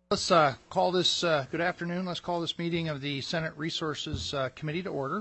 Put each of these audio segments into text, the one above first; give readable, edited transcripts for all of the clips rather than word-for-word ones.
Let's call this, good afternoon, let's call this meeting of the Senate Resources Committee to order.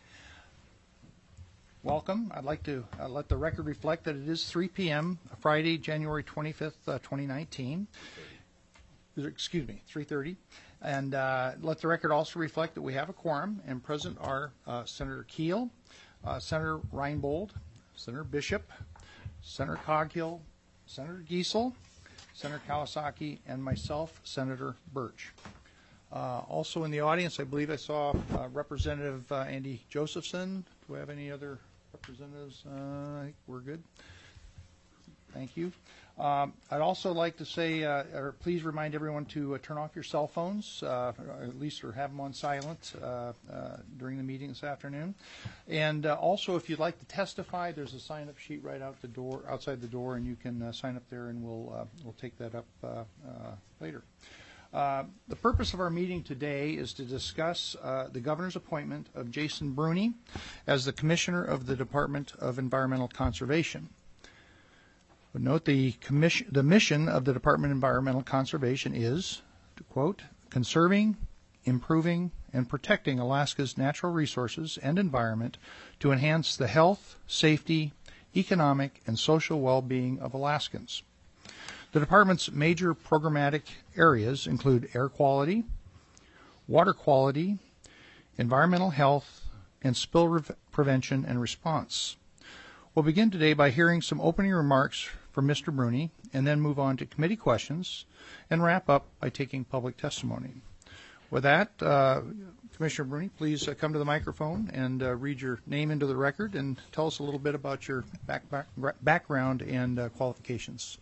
Welcome. I'd like to let the record reflect that it is 3 p.m. Friday, January 25th, 2019. Excuse me, 3:30. And let the record also reflect that we have a quorum, and present are Senator Keel, Senator Reinbold, Senator Bishop, Senator Coghill, Senator Giesel, Senator Kawasaki, and myself, Senator Birch. Also in the audience, I believe I saw Representative Andy Josephson. Do we have any other representatives? I think we're good. Thank you. I'd also like to say, or please remind everyone to turn off your cell phones, or at least or have them on silent during the meeting this afternoon. And also, if you'd like to testify, there's a sign-up sheet right outside the door, and you can sign up there, and we'll take that up later. The purpose of our meeting today is to discuss the governor's appointment of Jason Bruni as the Commissioner of the Department of Environmental Conservation. But note the mission of the Department of Environmental Conservation is, to quote, conserving, improving, and protecting Alaska's natural resources and environment to enhance the health, safety, economic, and social well-being of Alaskans. The department's major programmatic areas include air quality, water quality, environmental health, and spill prevention and response. We'll begin today by hearing some opening remarks from Mr. Bruni, and then move on to committee questions, and wrap up by taking public testimony. With that, Commissioner Bruni, please come to the microphone and read your name into the record and tell us a little bit about your background and qualifications.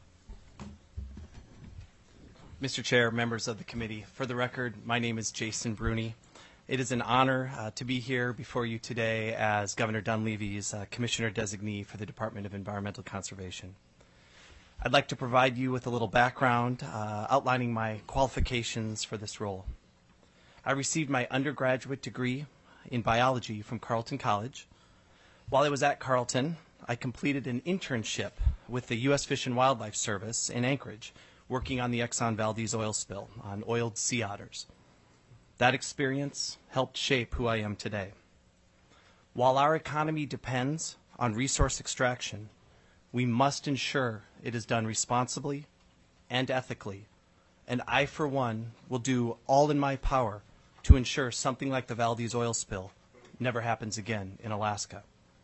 Mr. Chair, members of the committee, for the record, my name is Jason Bruni. It is an honor to be here before you today as Governor Dunleavy's Commissioner Designee for the Department of Environmental Conservation. I'd like to provide you with a little background outlining my qualifications for this role. I received my undergraduate degree in biology from Carleton College. While I was at Carleton, I completed an internship with the U.S. Fish and Wildlife Service in Anchorage, working on the Exxon Valdez oil spill on oiled sea otters. That experience helped shape who I am today. While our economy depends on resource extraction, we must ensure it is done responsibly and ethically, and I, for one, will do all in my power to ensure something like the Valdez oil spill never happens again in Alaska.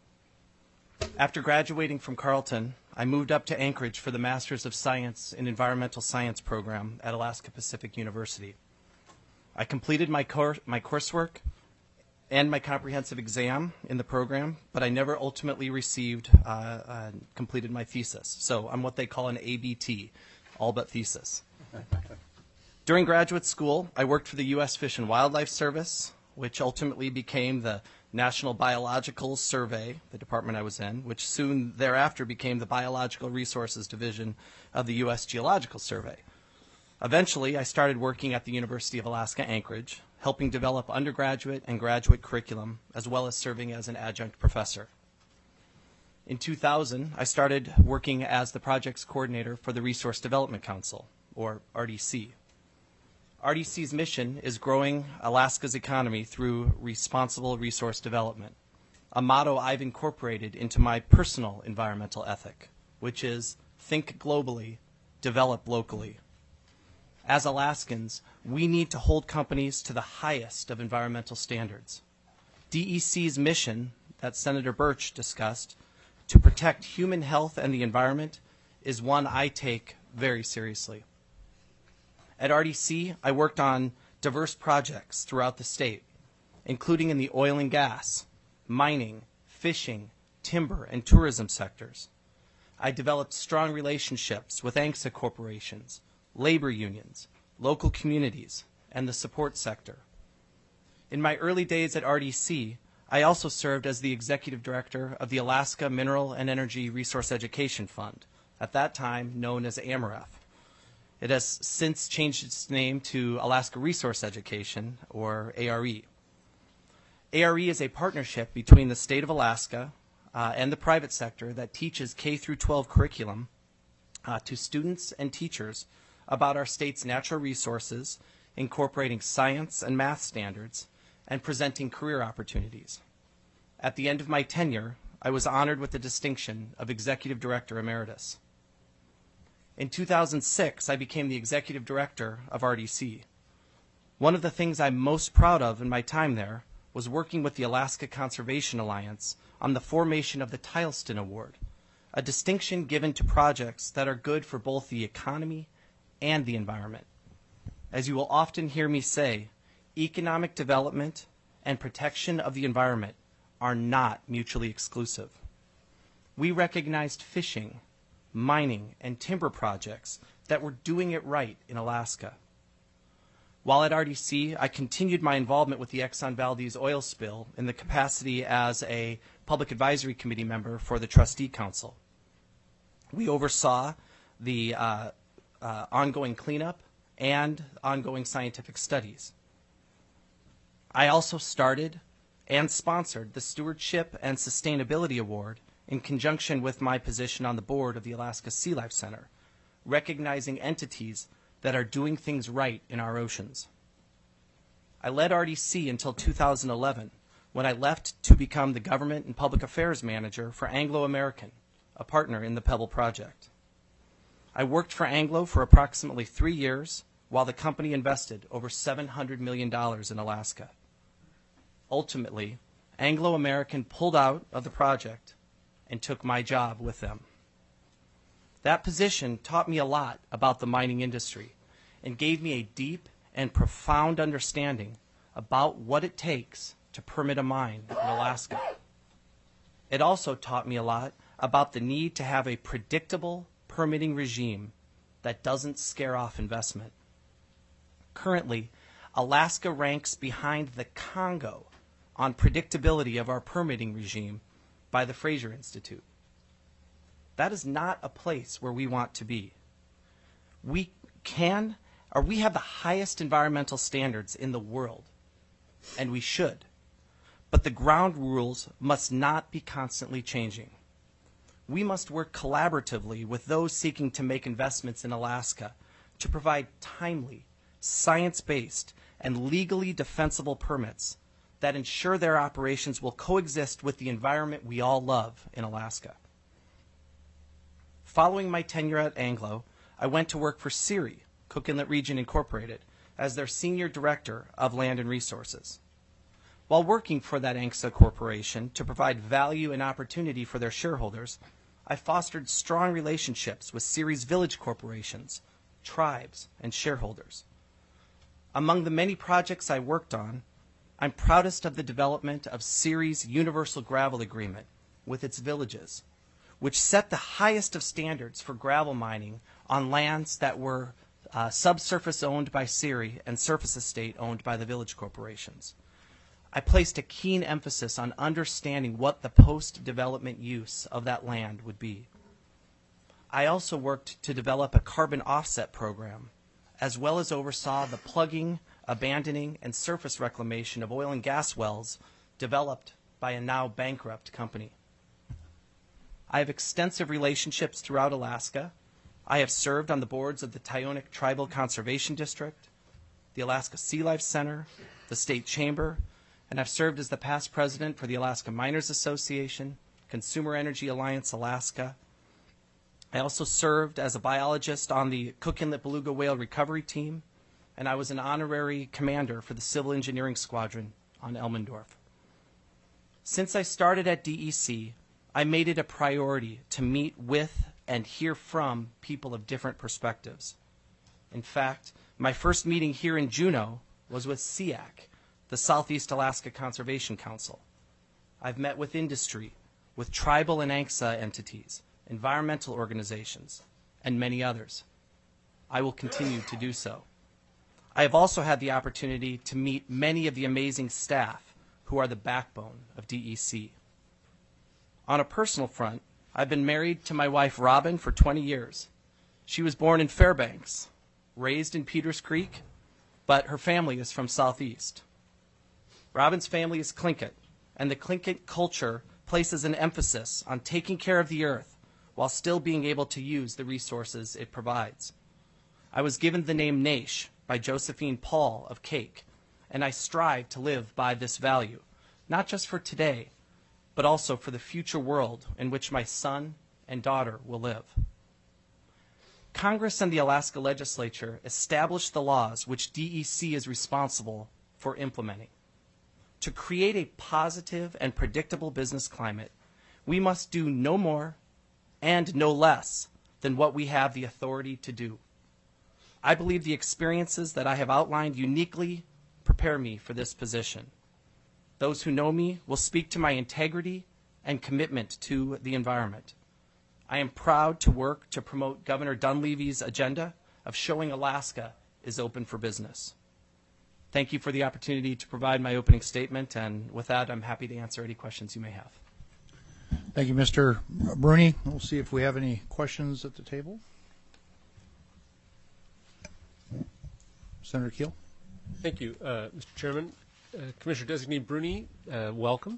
After graduating from Carleton, I moved up to Anchorage for the Masters of Science in Environmental Science program at Alaska Pacific University. I completed my coursework and my comprehensive exam in the program, but I never ultimately completed my thesis. So I'm what they call an ABT, all but thesis. During graduate school, I worked for the U.S. Fish and Wildlife Service, which ultimately became the National Biological Survey, the department I was in, which soon thereafter became the Biological Resources Division of the U.S. Geological Survey. Eventually, I started working at the University of Alaska Anchorage, helping develop undergraduate and graduate curriculum, as well as serving as an adjunct professor. In 2000, I started working as the projects coordinator for the Resource Development Council, or RDC. RDC's mission is growing Alaska's economy through responsible resource development, a motto I've incorporated into my personal environmental ethic, which is think globally, develop locally. As Alaskans, we need to hold companies to the highest of environmental standards. DEC's mission, that Senator Birch discussed, to protect human health and the environment, is one I take very seriously. At RDC, I worked on diverse projects throughout the state, including in the oil and gas, mining, fishing, timber, and tourism sectors. I developed strong relationships with ANCSA corporations, labor unions, local communities, and the support sector. In my early days at RDC, I also served as the executive director of the Alaska Mineral and Energy Resource Education Fund, at that time known as AMREF. It has since changed its name to Alaska Resource Education, or ARE. ARE is a partnership between the state of Alaska and the private sector that teaches K through 12 curriculum to students and teachers about our state's natural resources, incorporating science and math standards, and presenting career opportunities. At the end of my tenure, I was honored with the distinction of Executive Director Emeritus. In 2006, I became the Executive Director of RDC. One of the things I'm most proud of in my time there was working with the Alaska Conservation Alliance on the formation of the Tileston Award, a distinction given to projects that are good for both the economy and the environment. As you will often hear me say, economic development and protection of the environment are not mutually exclusive. We recognized fishing, mining, and timber projects that were doing it right in Alaska. While at RDC, I continued my involvement with the Exxon Valdez oil spill in the capacity as a Public Advisory Committee member for the Trustee Council. We oversaw the ongoing cleanup and ongoing scientific studies. I also started and sponsored the Stewardship and Sustainability Award in conjunction with my position on the board of the Alaska Sea Life Center, recognizing entities that are doing things right in our oceans. I led RDC until 2011, when I left to become the Government and Public Affairs Manager for Anglo American, a partner in the Pebble Project. I worked for Anglo for approximately 3 years, while the company invested over $700 million in Alaska. Ultimately, Anglo American pulled out of the project and took my job with them. That position taught me a lot about the mining industry and gave me a deep and profound understanding about what it takes to permit a mine in Alaska. It also taught me a lot about the need to have a predictable permitting regime that doesn't scare off investment. Currently, Alaska ranks behind the Congo on predictability of our permitting regime by the Fraser Institute. That is not a place where we want to be. We have the highest environmental standards in the world, and we should. But the ground rules must not be constantly changing. We must work collaboratively with those seeking to make investments in Alaska to provide timely, science-based, and legally defensible permits that ensure their operations will coexist with the environment we all love in Alaska. Following my tenure at Anglo, I went to work for CIRI, Cook Inlet Region Incorporated, as their Senior Director of Land and Resources. While working for that ANCSA corporation to provide value and opportunity for their shareholders, I fostered strong relationships with CIRI's village corporations, tribes, and shareholders. Among the many projects I worked on, I'm proudest of the development of CIRI's Universal Gravel Agreement with its villages, which set the highest of standards for gravel mining on lands that were subsurface owned by CIRI and surface estate owned by the village corporations. I placed a keen emphasis on understanding what the post-development use of that land would be. I also worked to develop a carbon offset program, as well as oversaw the plugging, abandoning, and surface reclamation of oil and gas wells developed by a now bankrupt company. I have extensive relationships throughout Alaska. I have served on the boards of the Tyonek Tribal Conservation District, the Alaska Sea Life Center, the State Chamber, and I've served as the past president for the Alaska Miners Association, Consumer Energy Alliance Alaska. I also served as a biologist on the Cook Inlet Beluga Whale Recovery Team, and I was an honorary commander for the Civil Engineering Squadron on Elmendorf. Since I started at DEC, I made it a priority to meet with and hear from people of different perspectives. In fact, my first meeting here in Juneau was with SEAC, the Southeast Alaska Conservation Council. I've met with industry, with tribal and ANCSA entities, environmental organizations, and many others. I will continue to do so. I have also had the opportunity to meet many of the amazing staff who are the backbone of DEC. On a personal front, I've been married to my wife Robin for 20 years. She was born in Fairbanks, raised in Peters Creek, but her family is from Southeast. Robin's family is Tlingit, and the Tlingit culture places an emphasis on taking care of the earth while still being able to use the resources it provides. I was given the name Naish by Josephine Paul of Cake, and I strive to live by this value, not just for today, but also for the future world in which my son and daughter will live. Congress and the Alaska Legislature established the laws which DEC is responsible for implementing. To create a positive and predictable business climate, we must do no more and no less than what we have the authority to do. I believe the experiences that I have outlined uniquely prepare me for this position. Those who know me will speak to my integrity and commitment to the environment. I am proud to work to promote Governor Dunleavy's agenda of showing Alaska is open for business. Thank you for the opportunity to provide my opening statement, and with that, I'm happy to answer any questions you may have. Thank you, Mr. Bruni. We'll see if we have any questions at the table. Senator Keel. Thank you, Mr. Chairman. Commissioner Designee Bruni, welcome.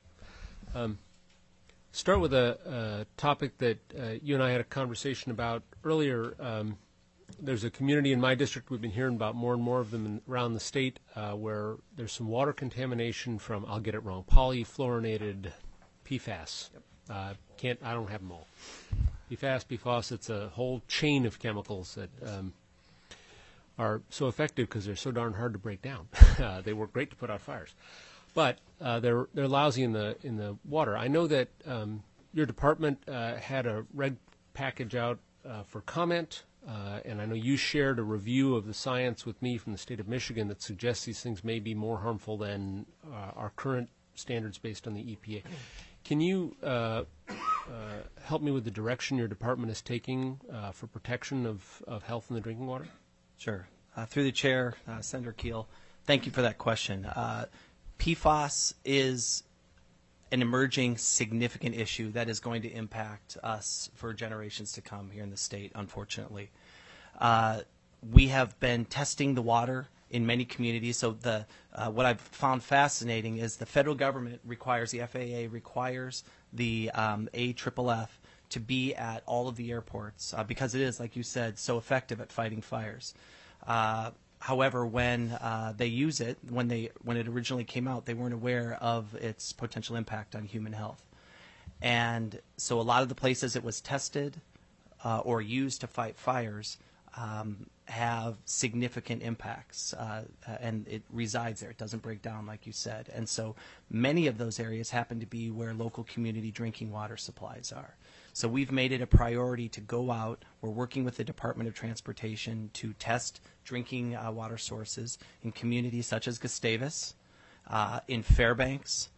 Start with a topic that you and I had a conversation about earlier. There's a community in my district, we've been hearing about more and more of them around the state, where there's some water contamination from, I'll get it wrong, polyfluorinated PFAS. I don't have them all. PFAS, PFOS, it's a whole chain of chemicals that are so effective because they're so darn hard to break down. They work great to put out fires. But they're lousy in the water. I know that your department had a reg package out for comment, and I know you shared a review of the science with me from the state of Michigan that suggests these things may be more harmful than our current standards based on the EPA. Can you help me with the direction your department is taking for protection of health in the drinking water? Sure. Through the chair, Senator Keel, thank you for that question. PFAS is an emerging significant issue that is going to impact us for generations to come here in the state, unfortunately. We have been testing the water in many communities. So what I've found fascinating is the federal government requires, the FAA requires the AFFF to be at all of the airports because it is, like you said, so effective at fighting fires. However, when they use it, when it originally came out, they weren't aware of its potential impact on human health. And so a lot of the places it was tested or used to fight fires have significant impacts, and it resides there. It doesn't break down, like you said. And so many of those areas happen to be where local community drinking water supplies are. So we've made it a priority to go out. We're working with the Department of Transportation to test drinking water sources in communities such as Gustavus, in Fairbanks,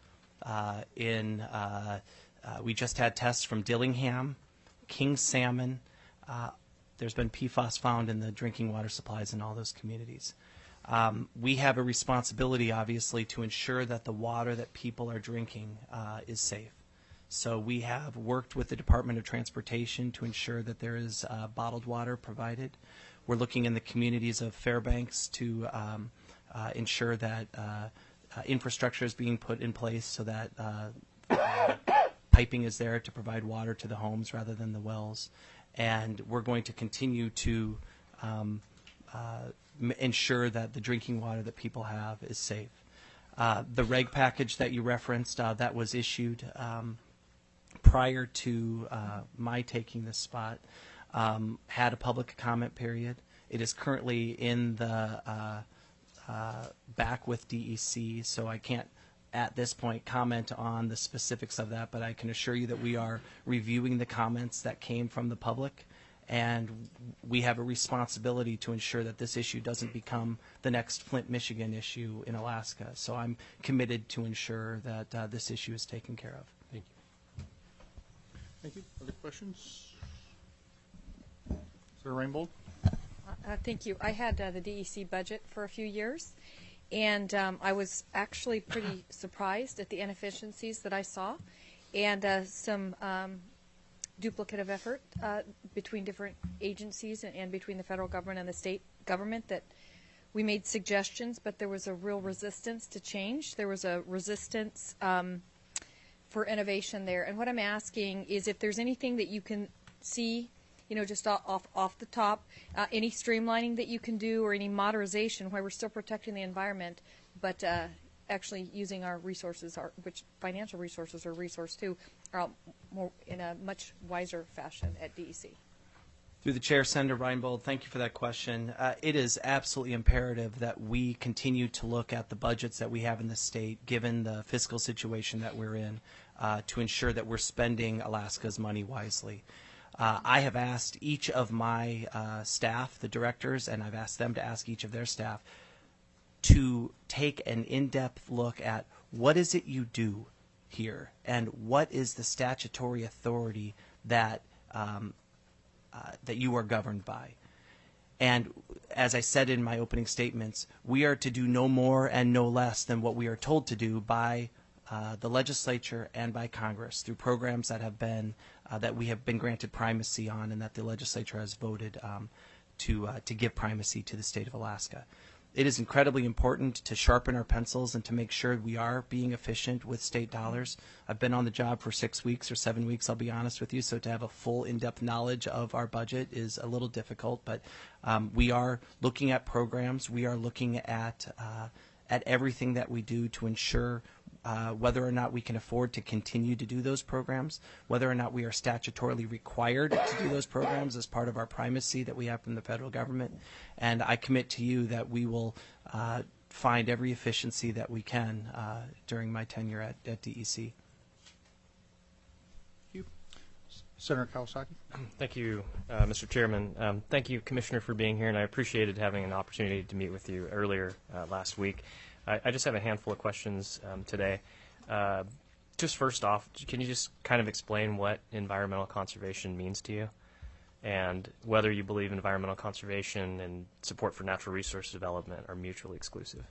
we just had tests from Dillingham, King Salmon. There's been PFAS found in the drinking water supplies in all those communities. We have a responsibility, obviously, to ensure that the water that people are drinking is safe. So we have worked with the Department of Transportation to ensure that there is bottled water provided. We're looking in the communities of Fairbanks to ensure that infrastructure is being put in place so that piping is there to provide water to the homes rather than the wells. And we're going to continue to ensure that the drinking water that people have is safe. The reg package that you referenced, that was issued prior to my taking this spot, had a public comment period. It is currently in the back with DEC, so I can't at this point comment on the specifics of that, but I can assure you that we are reviewing the comments that came from the public, and we have a responsibility to ensure that this issue doesn't become the next Flint, Michigan issue in Alaska. So I'm committed to ensure that this issue is taken care of. Thank you. Thank you. Other questions? Senator Rainbold? Thank you. I had the DEC budget for a few years, and I was actually pretty surprised at the inefficiencies that I saw and some duplicative effort between different agencies and between the federal government and the state government, that we made suggestions, but there was a real resistance to change. There was a resistance for innovation there. And what I'm asking is if there's anything that you can see just off the top, any streamlining that you can do or any modernization where we're still protecting the environment, but actually using our resources, which financial resources are a resource too, more in a much wiser fashion at DEC. Through the chair, Senator Reinbold, thank you for that question. It is absolutely imperative that we continue to look at the budgets that we have in the state, given the fiscal situation that we're in, to ensure that we're spending Alaska's money wisely. I have asked each of my staff, the directors, and I've asked them to ask each of their staff to take an in-depth look at what is it you do here and what is the statutory authority that that you are governed by. And as I said in my opening statements, we are to do no more and no less than what we are told to do by the legislature and by Congress through programs that have been that we have been granted primacy on and that the legislature has voted to give primacy to the state of Alaska. It is incredibly important to sharpen our pencils and to make sure we are being efficient with state dollars. I've been on the job for 6 weeks or 7 weeks, I'll be honest with you, so to have a full in-depth knowledge of our budget is a little difficult, but we are looking at programs. We are looking at everything that we do to ensure whether or not we can afford to continue to do those programs, whether or not we are statutorily required to do those programs as part of our primacy that we have from the federal government. And I commit to you that we will find every efficiency that we can during my tenure at DEC. Senator Kawasaki. Thank you, Mr. Chairman. Thank you, Commissioner, for being here, and I appreciated having an opportunity to meet with you earlier last week. I just have a handful of questions today. Just first off, can you just kind of explain what environmental conservation means to you and whether you believe environmental conservation and support for natural resource development are mutually exclusive?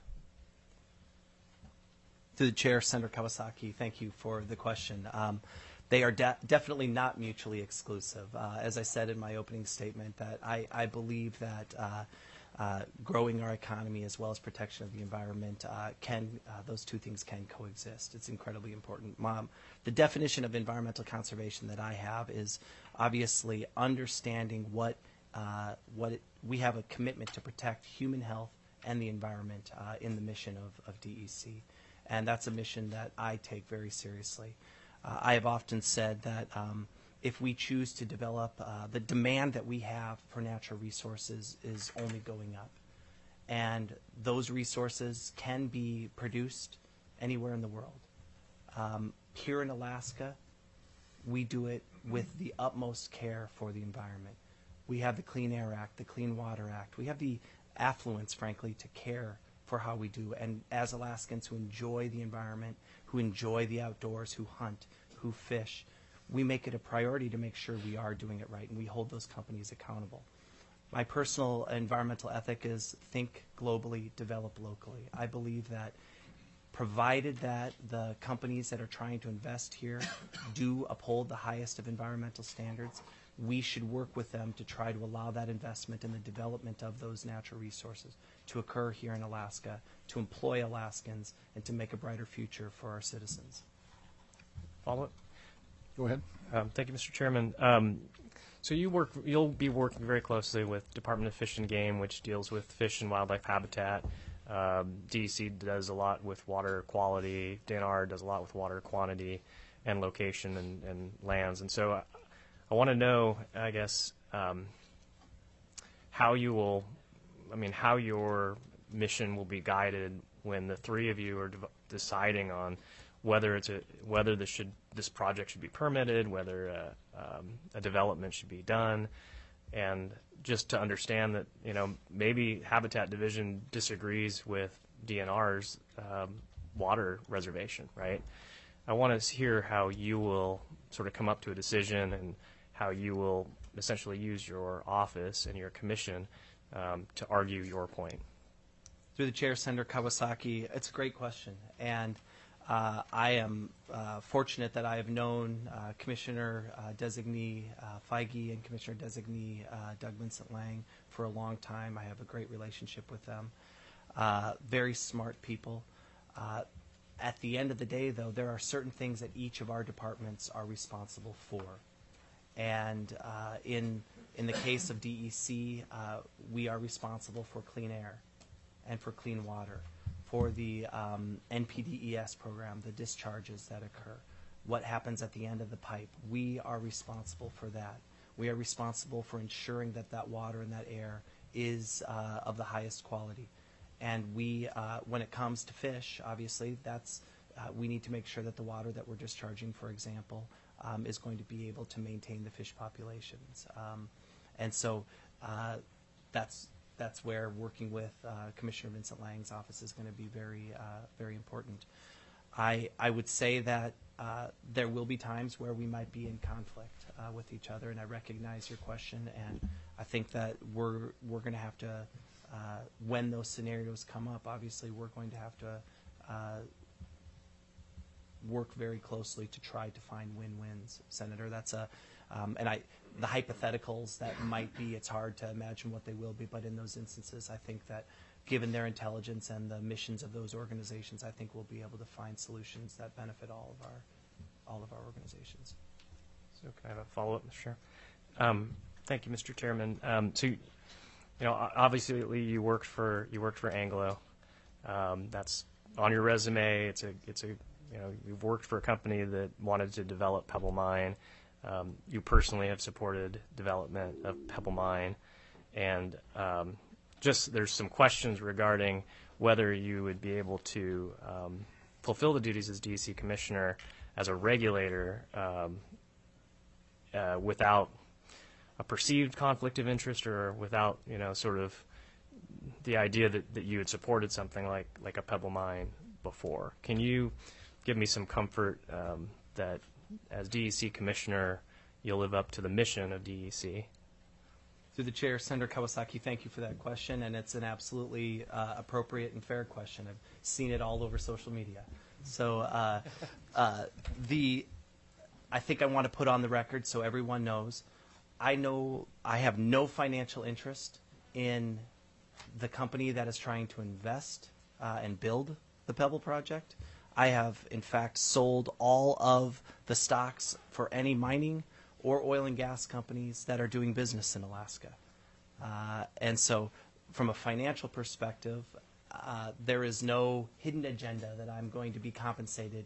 To the chair, Senator Kawasaki, thank you for the question. They are definitely not mutually exclusive. As I said in my opening statement, that I believe that growing our economy as well as protection of the environment those two things can coexist. It's incredibly important. The definition of environmental conservation that I have is obviously understanding we have a commitment to protect human health and the environment in the mission of DEC, and that's a mission that I take very seriously. I have often said that if we choose to develop, the demand that we have for natural resources is only going up. And those resources can be produced anywhere in the world. Here in Alaska, we do it with the utmost care for the environment. We have the Clean Air Act, the Clean Water Act. We have the affluence, frankly, to care for how we do. And as Alaskans who enjoy the environment, who enjoy the outdoors, who hunt, who fish, we make it a priority to make sure we are doing it right, and we hold those companies accountable. My personal environmental ethic is think globally, develop locally. I believe that provided that the companies that are trying to invest here do uphold the highest of environmental standards, we should work with them to try to allow that investment in the development of those natural resources to occur here in Alaska, to employ Alaskans, and to make a brighter future for our citizens. Follow-up? Go ahead. Thank you, Mr. Chairman. So you'll be working very closely with Department of Fish and Game, which deals with fish and wildlife habitat. DEC does a lot with water quality. DNR does a lot with water quantity and location and lands. And so I want to know, I guess, how your mission will be guided when the three of you are deciding on whether this project should be permitted, whether a development should be done, and just to understand that maybe Habitat Division disagrees with DNR's water reservation, right? I want to hear how you will sort of come up to a decision and how you will essentially use your office and your commission to argue your point. Through the chair, Senator Kawasaki, it's a great question, and I am fortunate that I have known Commissioner Designee Feige and Commissioner Designee Doug Vincent Lang for a long time. I have a great relationship with them. Very smart people. At the end of the day, though, there are certain things that each of our departments are responsible for. And in In the case of DEC, we are responsible for clean air and for clean water, for the NPDES program, the discharges that occur, what happens at the end of the pipe. We are responsible for that. We are responsible for ensuring that that water and that air is of the highest quality. And we, when it comes to fish, obviously, that's we need to make sure that the water that we're discharging, for example, is going to be able to maintain the fish populations. And so that's where working with Commissioner Vincent Lang's office is going to be very important. I would say that there will be times where we might be in conflict with each other, and I recognize your question, and I think that we're going to have to, when those scenarios come up, obviously we're going to have to work very closely to try to find win-wins, Senator. That's the hypotheticals that might be, it's hard to imagine what they will be, but in those instances, I think that given their intelligence and the missions of those organizations, I think we'll be able to find solutions that benefit all of our organizations. So can I have a follow-up, Mr. Chair? Thank you, Mr. Chairman. So, you know, obviously you worked for Anglo. That's on your resume. It's a you know, you've worked for a company that wanted to develop Pebble Mine. You personally have supported development of Pebble Mine, and just there's some questions regarding whether you would be able to fulfill the duties as DEC commissioner as a regulator without a perceived conflict of interest, or without, you know, sort of the idea that you had supported something like a Pebble Mine before. Can you give me some comfort that as DEC commissioner you'll live up to the mission of DEC? Through the chair, Senator Kawasaki, thank you for that question, and it's an absolutely appropriate and fair question. I've seen it all over social media. So I think I want to put on the record so everyone knows, I have no financial interest in the company that is trying to invest and build the Pebble project. I have, in fact, sold all of the stocks for any mining or oil and gas companies that are doing business in Alaska. And so from a financial perspective, there is no hidden agenda that I'm going to be compensated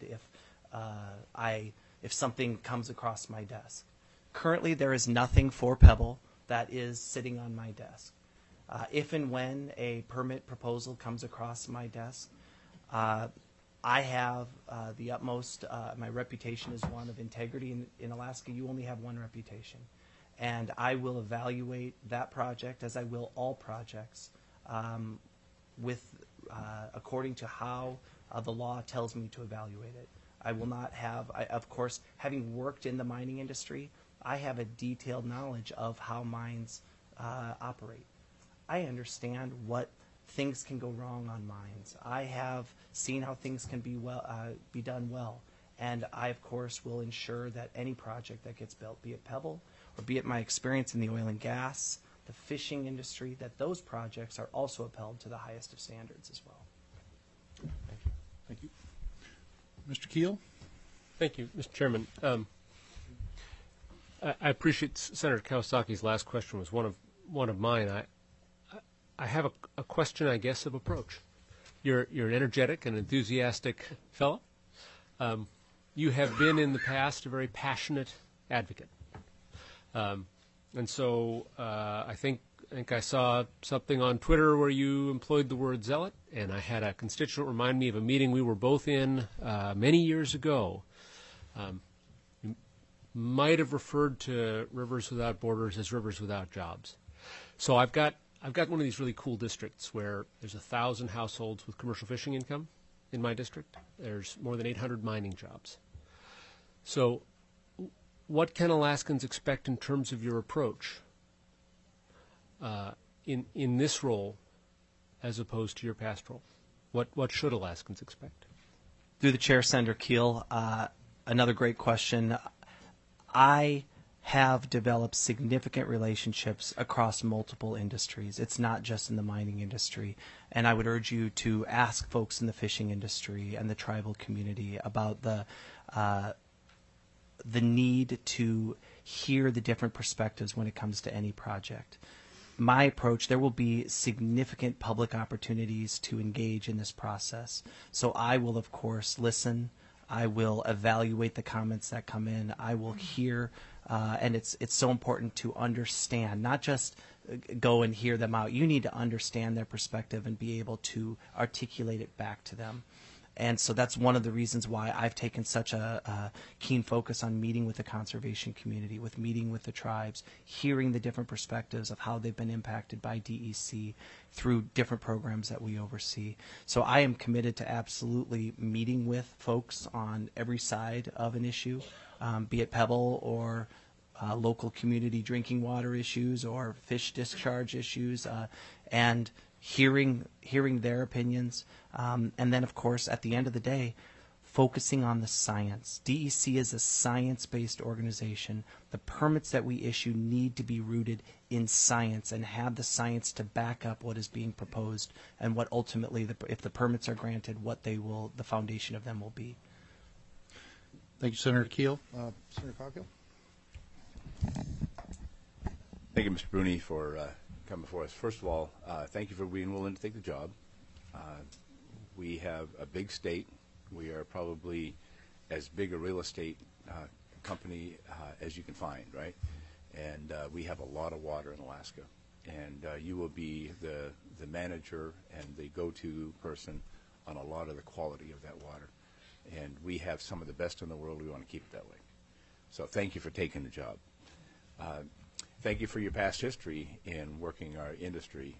if something comes across my desk. Currently, there is nothing for Pebble that is sitting on my desk. If and when a permit proposal comes across my desk, I have the utmost, my reputation is one of integrity. In Alaska, you only have one reputation. And I will evaluate that project, as I will all projects, according to how the law tells me to evaluate it. I will not have, of course, having worked in the mining industry, I have a detailed knowledge of how mines operate. I understand what things can go wrong on mines. I have seen how things can be done well, and I, of course, will ensure that any project that gets built, be it Pebble or be it my experience in the oil and gas, the fishing industry, that those projects are also upheld to the highest of standards as well. Thank you. Mr. Keel? Thank you, Mr. Chairman. I appreciate Senator Kawasaki's last question was one of mine. I have a question, I guess, of approach. You're an energetic and enthusiastic fellow. You have been in the past a very passionate advocate, and so I think I saw something on Twitter where you employed the word zealot, and I had a constituent remind me of a meeting we were both in many years ago. You might have referred to Rivers Without Borders as Rivers Without Jobs. So I've got one of these really cool districts where there's 1,000 households with commercial fishing income in my district. There's more than 800 mining jobs. So what can Alaskans expect in terms of your approach in this role as opposed to your past role? What should Alaskans expect? Through the chair, Senator Keel, another great question. I have developed significant relationships across multiple industries. It's not just in the mining industry. And I would urge you to ask folks in the fishing industry and the tribal community about the need to hear the different perspectives when it comes to any project. My approach, there will be significant public opportunities to engage in this process. So I will, of course, listen. I will evaluate the comments that come in. I will hear, and it's so important to understand, not just go and hear them out. You need to understand their perspective and be able to articulate it back to them. And so that's one of the reasons why I've taken such a keen focus on meeting with the conservation community, with meeting with the tribes, hearing the different perspectives of how they've been impacted by DEC through different programs that we oversee. So I am committed to absolutely meeting with folks on every side of an issue, be it Pebble or local community drinking water issues or fish discharge issues, and hearing their opinions, and then, of course, at the end of the day, focusing on the science. DEC is a science-based organization. The permits that we issue need to be rooted in science and have the science to back up what is being proposed and what ultimately, if the permits are granted, what the foundation of them will be. Thank you, Senator Keel. Senator Coghill? Thank you, Mr. Bruni, for coming before us. First of all, thank you for being willing to take the job. We have a big state. We are probably as big a real estate company as you can find, right? And we have a lot of water in Alaska. And you will be the manager and the go-to person on a lot of the quality of that water. And we have some of the best in the world. We want to keep it that way. So thank you for taking the job. Thank you for your past history in working our industry.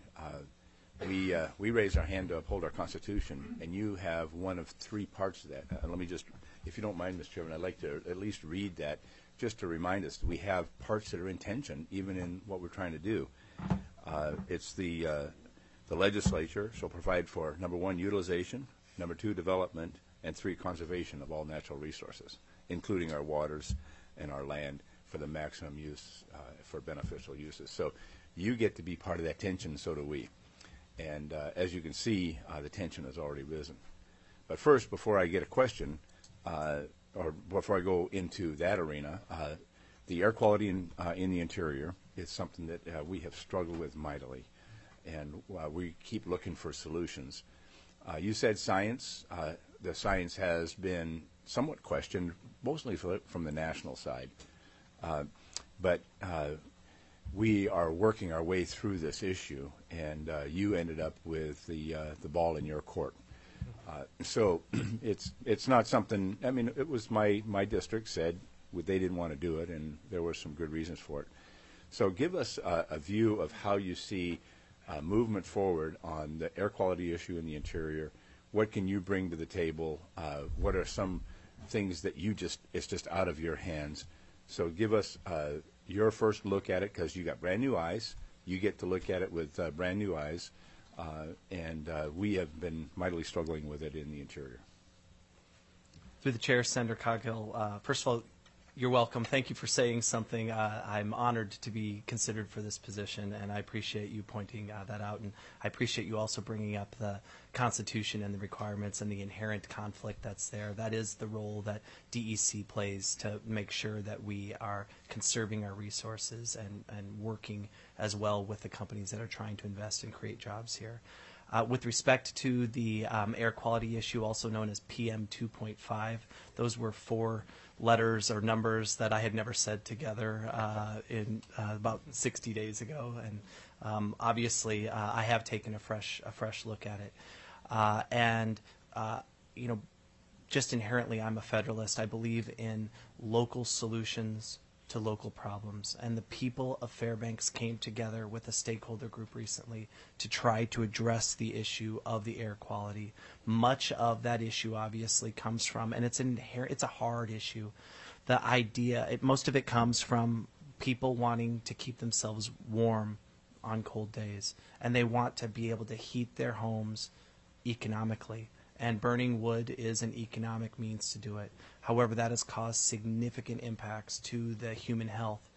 We raise our hand to uphold our Constitution, and you have one of three parts of that. Let me just, if you don't mind, Mr. Chairman, I'd like to at least read that just to remind us that we have parts that are in tension, even in what we're trying to do. It's the legislature shall provide for, number one, utilization, number two, development, and three, conservation of all natural resources, including our waters and our land, for the maximum use, for beneficial uses. So you get to be part of that tension, so do we. And as you can see, the tension has already risen. But first, before I get a question, or before I go into that arena, the air quality in the interior is something that we have struggled with mightily. And we keep looking for solutions. You said science. The science has been somewhat questioned, mostly from the national side. But we are working our way through this issue, and you ended up with the ball in your court. So it's not something. I mean, it was my district said they didn't want to do it, and there were some good reasons for it. So give us a view of how you see movement forward on the air quality issue in the interior. What can you bring to the table? What are some things that it's just out of your hands? So give us your first look at it, because you got brand new eyes. You get to look at it with brand new eyes, and we have been mightily struggling with it in the interior. Through the chair, Senator Coghill, first of all, you're welcome. Thank you for saying something. I'm honored to be considered for this position, and I appreciate you pointing that out. And I appreciate you also bringing up the Constitution and the requirements and the inherent conflict that's there. That is the role that DEC plays to make sure that we are conserving our resources and working as well with the companies that are trying to invest and create jobs here. With respect to the air quality issue, also known as PM 2.5, those were 4 letters or numbers that I had never said together in about 60 days ago, and obviously I have taken a fresh look at it. And you know, just inherently, I'm a federalist. I believe in local solutions to local problems, and the people of Fairbanks came together with a stakeholder group recently to try to address the issue of the air quality. Much of that issue obviously comes from, and it's a hard issue, the idea, most of it comes from people wanting to keep themselves warm on cold days, and they want to be able to heat their homes economically. And burning wood is an economic means to do it. However, that has caused significant impacts to the human health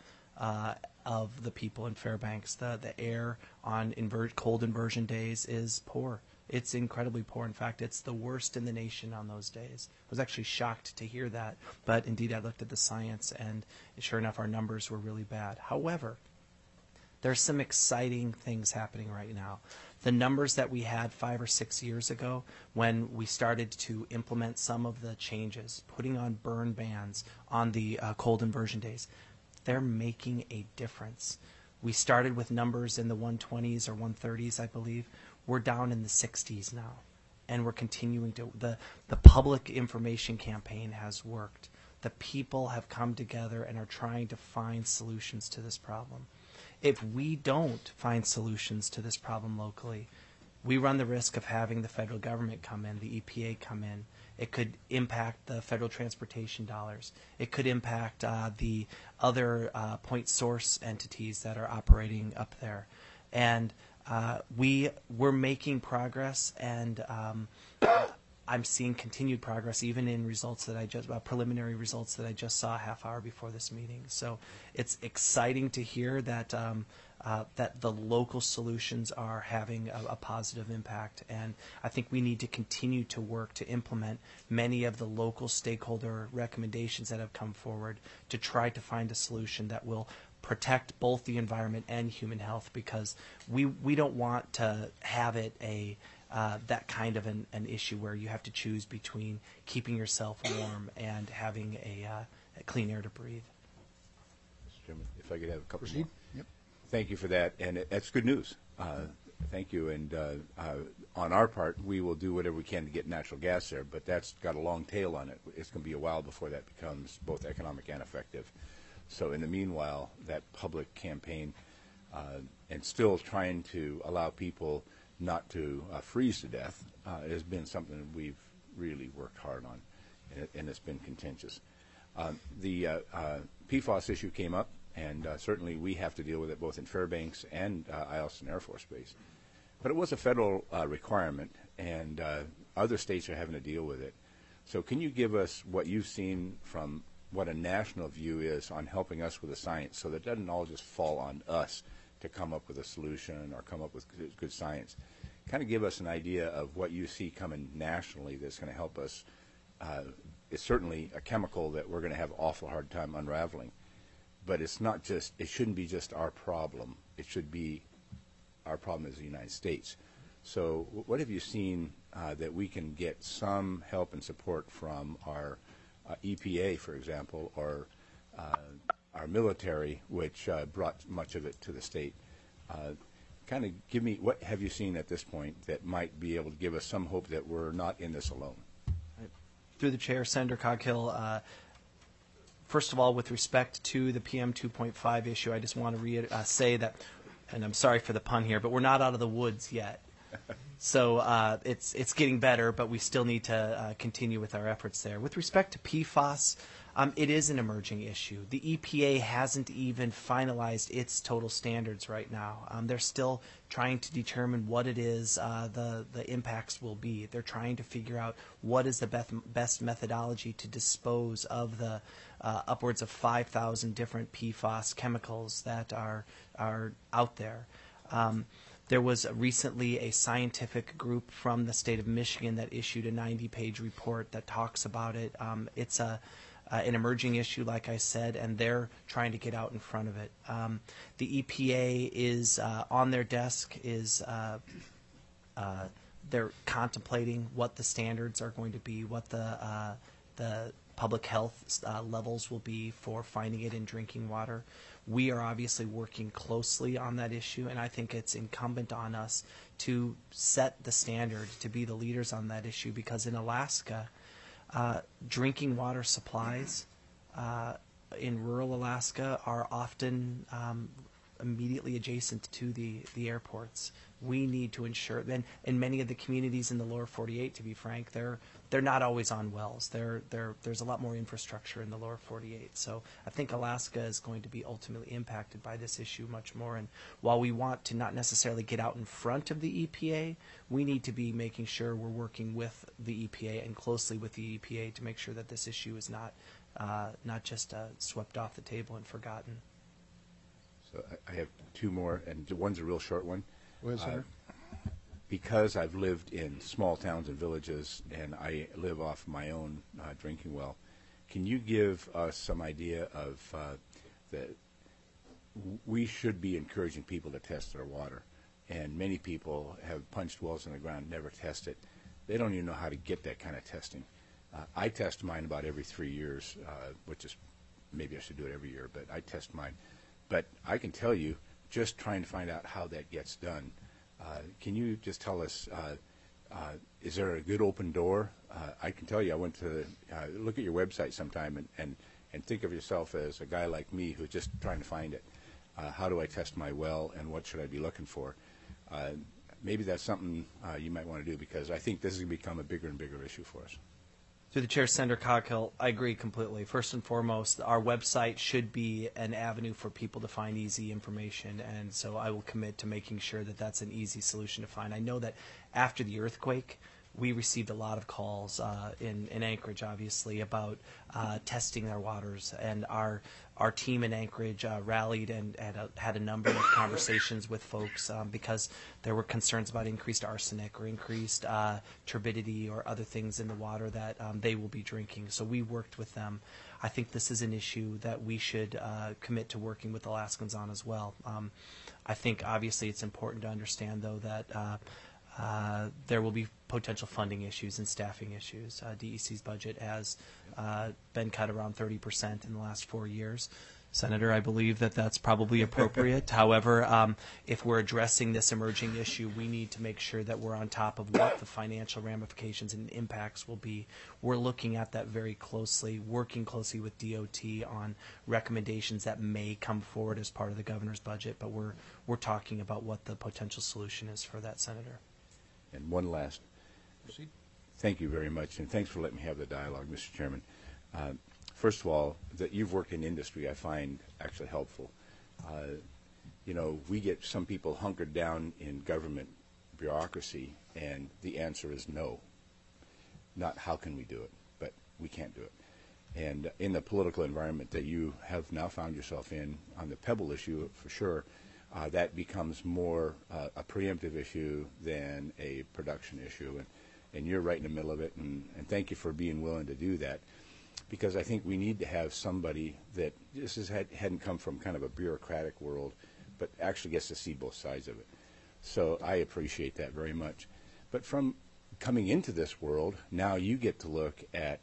of the people in Fairbanks. The air on cold inversion days is poor. It's incredibly poor. In fact, it's the worst in the nation on those days. I was actually shocked to hear that, but indeed I looked at the science, and sure enough, our numbers were really bad. However, there's some exciting things happening right now. The numbers that we had 5 or 6 years ago when we started to implement some of the changes, putting on burn bans on the cold inversion days, they're making a difference. We started with numbers in the 120s or 130s, I believe. We're down in the 60s now, and we're continuing to. The public information campaign has worked. The people have come together and are trying to find solutions to this problem. If we don't find solutions to this problem locally, we run the risk of having the federal government come in, the EPA come in. It could impact the federal transportation dollars. It could impact the other point source entities that are operating up there. And we're making progress, and I'm seeing continued progress, even in results that preliminary results that I just saw a half hour before this meeting. So it's exciting to hear that that the local solutions are having a positive impact, and I think we need to continue to work to implement many of the local stakeholder recommendations that have come forward to try to find a solution that will protect both the environment and human health, because we don't want to have it that kind of an issue where you have to choose between keeping yourself warm and having a clean air to breathe. Mr. Chairman, if I could have a couple Proceed. more. Yep. Thank you for that, and that's good news. Thank you, and on our part, we will do whatever we can to get natural gas there, but that's got a long tail on it. It's going to be a while before that becomes both economic and effective. So in the meanwhile, that public campaign and still trying to allow people not to freeze to death has been something that we've really worked hard on, and it's been contentious. The PFAS issue came up, and certainly we have to deal with it both in Fairbanks and Eielson Air Force Base. But it was a federal requirement, and other states are having to deal with it. So can you give us what you've seen from what a national view is on helping us with the science, so that it doesn't all just fall on us to come up with a solution or come up with good science? Kind of give us an idea of what you see coming nationally that's going to help us. It's certainly a chemical that we're going to have an awful hard time unraveling, but it's not just, it shouldn't be just our problem. It should be our problem as the United States. So what have you seen that we can get some help and support from our EPA, for example, or our military, which brought much of it to the state? Kind of give me, what have you seen at this point that might be able to give us some hope that we're not in this alone? Through the chair, Senator Coghill, first of all, with respect to the PM 2.5 issue, I just want to say that, and I'm sorry for the pun here, but we're not out of the woods yet. So it's getting better, but we still need to continue with our efforts there. With respect to PFAS, it is an emerging issue. The EPA hasn't even finalized its total standards right now. They're still trying to determine what it is the impacts will be. They're trying to figure out what is the best methodology to dispose of the upwards of 5,000 different PFAS chemicals that are out there. There was recently a scientific group from the state of Michigan that issued a 90-page report that talks about it. It's an emerging issue, like I said, and they're trying to get out in front of it. The EPA is on their desk, they're contemplating what the standards are going to be, what the public health levels will be for finding it in drinking water. We are obviously working closely on that issue, and I think it's incumbent on us to set the standard, to be the leaders on that issue, because in Alaska, drinking water supplies in rural Alaska are often immediately adjacent to the airports. We need to ensure, and in many of the communities in the lower 48, to be frank, they're not always on wells. There's a lot more infrastructure in the lower 48. So I think Alaska is going to be ultimately impacted by this issue much more. And while we want to not necessarily get out in front of the EPA, we need to be making sure we're working with the EPA and closely with the EPA to make sure that this issue is not just swept off the table and forgotten. So I have two more, and one's a real short one. Go ahead, Senator. because I've lived in small towns and villages and I live off my own drinking well, can you give us some idea of that we should be encouraging people to test their water? And many people have punched wells in the ground, never test it. They don't even know how to get that kind of testing. I test mine about every 3 years, which is, maybe I should do it every year, but I test mine. But I can tell you, just trying to find out how that gets done, can you just tell us, is there a good open door? I can tell you, I went to look at your website sometime and think of yourself as a guy like me who's just trying to find it. How do I test my well, and what should I be looking for? Maybe that's something you might want to do, because I think this is going to become a bigger and bigger issue for us. Through the chair, Senator Coghill, I agree completely. First and foremost, our website should be an avenue for people to find easy information, and so I will commit to making sure that that's an easy solution to find. I know that after the earthquake, we received a lot of calls in Anchorage, obviously, about testing their waters, and our team in Anchorage rallied and had a number of conversations with folks because there were concerns about increased arsenic or increased turbidity or other things in the water that they will be drinking. So we worked with them. I think this is an issue that we should commit to working with Alaskans on as well. I think obviously it's important to understand, though, that there will be potential funding issues and staffing issues. DEC's budget has been cut around 30% in the last 4 years. Senator, I believe that that's probably appropriate. However, if we're addressing this emerging issue, we need to make sure that we're on top of what the financial ramifications and impacts will be. We're looking at that very closely, working closely with DOT on recommendations that may come forward as part of the governor's budget, but we're talking about what the potential solution is for that, Senator. And one last. Proceed. Thank you very much, and thanks for letting me have the dialogue, Mr. Chairman. First of all, that you've worked in industry I find actually helpful. You know, we get some people hunkered down in government bureaucracy, and the answer is no. Not how can we do it, but we can't do it. And in the political environment that you have now found yourself in, on the Pebble issue for sure, that becomes more a preemptive issue than a production issue. And you're right in the middle of it, and thank you for being willing to do that, because I think we need to have somebody that hadn't come from kind of a bureaucratic world, but actually gets to see both sides of it. So I appreciate that very much. But from coming into this world, now you get to look at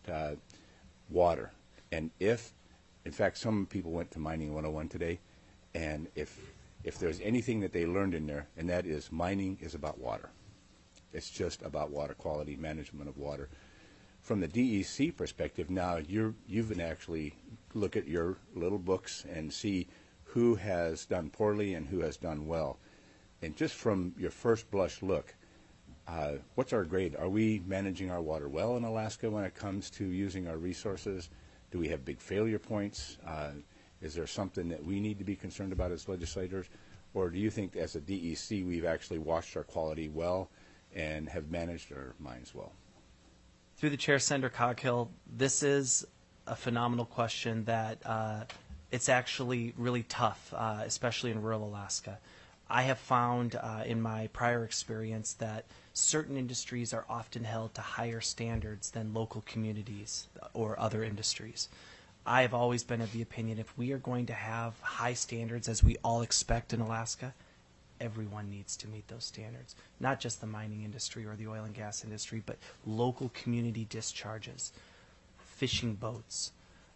water. And if, in fact, some people went to Mining 101 today, and if there's anything that they learned in there, and that is mining is about water. It's just about water quality, management of water. From the DEC perspective, now you've been actually look at your little books and see who has done poorly and who has done well. And just from your first blush look, what's our grade? Are we managing our water well in Alaska when it comes to using our resources? Do we have big failure points? Is there something that we need to be concerned about as legislators? Or do you think as a DEC we've actually watched our quality well and have managed our mines well? Through the chair, Senator Coghill, this is a phenomenal question that it's actually really tough, especially in rural Alaska. I have found in my prior experience that certain industries are often held to higher standards than local communities or other industries. I have always been of the opinion if we are going to have high standards, as we all expect in Alaska, everyone needs to meet those standards. Not just the mining industry or the oil and gas industry, but local community discharges, fishing boats,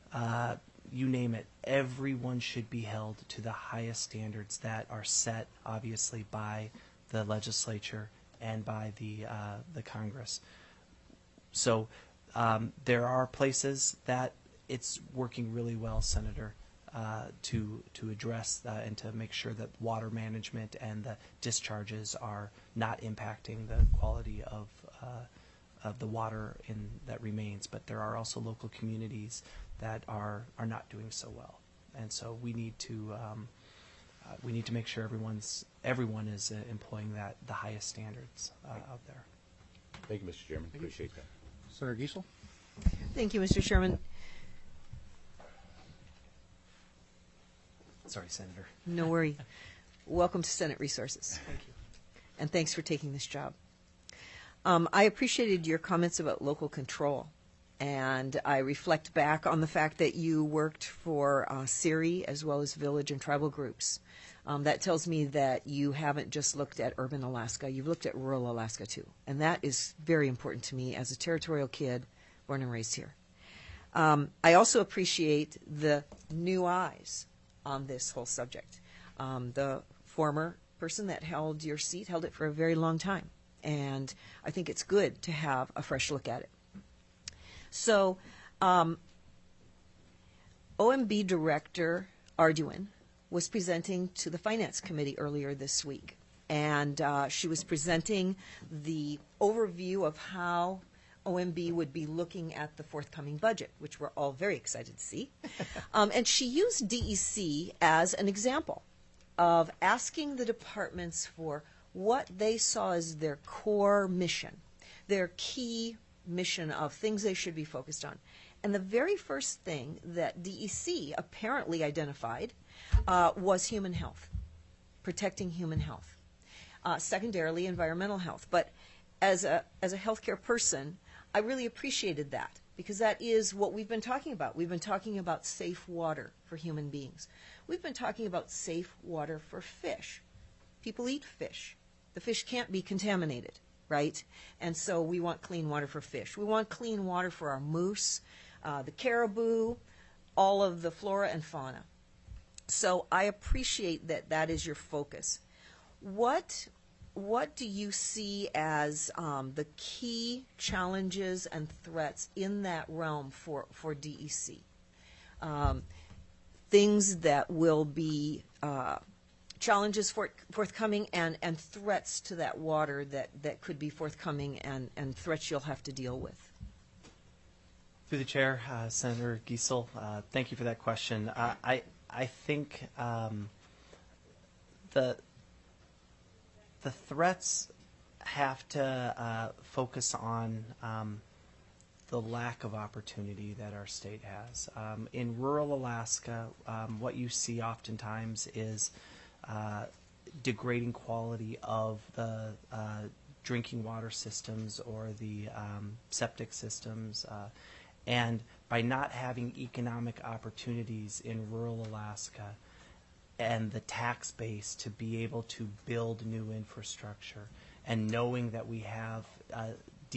you name it. Everyone should be held to the highest standards that are set, obviously, by the legislature and by the Congress. So there are places that it's working really well, Senator, to address and to make sure that water management and the discharges are not impacting the quality of the water that remains. But there are also local communities that are not doing so well, and so we need to make sure everyone is employing the highest standards out there. Thank you, Mr. Chairman. Appreciate that. Senator Giesel. Thank you, Mr. Chairman. Sorry, Senator. No worry. Welcome to Senate Resources. Thank you. and thanks for taking this job. I appreciated your comments about local control, and I reflect back on the fact that you worked for CIRI as well as village and tribal groups. That tells me that you haven't just looked at urban Alaska, you've looked at rural Alaska too, and that is very important to me as a territorial kid born and raised here. I also appreciate the new eyes on this whole subject. The former person that held your seat held it for a very long time, and I think it's good to have a fresh look at it. So, OMB Director Arduin was presenting to the Finance Committee earlier this week, and she was presenting the overview of how OMB would be looking at the forthcoming budget, which we're all very excited to see. And she used DEC as an example of asking the departments for what they saw as their core mission, their key mission of things they should be focused on. And the very first thing that DEC apparently identified was human health, protecting human health. Secondarily, environmental health. But as a healthcare person, I really appreciated that, because that is what we've been talking about. We've been talking about safe water for human beings. We've been talking about safe water for fish. People eat fish. The fish can't be contaminated, right? And so we want clean water for fish. We want clean water for our moose, the caribou, all of the flora and fauna. So I appreciate that that is your focus. What do you see as the key challenges and threats in that realm for DEC? Things that will be challenges forthcoming and threats to that water that could be forthcoming and threats you'll have to deal with. Through the chair, Senator Giesel, thank you for that question. I think the threats have to focus on the lack of opportunity that our state has. In rural Alaska, what you see oftentimes is degrading quality of the drinking water systems or the septic systems. And by not having economic opportunities in rural Alaska and the tax base to be able to build new infrastructure, and knowing that we have a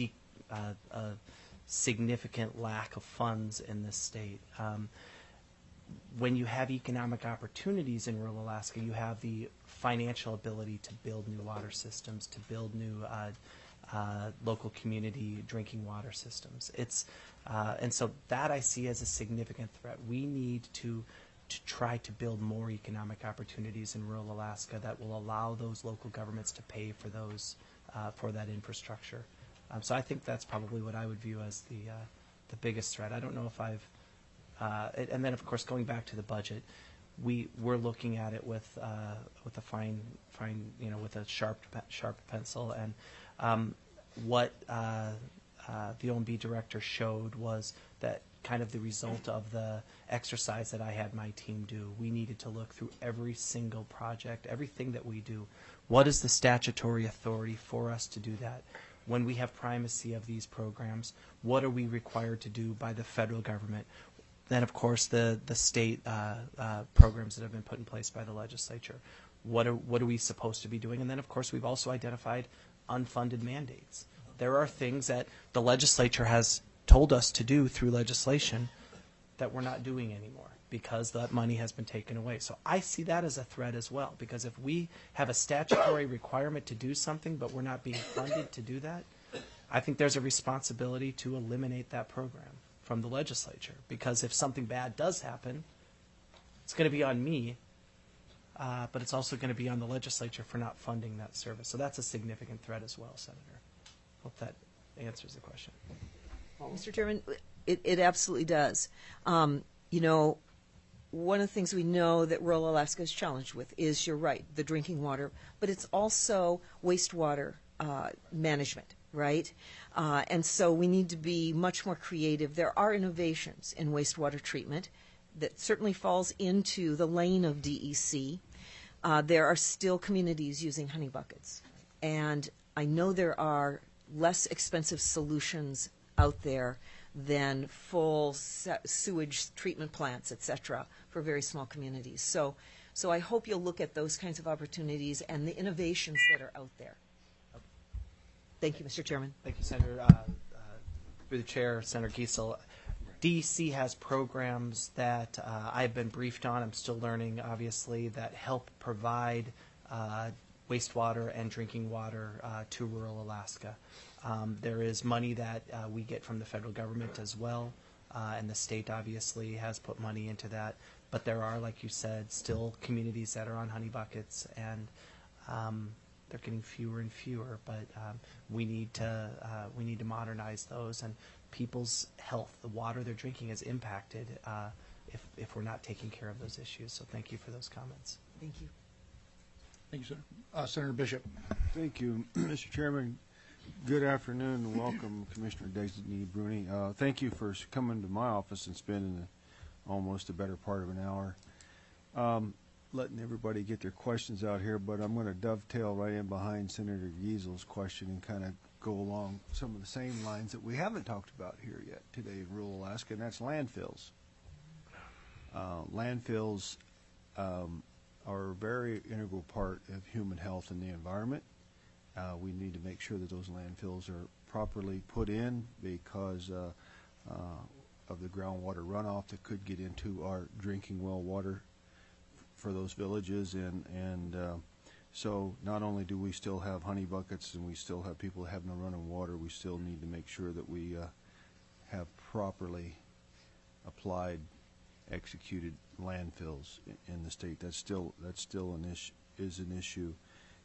significant lack of funds in this state, when you have economic opportunities in rural Alaska, you have the financial ability to build new water systems, to build new local community drinking water systems. And so that I see as a significant threat. We need to try to build more economic opportunities in rural Alaska that will allow those local governments to pay for those for that infrastructure. So I think that's probably what I would view as the biggest threat. I don't know if I've and then of course going back to the budget, we're looking at it with a fine with a sharp pencil, and what the OMB director showed was that kind of the result of the exercise that I had my team do. We needed to look through every single project, everything that we do. What is the statutory authority for us to do that? When we have primacy of these programs, what are we required to do by the federal government? Then, of course, the state programs that have been put in place by the legislature. What are we supposed to be doing? And then, of course, we've also identified unfunded mandates. There are things that the legislature has told us to do through legislation that we're not doing anymore because that money has been taken away. So I see that as a threat as well, because if we have a statutory requirement to do something but we're not being funded to do that, I think there's a responsibility to eliminate that program from the legislature, because if something bad does happen, it's going to be on me, but it's also going to be on the legislature for not funding that service. So that's a significant threat as well, Senator. Hope that answers the question. Mr. Chairman, it absolutely does. One of the things we know that rural Alaska is challenged with is, you're right, the drinking water, but it's also wastewater management, right? And so we need to be much more creative. There are innovations in wastewater treatment that certainly falls into the lane of DEC. There are still communities using honey buckets. And I know there are less expensive solutions out there than full sewage treatment plants, et cetera, for very small communities. So I hope you'll look at those kinds of opportunities and the innovations that are out there. Thank you, Mr. Chairman. Thank you, Senator. Through the chair, Senator Giesel. DEC has programs that I've been briefed on. I'm still learning, obviously, that help provide wastewater and drinking water to rural Alaska. There is money that we get from the federal government as well, and the state obviously has put money into that. But there are, like you said, still communities that are on honey buckets, and they're getting fewer and fewer. But we need to modernize those, and people's health, the water they're drinking, is impacted if we're not taking care of those issues. So thank you for those comments. Thank you. Thank you, sir. Senator Bishop. Thank you, Mr. Chairman. Good afternoon and welcome, Commissioner Designee Bruni. Thank you for coming to my office and spending almost a better part of an hour letting everybody get their questions out here, but I'm going to dovetail right in behind Senator Giesel's question and kind of go along some of the same lines that we haven't talked about here yet today in rural Alaska, and that's landfills. Landfills are a very integral part of human health and the environment. We need to make sure that those landfills are properly put in because of the groundwater runoff that could get into our drinking well water for those villages. And so not only do we still have honey buckets and we still have people having no running water, we still need to make sure that we have properly applied, executed landfills in the state. That's still an issue.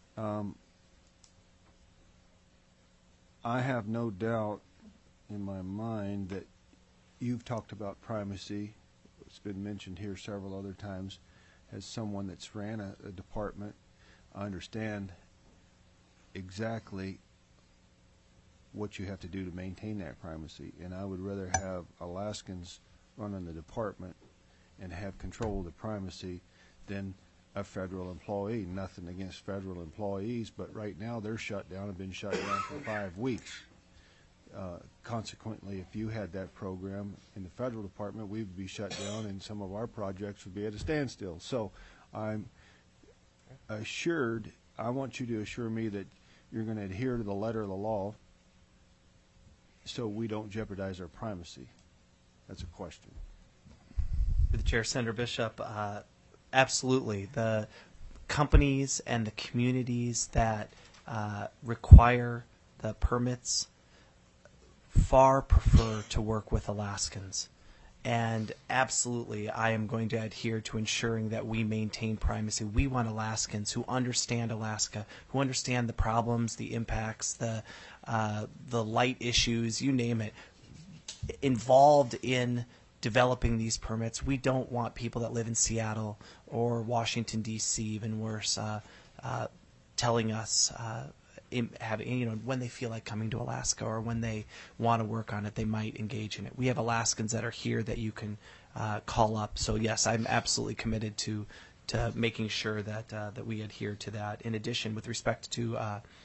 I have no doubt in my mind that you've talked about primacy. It's been mentioned here several other times. As someone that's ran a department, I understand exactly what you have to do to maintain that primacy. And I would rather have Alaskans running the department and have control of the primacy than a federal employee. Nothing against federal employees, but right now they're shut down and been shut down for 5 weeks. Consequently, if you had that program in the federal department, we would be shut down and some of our projects would be at a standstill. So I'm assured, I want you to assure me that you're going to adhere to the letter of the law so we don't jeopardize our primacy. That's a question. Through the chair, Senator Bishop, absolutely. The companies and the communities that require the permits far prefer to work with Alaskans. And absolutely, I am going to adhere to ensuring that we maintain primacy. We want Alaskans who understand Alaska, who understand the problems, the impacts, the light issues, you name it, involved in developing these permits. We don't want people that live in Seattle or Washington, D.C., even worse, telling us when they feel like coming to Alaska or when they want to work on it, they might engage in it. We have Alaskans that are here that you can call up. So yes, I'm absolutely committed to making sure that we adhere to that. In addition, with respect to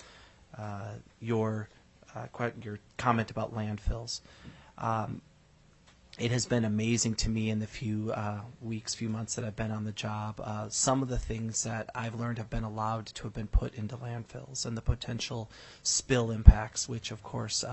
your comment about landfills, it has been amazing to me in the few months that I've been on the job. Some of the things that I've learned have been allowed to have been put into landfills, and the potential spill impacts, which of course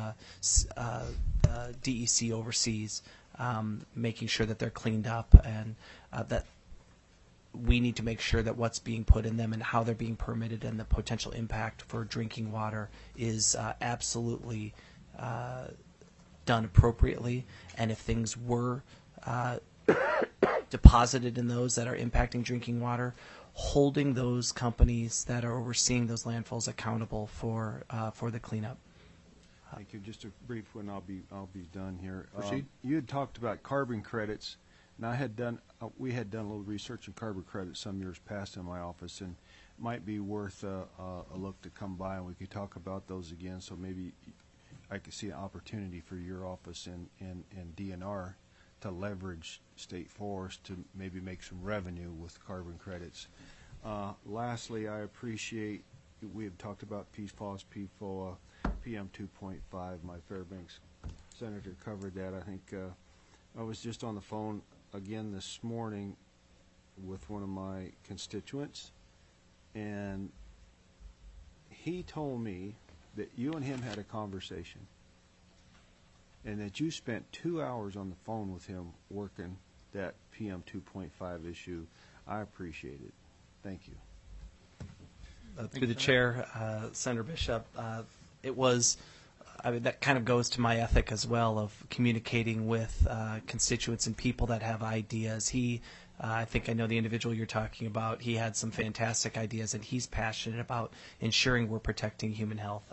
DEC oversees, making sure that they're cleaned up, and that we need to make sure that what's being put in them and how they're being permitted and the potential impact for drinking water is absolutely done appropriately. And if things were deposited in those that are impacting drinking water, holding those companies that are overseeing those landfills accountable for the cleanup. Thank you. Just a brief one. I'll be done here. Proceed. You had talked about carbon credits, and we had done a little research on carbon credits some years past in my office, and it might be worth a look to come by and we could talk about those again. So maybe I could see an opportunity for your office and DNR to leverage state forest to maybe make some revenue with carbon credits. Lastly, I appreciate we have talked about PFAS, PFOA, PM 2.5. My Fairbanks senator covered that. I think I was just on the phone again this morning with one of my constituents, and he told me that you and him had a conversation and that you spent 2 hours on the phone with him working that PM 2.5 issue. I appreciate it. Thank you. Through the chair, Senator Bishop, it was, I mean, that kind of goes to my ethic as well of communicating with constituents and people that have ideas. I think I know the individual you're talking about. He had some fantastic ideas, and he's passionate about ensuring we're protecting human health.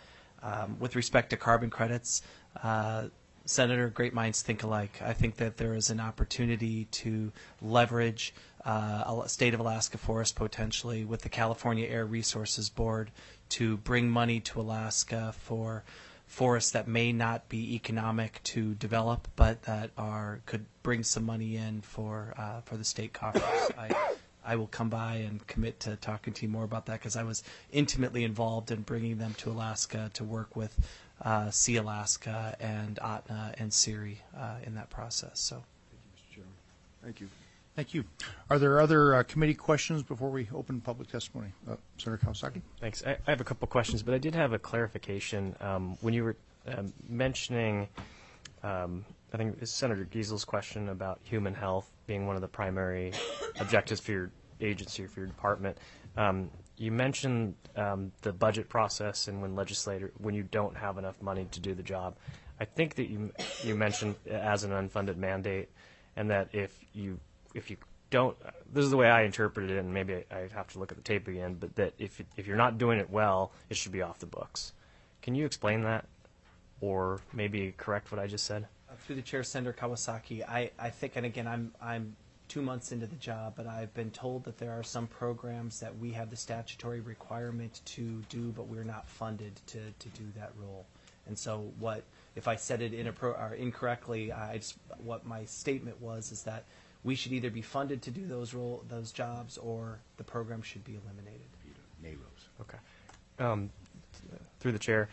With respect to carbon credits, Senator, great minds think alike. I think that there is an opportunity to leverage state of Alaska Forest potentially with the California Air Resources Board to bring money to Alaska for forests that may not be economic to develop, but that could bring some money in for the state coffers. I will come by and commit to talking to you more about that because I was intimately involved in bringing them to Alaska to work with Sea Alaska and Ahtna and SERI in that process. So, Thank you, Mr. Chairman. Thank you. Thank you. Are there other committee questions before we open public testimony? Senator Kawasaki? Thanks. I have a couple questions, but I did have a clarification. When you were mentioning, I think it's Senator Giesel's question about human health being one of the primary objectives for your agency or for your department, you mentioned the budget process and when you don't have enough money to do the job. I think that you mentioned as an unfunded mandate, and that if you don't, this is the way I interpreted it, and maybe I have to look at the tape again, but that if you're not doing it well, it should be off the books. Can you explain that, or maybe correct what I just said? Through the chair, Senator Kawasaki, I think, and again, I'm 2 months into the job, but I've been told that there are some programs that we have the statutory requirement to do, but we're not funded to do that role. And so if I said it incorrectly, what my statement was is that we should either be funded to do those jobs, or the program should be eliminated. NAROS. Okay. Through the chair,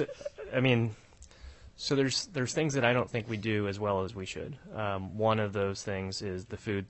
so there's things that I don't think we do as well as we should. One of those things is the food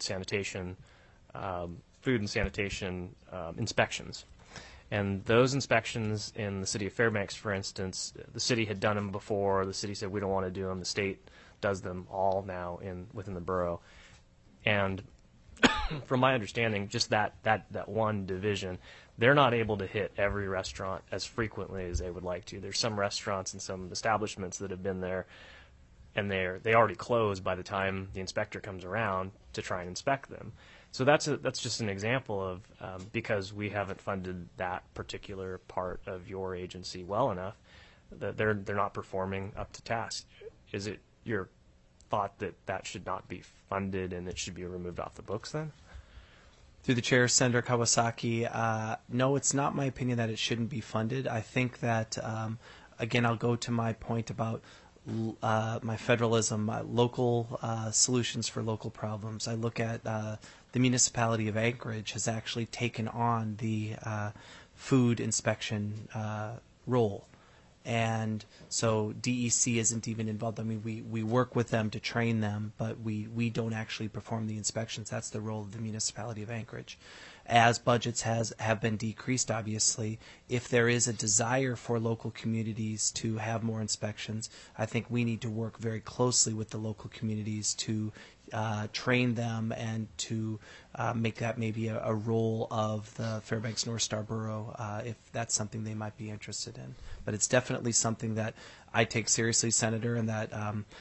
and sanitation inspections. And those inspections in the city of Fairbanks, for instance, the city had done them before. The city said we don't want to do them. The state does them all now within the borough. And from my understanding, just that one division, they're not able to hit every restaurant as frequently as they would like to. There's some restaurants and some establishments that have been there, and they already closed by the time the inspector comes around to try and inspect them. So that's just an example of because we haven't funded that particular part of your agency well enough, that they're not performing up to task. Is it your thought that should not be funded and it should be removed off the books then? Through the chair, Senator Kawasaki, no, it's not my opinion that it shouldn't be funded. I think that, again, I'll go to my point about my federalism, local solutions for local problems. I look at the municipality of Anchorage has actually taken on the food inspection role. And so DEC isn't even involved. I mean, we work with them to train them, but we don't actually perform the inspections. That's the role of the municipality of Anchorage. As budgets have been decreased, obviously, if there is a desire for local communities to have more inspections, I think we need to work very closely with the local communities to train them and to make that maybe a role of the Fairbanks North Star Borough if that's something they might be interested in. But it's definitely something that I take seriously, Senator, and that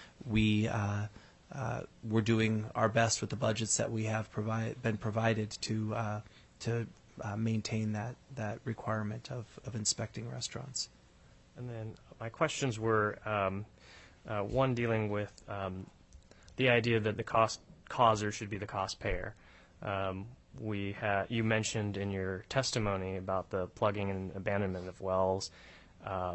we're doing our best with the budgets that we have been provided to maintain that requirement of inspecting restaurants. And then my questions were one dealing with the idea that the cost causer should be the cost payer. You mentioned in your testimony about the plugging and abandonment of wells.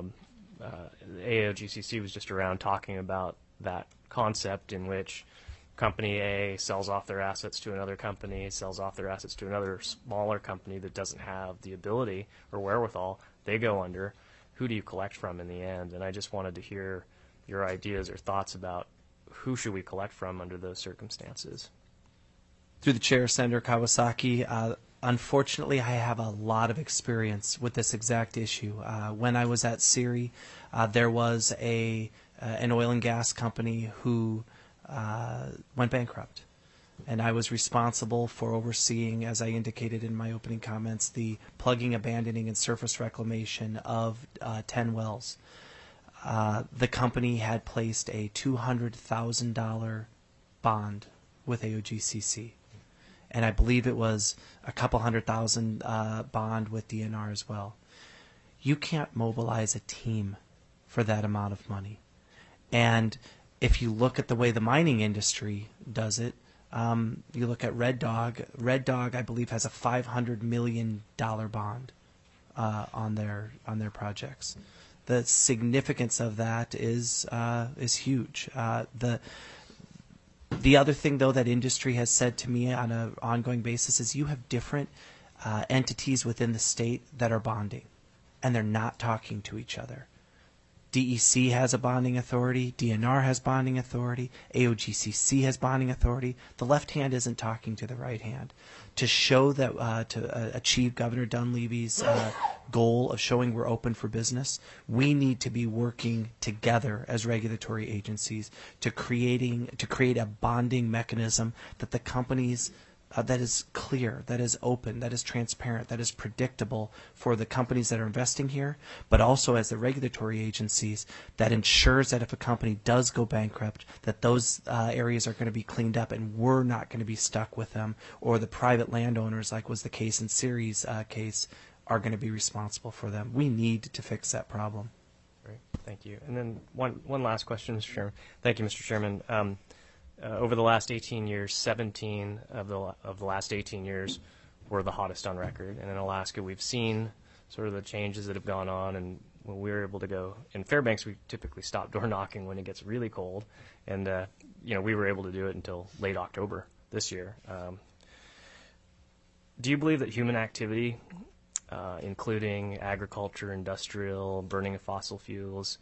The AOGCC was just around talking about that concept in which company A sells off their assets to another company, sells off their assets to another smaller company that doesn't have the ability or wherewithal, they go under. Who do you collect from in the end? And I just wanted to hear your ideas or thoughts about who should we collect from under those circumstances. Through the chair, Senator Kawasaki, unfortunately, I have a lot of experience with this exact issue. When I was at SERI, there was an oil and gas company who went bankrupt. And I was responsible for overseeing, as I indicated in my opening comments, the plugging, abandoning, and surface reclamation of 10 wells. The company had placed a $200,000 bond with AOGCC. And I believe it was a couple $100,000 bond with DNR as well. You can't mobilize a team for that amount of money. And if you look at the way the mining industry does it, you look at Red Dog. Red Dog, I believe, has a $500 million bond on their projects. The significance of that is huge. The other thing, though, that industry has said to me on an ongoing basis is you have different entities within the state that are bonding, and they're not talking to each other. DEC has a bonding authority, DNR has bonding authority, AOGCC has bonding authority. The left hand isn't talking to the right hand. To show that, to achieve Governor Dunleavy's goal of showing we're open for business, we need to be working together as regulatory agencies to create a bonding mechanism that the companies that is clear, that is open, that is transparent, that is predictable for the companies that are investing here, but also as the regulatory agencies that ensures that if a company does go bankrupt, that those areas are going to be cleaned up and we're not going to be stuck with them, or the private landowners, like was the case in SERI's case, are going to be responsible for them. We need to fix that problem. Great, thank you. And then one last question, Mr. Chairman. Thank you, Mr. Chairman. Over the last 18 years, 17 of the last 18 years were the hottest on record. And in Alaska, we've seen sort of the changes that have gone on. And when we were able to go in Fairbanks, we typically stop door knocking when it gets really cold. And we were able to do it until late October this year. Do you believe that human activity, including agriculture, industrial, burning of fossil fuels,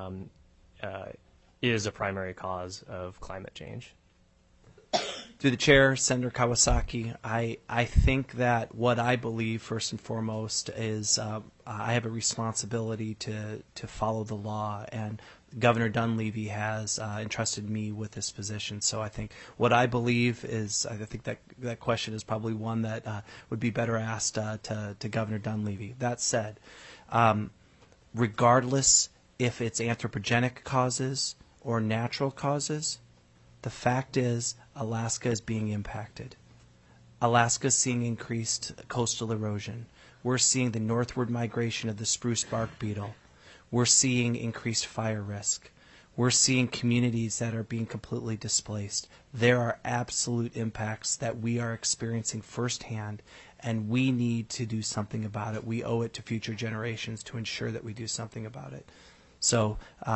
is a primary cause of climate change? Through the chair, Senator Kawasaki, I think that what I believe first and foremost is I have a responsibility to follow the law, and Governor Dunleavy has entrusted me with this position. So I think what I believe is, I think that question is probably one that would be better asked to Governor Dunleavy. That said, regardless if it's anthropogenic causes or natural causes, the fact is Alaska is being impacted. Alaska is seeing increased coastal erosion. We're seeing the northward migration of the spruce bark beetle. We're seeing increased fire risk. We're seeing communities that are being completely displaced. There are absolute impacts that we are experiencing firsthand, and we need to do something about it. We owe it to future generations to ensure that we do something about it. So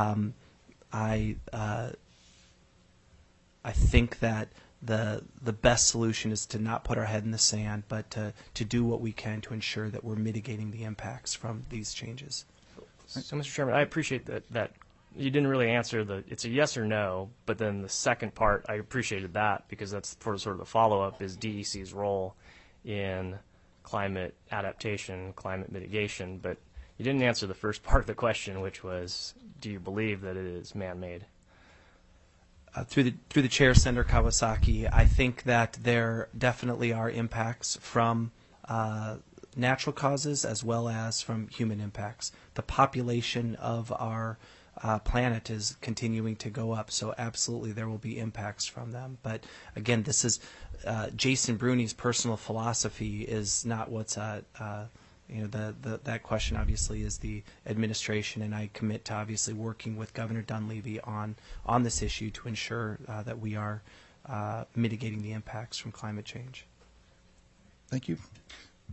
I think that the best solution is to not put our head in the sand, but to do what we can to ensure that we're mitigating the impacts from these changes. So, Mr. Chairman, I appreciate that you didn't really answer it's a yes or no, but then the second part, I appreciated that because that's sort of the follow-up is DEC's role in climate adaptation, climate mitigation, but you didn't answer the first part of the question, which was, do you believe that it is man-made? Through the chair, Senator Kawasaki, I think that there definitely are impacts from natural causes as well as from human impacts. The population of our planet is continuing to go up, so absolutely there will be impacts from them. But again, this is Jason Bruni's personal philosophy is not what's that question obviously is the administration, and I commit to obviously working with Governor Dunleavy on this issue to ensure that we are mitigating the impacts from climate change. Thank you.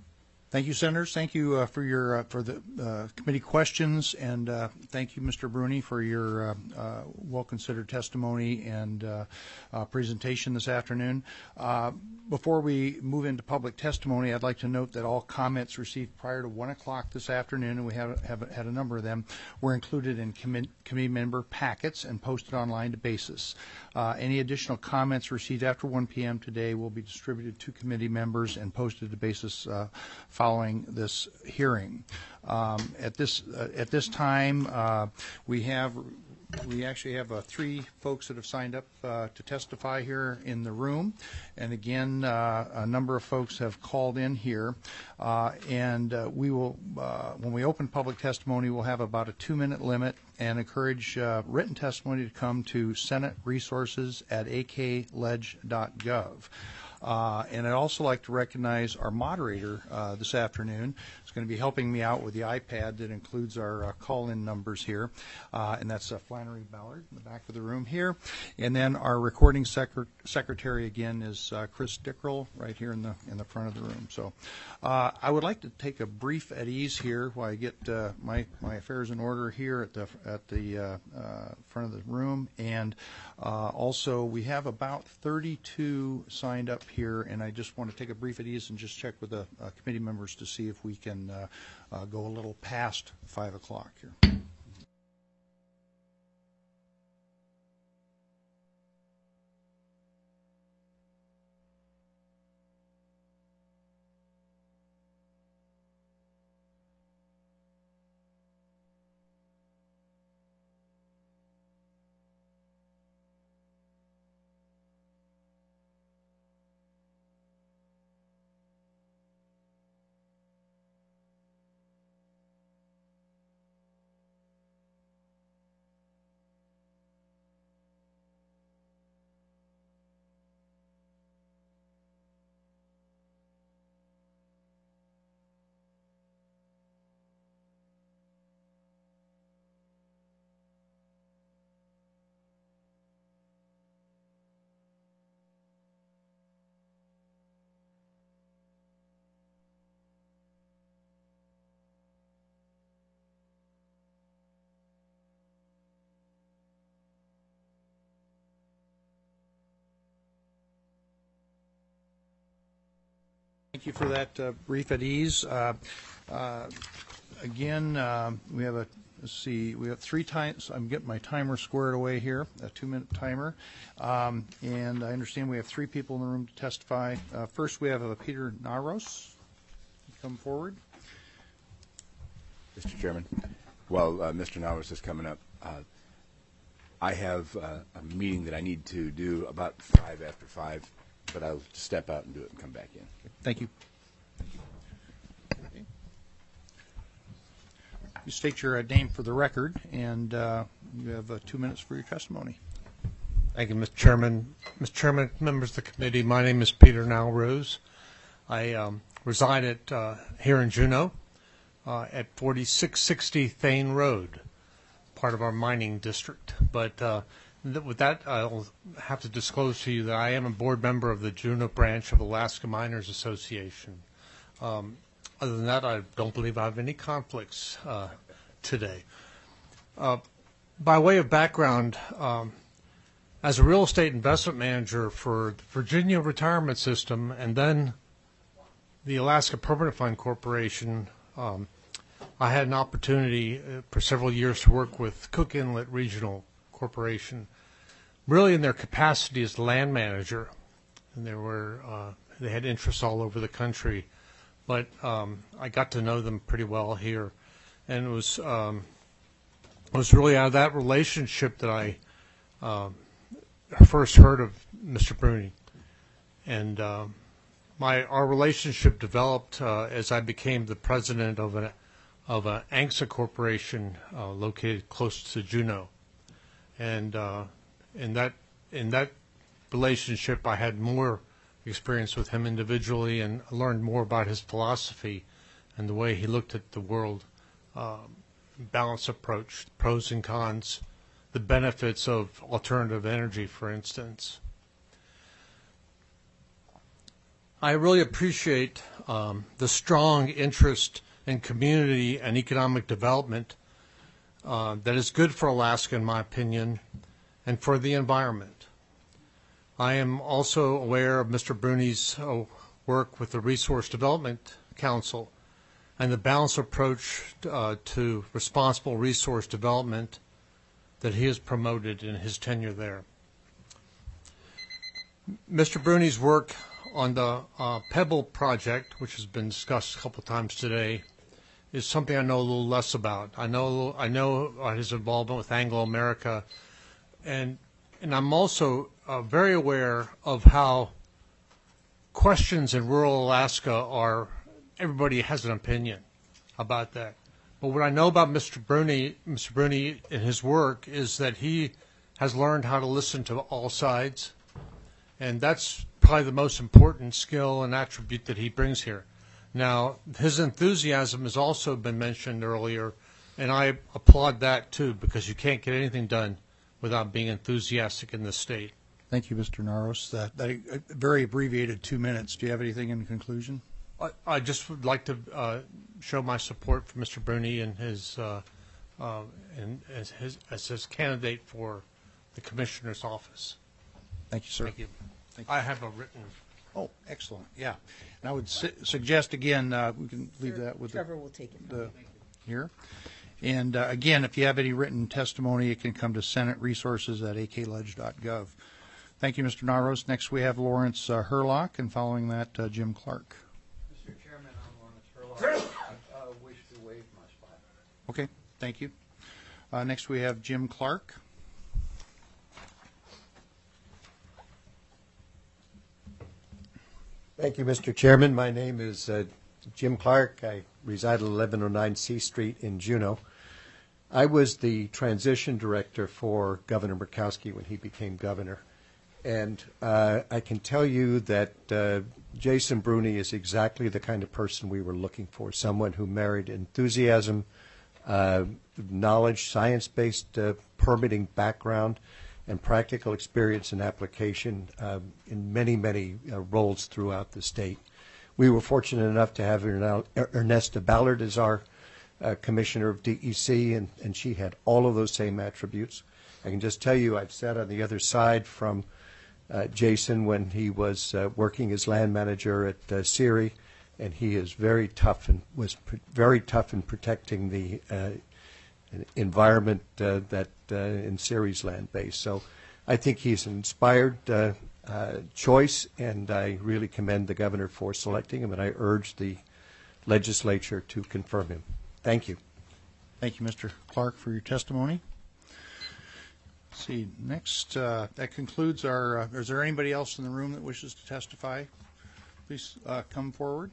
Thank you, Senators. Thank you for your for the committee questions, and thank you, Mr. Bruni, for your well-considered testimony and presentation this afternoon. Before we move into public testimony, I'd like to note that all comments received prior to 1 o'clock this afternoon, and we have had a number of them, were included in committee member packets and posted online to BASIS. Any additional comments received after 1 p.m. today will be distributed to committee members and posted to BASIS following this hearing. At this time, we actually have 3 folks that have signed up to testify here in the room, and again, a number of folks have called in here, and we will, when we open public testimony, we'll have about a 2-minute limit and encourage written testimony to come to senateresources@akledge.gov. And I'd also like to recognize our moderator this afternoon. He's going to be helping me out with the iPad that includes our call-in numbers here, and that's Flannery Ballard in the back of the room here. And then our recording secretary again is Chris Dickrell right here in the front of the room. So I would like to take a brief at ease here while I get my affairs in order here at the front of the room, and also we have about 32 signed up here, and I just want to take a brief at ease and just check with the committee members to see if we can go a little past 5 o'clock here. Thank you for that brief at ease. Again, we have let's see, we have 3 times. I'm getting my timer squared away here, a 2-minute timer. And I understand we have 3 people in the room to testify. First, we have Peter Naros. Come forward. Mr. Chairman, while Mr. Naros is coming up, I have a meeting that I need to do about 5 after 5, but I'll step out and do it and come back in. Thank you. Okay. You state your name for the record, and you have 2 minutes for your testimony. Thank you, Mr. Chairman. Mr. Chairman, members of the committee, my name is Peter Nowrose. I reside here in Juneau at 4660 Thane Road, part of our mining district. But with that, I'll have to disclose to you that I am a board member of the Juneau branch of Alaska Miners Association. Other than that, I don't believe I have any conflicts today. By way of background, as a real estate investment manager for the Virginia Retirement System and then the Alaska Permanent Fund Corporation, I had an opportunity for several years to work with Cook Inlet Regional Corporation, really in their capacity as land manager, and they had interests all over the country, but I got to know them pretty well here, and it was really out of that relationship that I first heard of Mr. Bruni, and our relationship developed as I became the president of an ANCSA corporation located close to Juneau. And in that relationship, I had more experience with him individually and learned more about his philosophy and the way he looked at the world, balanced approach, pros and cons, the benefits of alternative energy, for instance. I really appreciate the strong interest in community and economic development that is good for Alaska, in my opinion, and for the environment. I am also aware of Mr. Bruni's work with the Resource Development Council and the balanced approach to responsible resource development that he has promoted in his tenure there. Mr. Bruni's work on the Pebble project, which has been discussed a couple times today, is something I know a little less about. I know his involvement with Anglo America, and I'm also very aware of how questions in rural Alaska are, everybody has an opinion about that. But what I know about Mr. Bruni and his work is that he has learned how to listen to all sides, and that's probably the most important skill and attribute that he brings here. Now, his enthusiasm has also been mentioned earlier, and I applaud that too, because you can't get anything done without being enthusiastic in this state. Thank you, Mr. Naros. That very abbreviated 2 minutes. Do you have anything in conclusion? I just would like to show my support for Mr. Bruni and his as his candidate for the commissioner's office. Thank you, sir. Thank you. Thank you. I have a written. Oh, excellent. Yeah. And I would suggest, again, we can leave that with Trevor will take it. Here. And, again, if you have any written testimony, it can come to senateresources@akledge.gov. Thank you, Mr. Naros. Next, we have Lawrence Herlock, and following that, Jim Clark. Mr. Chairman, I'm Lawrence Herlock. I wish to waive my spot. Okay. Thank you. Next, we have Jim Clark. Thank you, Mr. Chairman. My name is Jim Clark. I reside at 1109 C Street in Juneau. I was the transition director for Governor Murkowski when he became governor. And I can tell you that Jason Bruni is exactly the kind of person we were looking for, someone who married enthusiasm, knowledge, science-based permitting background, and practical experience and application in many, many roles throughout the state. We were fortunate enough to have Ernesta Ballard as our commissioner of DEC, and she had all of those same attributes. I can just tell you I've sat on the other side from Jason when he was working as land manager at CIRI, and he is very tough and was very tough in protecting the environment that in CIRI's land base. So I think he's an inspired choice, and I really commend the governor for selecting him, and I urge the legislature to confirm him. Thank you. Thank you, Mr. Clark, for your testimony. Let's see, next, that concludes our, is there anybody else in the room that wishes to testify? Please come forward.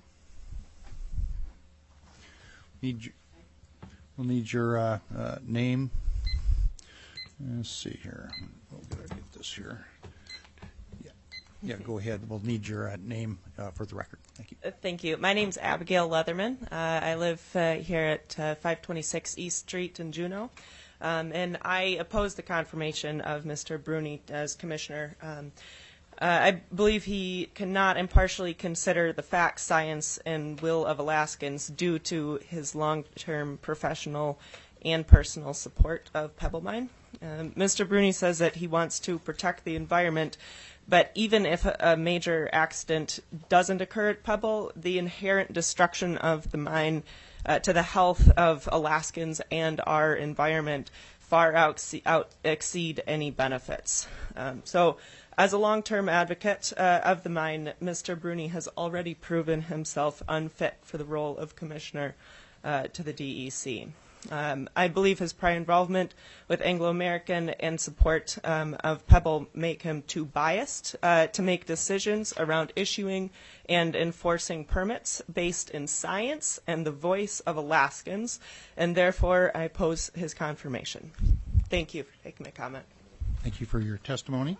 We'll need your name. Let's see here. We'll get this here. Yeah, go ahead. We'll need your name for the record. Thank you. Thank you. My name's Abigail Leatherman. I live here at 526 East Street in Juneau. And I oppose the confirmation of Mr. Bruni as commissioner. I believe he cannot impartially consider the facts, science, and will of Alaskans due to his long-term professional and personal support of Pebble Mine. Mr. Bruni says that he wants to protect the environment, but even if a major accident doesn't occur at Pebble, the inherent destruction of the mine to the health of Alaskans and our environment far exceed any benefits. So as a long-term advocate of the mine, Mr. Bruni has already proven himself unfit for the role of commissioner to the DEC. I believe his prior involvement with Anglo American and support of Pebble make him too biased to make decisions around issuing and enforcing permits based in science and the voice of Alaskans, and therefore I oppose his confirmation. Thank you for taking my comment. Thank you for your testimony.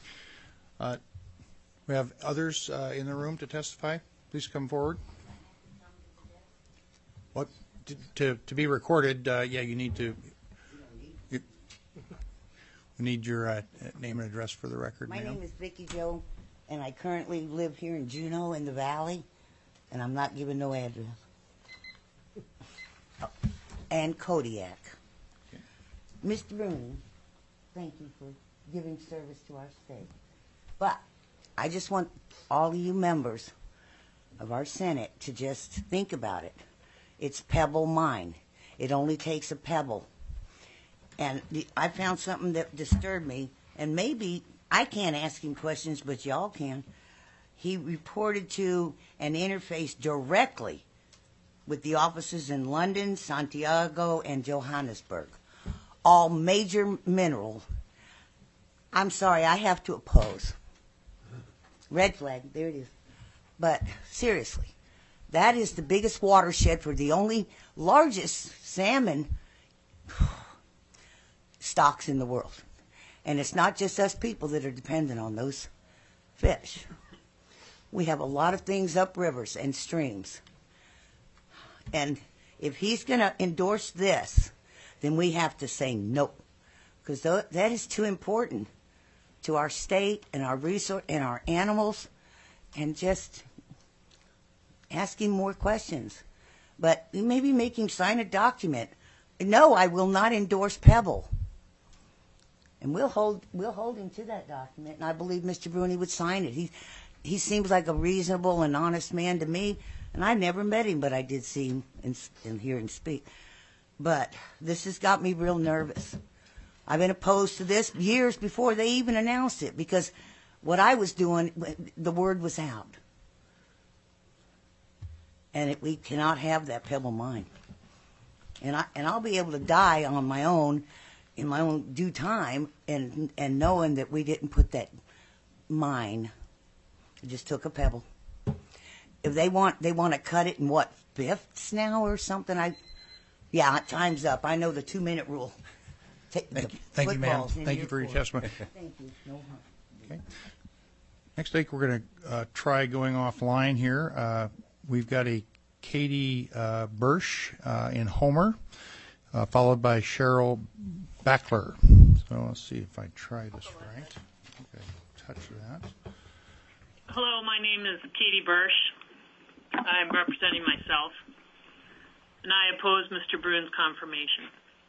We have others in the room to testify. Please come forward. What? To be recorded, yeah, you need to. We need your name and address for the record. My name is Vicki Jo, and I currently live here in Juneau in the Valley, and I'm not giving no address. And Kodiak. Okay. Mr. Bruni, thank you for giving service to our state. But I just want all of you members of our Senate to just think about it. It's Pebble Mine. It only takes a pebble. And I found something that disturbed me, and maybe I can't ask him questions, but y'all can. He reported to and interfaced directly with the offices in London, Santiago, and Johannesburg. All major mineral. I'm sorry, I have to oppose. Red flag, there it is. But seriously, that is the biggest watershed for the only largest salmon stocks in the world. And it's not just us people that are dependent on those fish. We have a lot of things up rivers and streams. And if he's going to endorse this, then we have to say no. Because that is too important to our state and our resource and our animals, and just asking more questions. But maybe make him sign a document. No, I will not endorse Pebble. And we'll hold him to that document, and I believe Mr. Bruni would sign it. He seems like a reasonable and honest man to me, and I never met him, but I did see him and hear him speak. But this has got me real nervous. I've been opposed to this years before they even announced it, because what I was doing, the word was out. And we cannot have that Pebble Mine. And I'll be able to die on my own, in my own due time, and knowing that we didn't put that mine. We just took a pebble. If they want to cut it in what, fifths now or something? Yeah, time's up. I know the 2-minute rule. Thank you, ma'am. Thank you for your testimony. Thank you. No harm. Okay. Next week we're going to try going offline here. We've got a Katie Bursch in Homer, followed by Cheryl Backler. So let's see if I try this right. Okay, touch that. Hello, my name is Katie Bursch. I'm representing myself, and I oppose Mr. Brune's confirmation.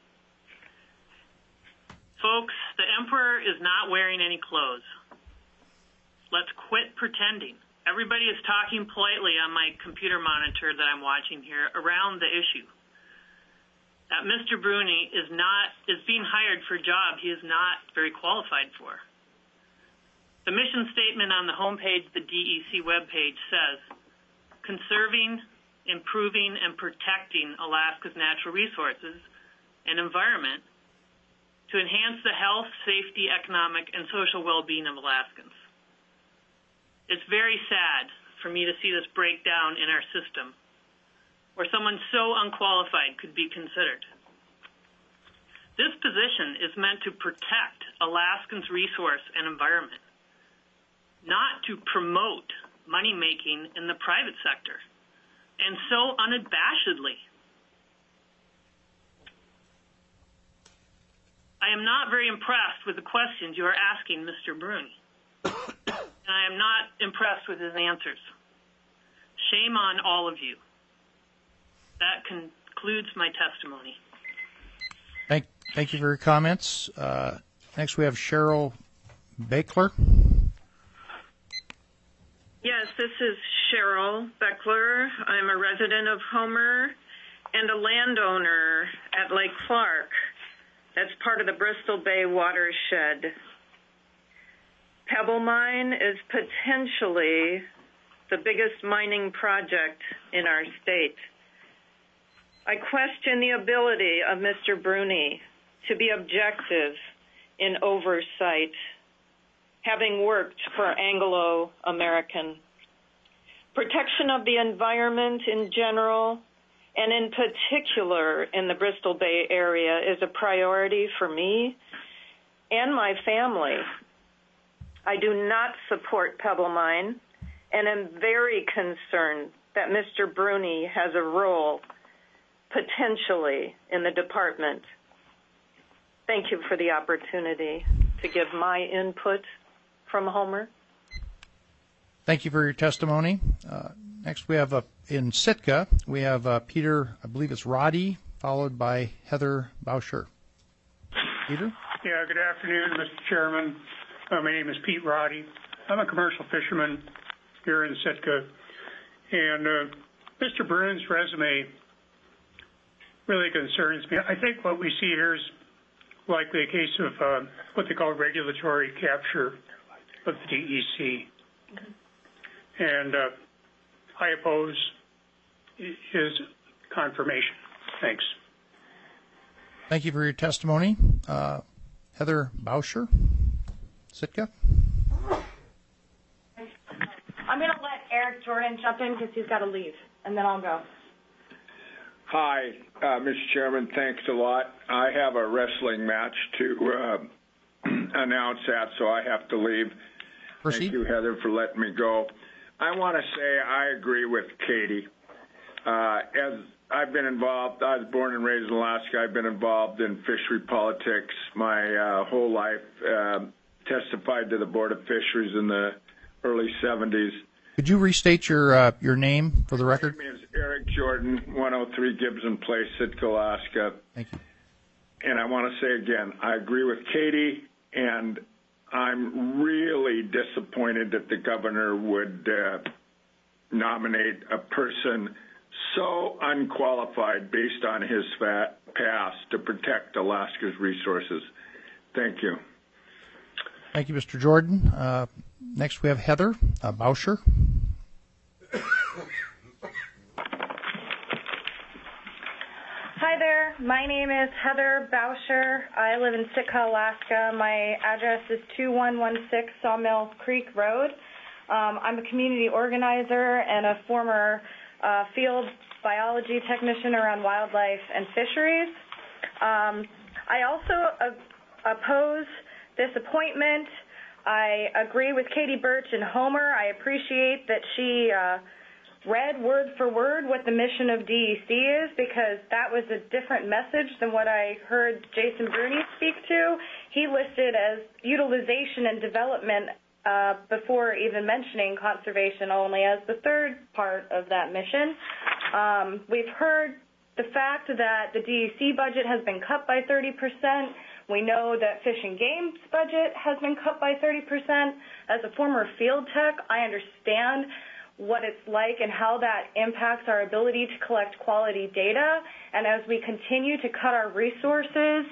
Folks, the emperor is not wearing any clothes. Let's quit pretending. Everybody is talking politely on my computer monitor that I'm watching here around the issue. That Mr. Bruni is being hired for a job he is not very qualified for. The mission statement on the homepage, the DEC webpage, says, conserving, improving, and protecting Alaska's natural resources and environment to enhance the health, safety, economic, and social well-being of Alaskans. It's very sad for me to see this breakdown in our system, where someone so unqualified could be considered. This position is meant to protect Alaskans' resource and environment, not to promote money-making in the private sector, and so unabashedly. I am not very impressed with the questions you are asking Mr. Bruni, and I am not impressed with his answers. Shame on all of you. That concludes my testimony. Thank you for your comments. Next we have Cheryl Backler. Yes, this is Cheryl Beckler. I'm a resident of Homer and a landowner at Lake Clark. That's part of the Bristol Bay watershed. Pebble Mine is potentially the biggest mining project in our state. I question the ability of Mr. Bruni to be objective in oversight, having worked for Anglo-American. Protection of the environment in general, and in particular in the Bristol Bay area, is a priority for me and my family. I do not support Pebble Mine, and am very concerned that Mr. Bruni has a role potentially in the department. Thank you for the opportunity to give my input from Homer. Thank you for your testimony. Next, we have in Sitka, we have Peter, I believe it's Roddy, followed by Heather Bauscher. Peter? Yeah, good afternoon, Mr. Chairman. My name is Pete Roddy. I'm a commercial fisherman here in Sitka. And Mr. Brune's resume really concerns me. I think what we see here is likely a case of what they call regulatory capture of the DEC. And I oppose his confirmation. Thanks. Thank you for your testimony. Heather Bauscher, Sitka. I'm going to let Eric Jordan jump in because he's got to leave, and then I'll go. Hi, Mr. Chairman. Thanks a lot. I have a wrestling match to announce at, so I have to leave. Proceed. Thank you, Heather, for letting me go. I want to say I agree with Katie. As I've been involved, I was born and raised in Alaska. I've been involved in fishery politics my whole life. Testified to the Board of Fisheries in the early 70s. Could you restate your name for the record? My name is Eric Jordan, 103 Gibson Place, Sitka, Alaska. Thank you. And I want to say again, I agree with Katie, and I'm really disappointed that the governor would nominate a person so unqualified based on his past to protect Alaska's resources. Thank you. Thank you, Mr. Jordan. Next, we have Heather Bauscher. Hi there. My name is Heather Bauscher. I live in Sitka, Alaska. My address is 2116 Sawmill Creek Road. I'm a community organizer and a former field biology technician around wildlife and fisheries. I also oppose this appointment. I agree with Katie Birch and Homer. I appreciate that she read word for word what the mission of DEC is, because that was a different message than what I heard Jason Bruni speak to. He listed as utilization and development before even mentioning conservation only as the third part of that mission. We've heard the fact that the DEC budget has been cut by 30%. We know that Fish and Game's budget has been cut by 30%. As a former field tech, I understand what it's like and how that impacts our ability to collect quality data. And as we continue to cut our resources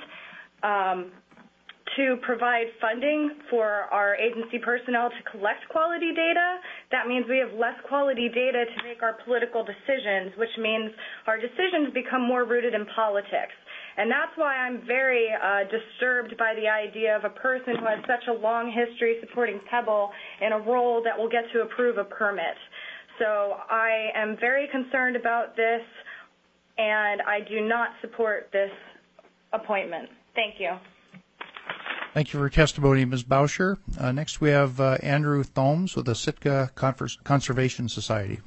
to provide funding for our agency personnel to collect quality data, that means we have less quality data to make our political decisions, which means our decisions become more rooted in politics. And that's why I'm very disturbed by the idea of a person who has such a long history supporting Pebble in a role that will get to approve a permit. So I am very concerned about this, and I do not support this appointment. Thank you. Thank you for your testimony, Ms. Bauscher. Next, we have Andrew Thomes with the Sitka Conservation Society.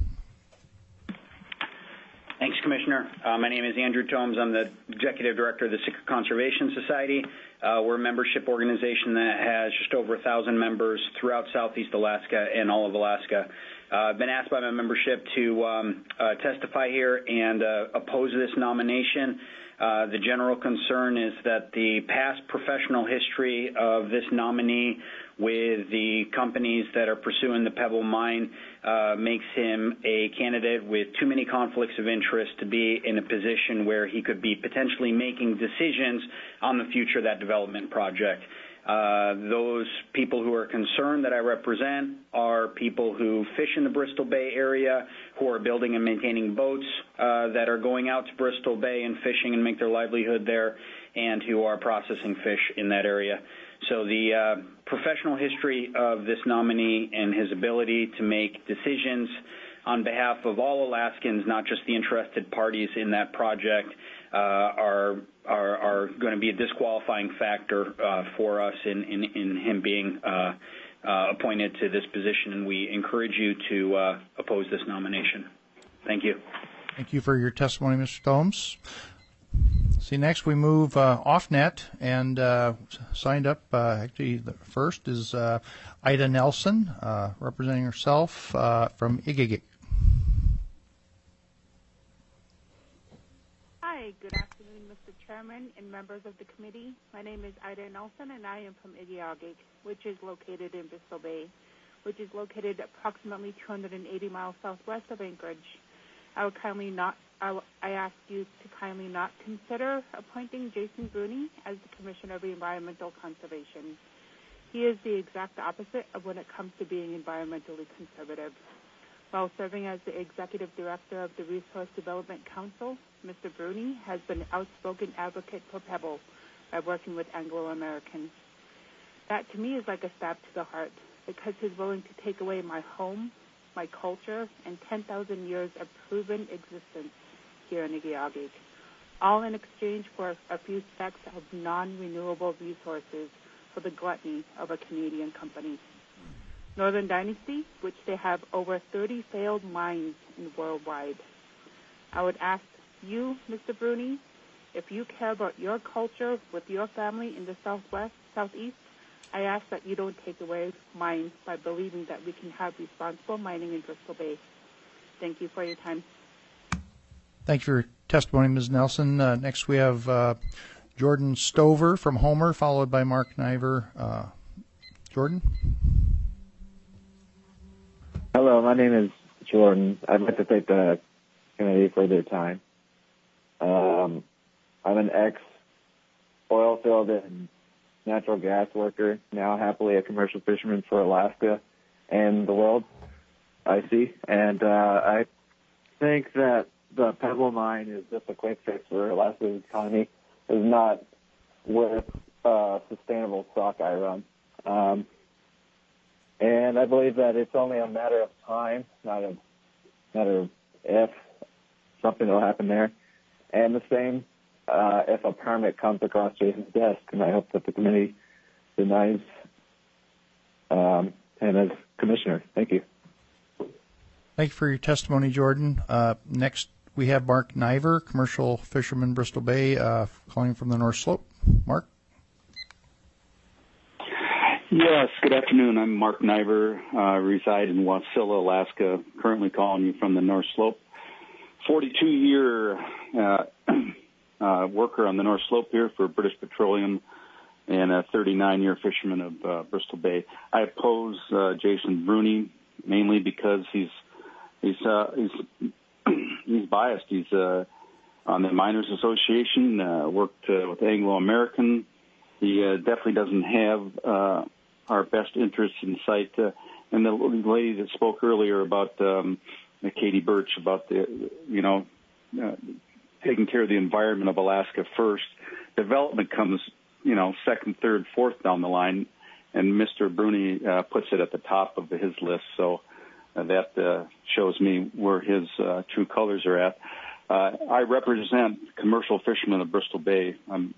Thanks, Commissioner. My name is Andrew Thomes. I'm the Executive Director of the Sitka Conservation Society. We're a membership organization that has just over 1,000 members throughout Southeast Alaska and all of Alaska. I've been asked by my membership to testify here and oppose this nomination. The general concern is that the past professional history of this nominee with the companies that are pursuing the Pebble mine makes him a candidate with too many conflicts of interest to be in a position where he could be potentially making decisions on the future of that development project. Those people who are concerned that I represent are people who fish in the Bristol Bay area, who are building and maintaining boats that are going out to Bristol Bay and fishing and make their livelihood there, and who are processing fish in that area. So the professional history of this nominee and his ability to make decisions on behalf of all Alaskans, not just the interested parties in that project, are going to be a disqualifying factor for us in him being appointed to this position, and we encourage you to oppose this nomination. Thank you. Thank you for your testimony, Mr. Thomes. See, next we move off net, and signed up, actually the first is Ida Nelson, representing herself from Igigik. Hi, good afternoon, Mr. Chairman and members of the committee. My name is Ida Nelson, and I am from Igigik, which is located in Bristol Bay, which is located approximately 280 miles southwest of Anchorage. I ask you to kindly not consider appointing Jason Bruni as the Commissioner of Environmental Conservation. He is the exact opposite of when it comes to being environmentally conservative. While serving as the Executive Director of the Resource Development Council, Mr. Bruni has been an outspoken advocate for Pebble by working with Anglo-Americans. That to me is like a stab to the heart, because he's willing to take away my home, my culture, and 10,000 years of proven existence here in Igigik, all in exchange for a few specks of non-renewable resources for the gluttony of a Canadian company. Northern Dynasty, which they have over 30 failed mines in worldwide. I would ask you, Mr. Bruni, if you care about your culture with your family in the southeast, I ask that you don't take away mine by believing that we can have responsible mining in Bristol Bay. Thank you for your time. Thank you for your testimony, Ms. Nelson. Next we have Jordan Stover from Homer, followed by Mark Niver. Jordan? Hello, my name is Jordan. I'd like to thank the committee for their time. I'm an ex-oil field and natural gas worker, now happily a commercial fisherman for Alaska and the world, I see. And I think that the Pebble mine is just a quick fix for Alaska's economy. It's not worth sustainable stock I run. And I believe that it's only a matter of time, not a matter of if something will happen there. And the same if a permit comes across Jason's desk, and I hope that the committee denies him as commissioner. Thank you. Thank you for your testimony, Jordan. Next, we have Mark Niver, commercial fisherman, Bristol Bay, calling from the North Slope. Mark? Yes, good afternoon. I'm Mark Niver. I reside in Wasilla, Alaska, currently calling you from the North Slope. 42-year worker on the North Slope here for British Petroleum and a 39-year fisherman of Bristol Bay. I oppose Jason Bruni mainly because he's biased. He's on the Miners Association, worked with Anglo-American. He definitely doesn't have our best interests in sight. And the lady that spoke earlier about Katie Birch, about taking care of the environment of Alaska first. Development comes, second, third, fourth down the line, and Mr. Bruni puts it at the top of his list. So that shows me where his true colors are at. I represent commercial fishermen of Bristol Bay,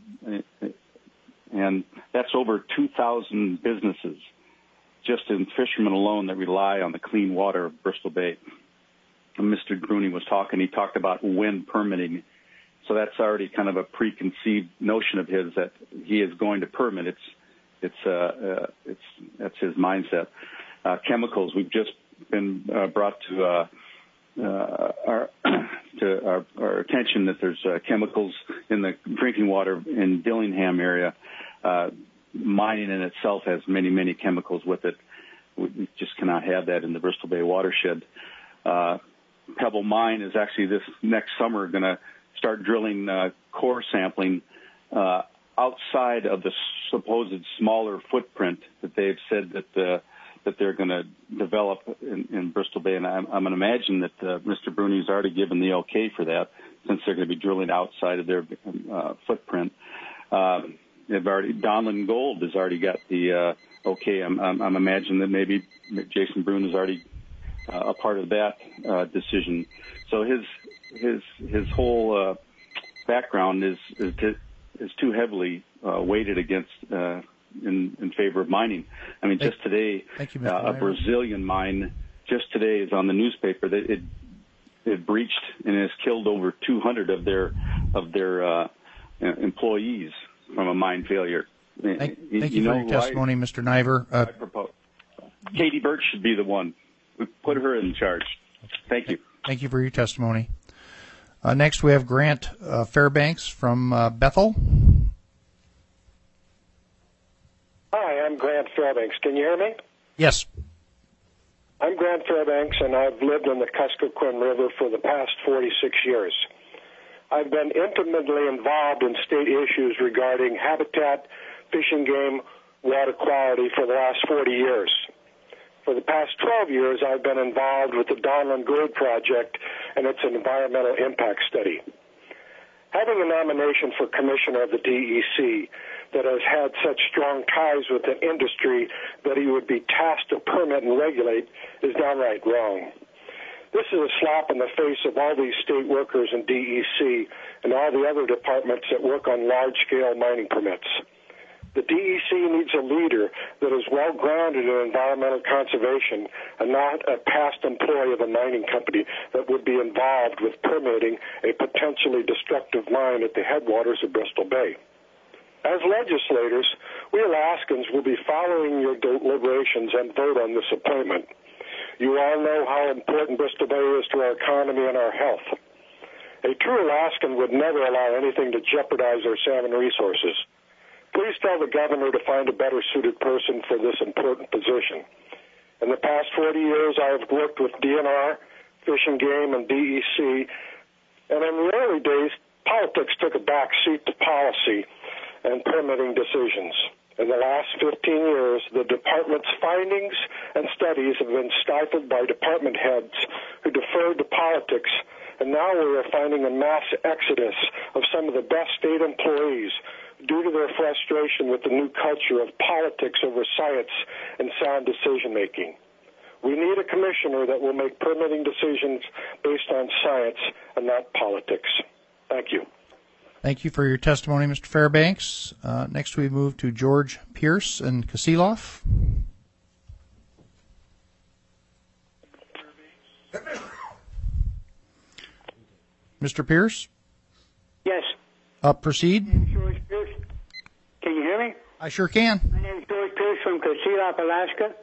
and that's over 2,000 businesses just in fishermen alone that rely on the clean water of Bristol Bay. And Mr. Bruni was talking. He talked about when permitting. So that's already kind of a preconceived notion of his that he is going to permit. That's his mindset. Chemicals. We've just been brought to our attention that there's chemicals in the drinking water in Dillingham area. Mining in itself has many, many chemicals with it. We just cannot have that in the Bristol Bay watershed. Pebble Mine is actually this next summer going to start drilling core sampling outside of the supposed smaller footprint that they've said that they're going to develop in Bristol Bay. And I'm going to imagine that Mr. Bruni's already given the okay for that, since they're going to be drilling outside of their footprint. Donlin Gold has already got the okay. I'm imagining that maybe Jason Bruni is already a part of that decision. So his whole background is too heavily weighted against in favor of mining. I mean, just today, a Brazilian mine just today is on the newspaper that it breached and has killed over 200 of their employees from a mine failure. Thank you for your testimony, Mr. Niver. Katie Birch should be the one. We put her in charge. Thank you. Thank you for your testimony. Next, we have Grant Fairbanks from Bethel. Hi, I'm Grant Fairbanks. Can you hear me? Yes. I'm Grant Fairbanks, and I've lived in the Kuskokwim River for the past 46 years. I've been intimately involved in state issues regarding habitat, fish and game, water quality for the last 40 years. For the past 12 years, I've been involved with the Donlin Gold Project and its environmental impact study. Having a nomination for commissioner of the DEC that has had such strong ties with an industry that he would be tasked to permit and regulate is downright wrong. This is a slap in the face of all these state workers in DEC and all the other departments that work on large-scale mining permits. The DEC needs a leader that is well-grounded in environmental conservation and not a past employee of a mining company that would be involved with permitting a potentially destructive mine at the headwaters of Bristol Bay. As legislators, we Alaskans will be following your deliberations and vote on this appointment. You all know how important Bristol Bay is to our economy and our health. A true Alaskan would never allow anything to jeopardize our salmon resources. Please tell the governor to find a better suited person for this important position. In the past 40 years, I have worked with DNR, Fish and Game, and DEC, and in the early days, politics took a back seat to policy and permitting decisions. In the last 15 years, the department's findings and studies have been stifled by department heads who deferred to politics, and now we are finding a mass exodus of some of the best state employees due to their frustration with the new culture of politics over science and sound decision-making. We need a commissioner that will make permitting decisions based on science and not politics. Thank you. Thank you for your testimony, Mr. Fairbanks. Next, we move to George Pierce and Kasilof. Mr. Pierce? Yes. Proceed. George Pierce. Can you hear me? I sure can. My name is George Pierce from Kasilof, Alaska.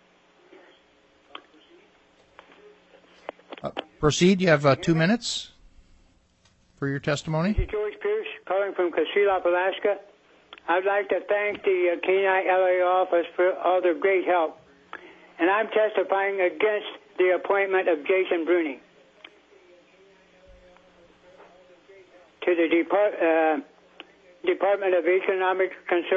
Proceed. You have 2 minutes for your testimony. This is George Pierce calling from Kasilof, Alaska. I'd like to thank the Kenai LA office for all their great help. And I'm testifying against the appointment of Jason Bruni to the Department of Economic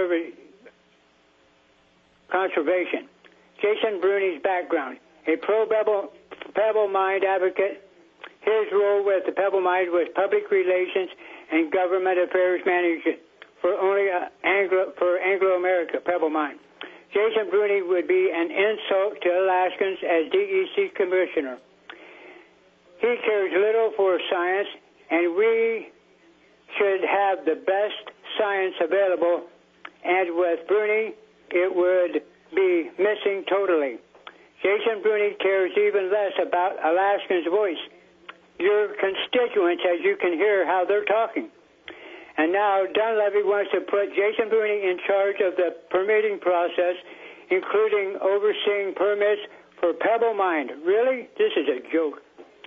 Conservation. Jason Bruni's background: a pro-Pebble Mine advocate. His role with the Pebble Mine was public relations and government affairs manager for Anglo America Pebble Mine. Jason Bruni would be an insult to Alaskans as DEC commissioner. He cares little for science, and we should have the best science available, and with Bruni, it would be missing totally. Jason Bruni cares even less about Alaskans' voice, your constituents, as you can hear how they're talking. And now Dunleavy wants to put Jason Bruni in charge of the permitting process, including overseeing permits for Pebble Mine. Really? This is a joke.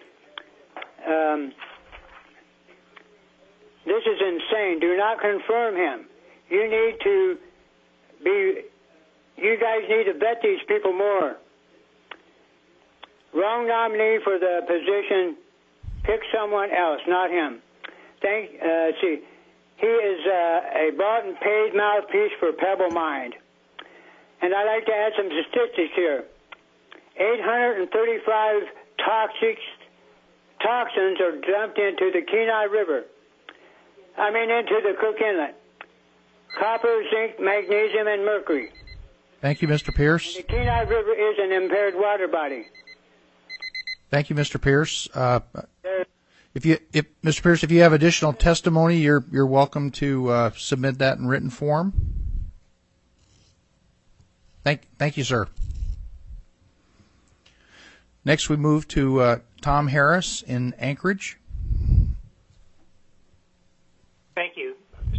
This is insane. Do not confirm him. You guys need to vet these people more. Wrong nominee for the position. Pick someone else, not him. He is a bought and paid mouthpiece for Pebble Mine. And I'd like to add some statistics here. 835 toxins are dumped into the Kenai River. Into the Cook Inlet. Copper, zinc, magnesium, and mercury. Thank you, Mr. Pierce. And the Kenai River is an impaired water body. Thank you, Mr. Pierce. Mr. Pierce, if you have additional testimony, you're welcome to submit that in written form. Thank you, sir. Next, we move to Tom Harris in Anchorage. Thank you.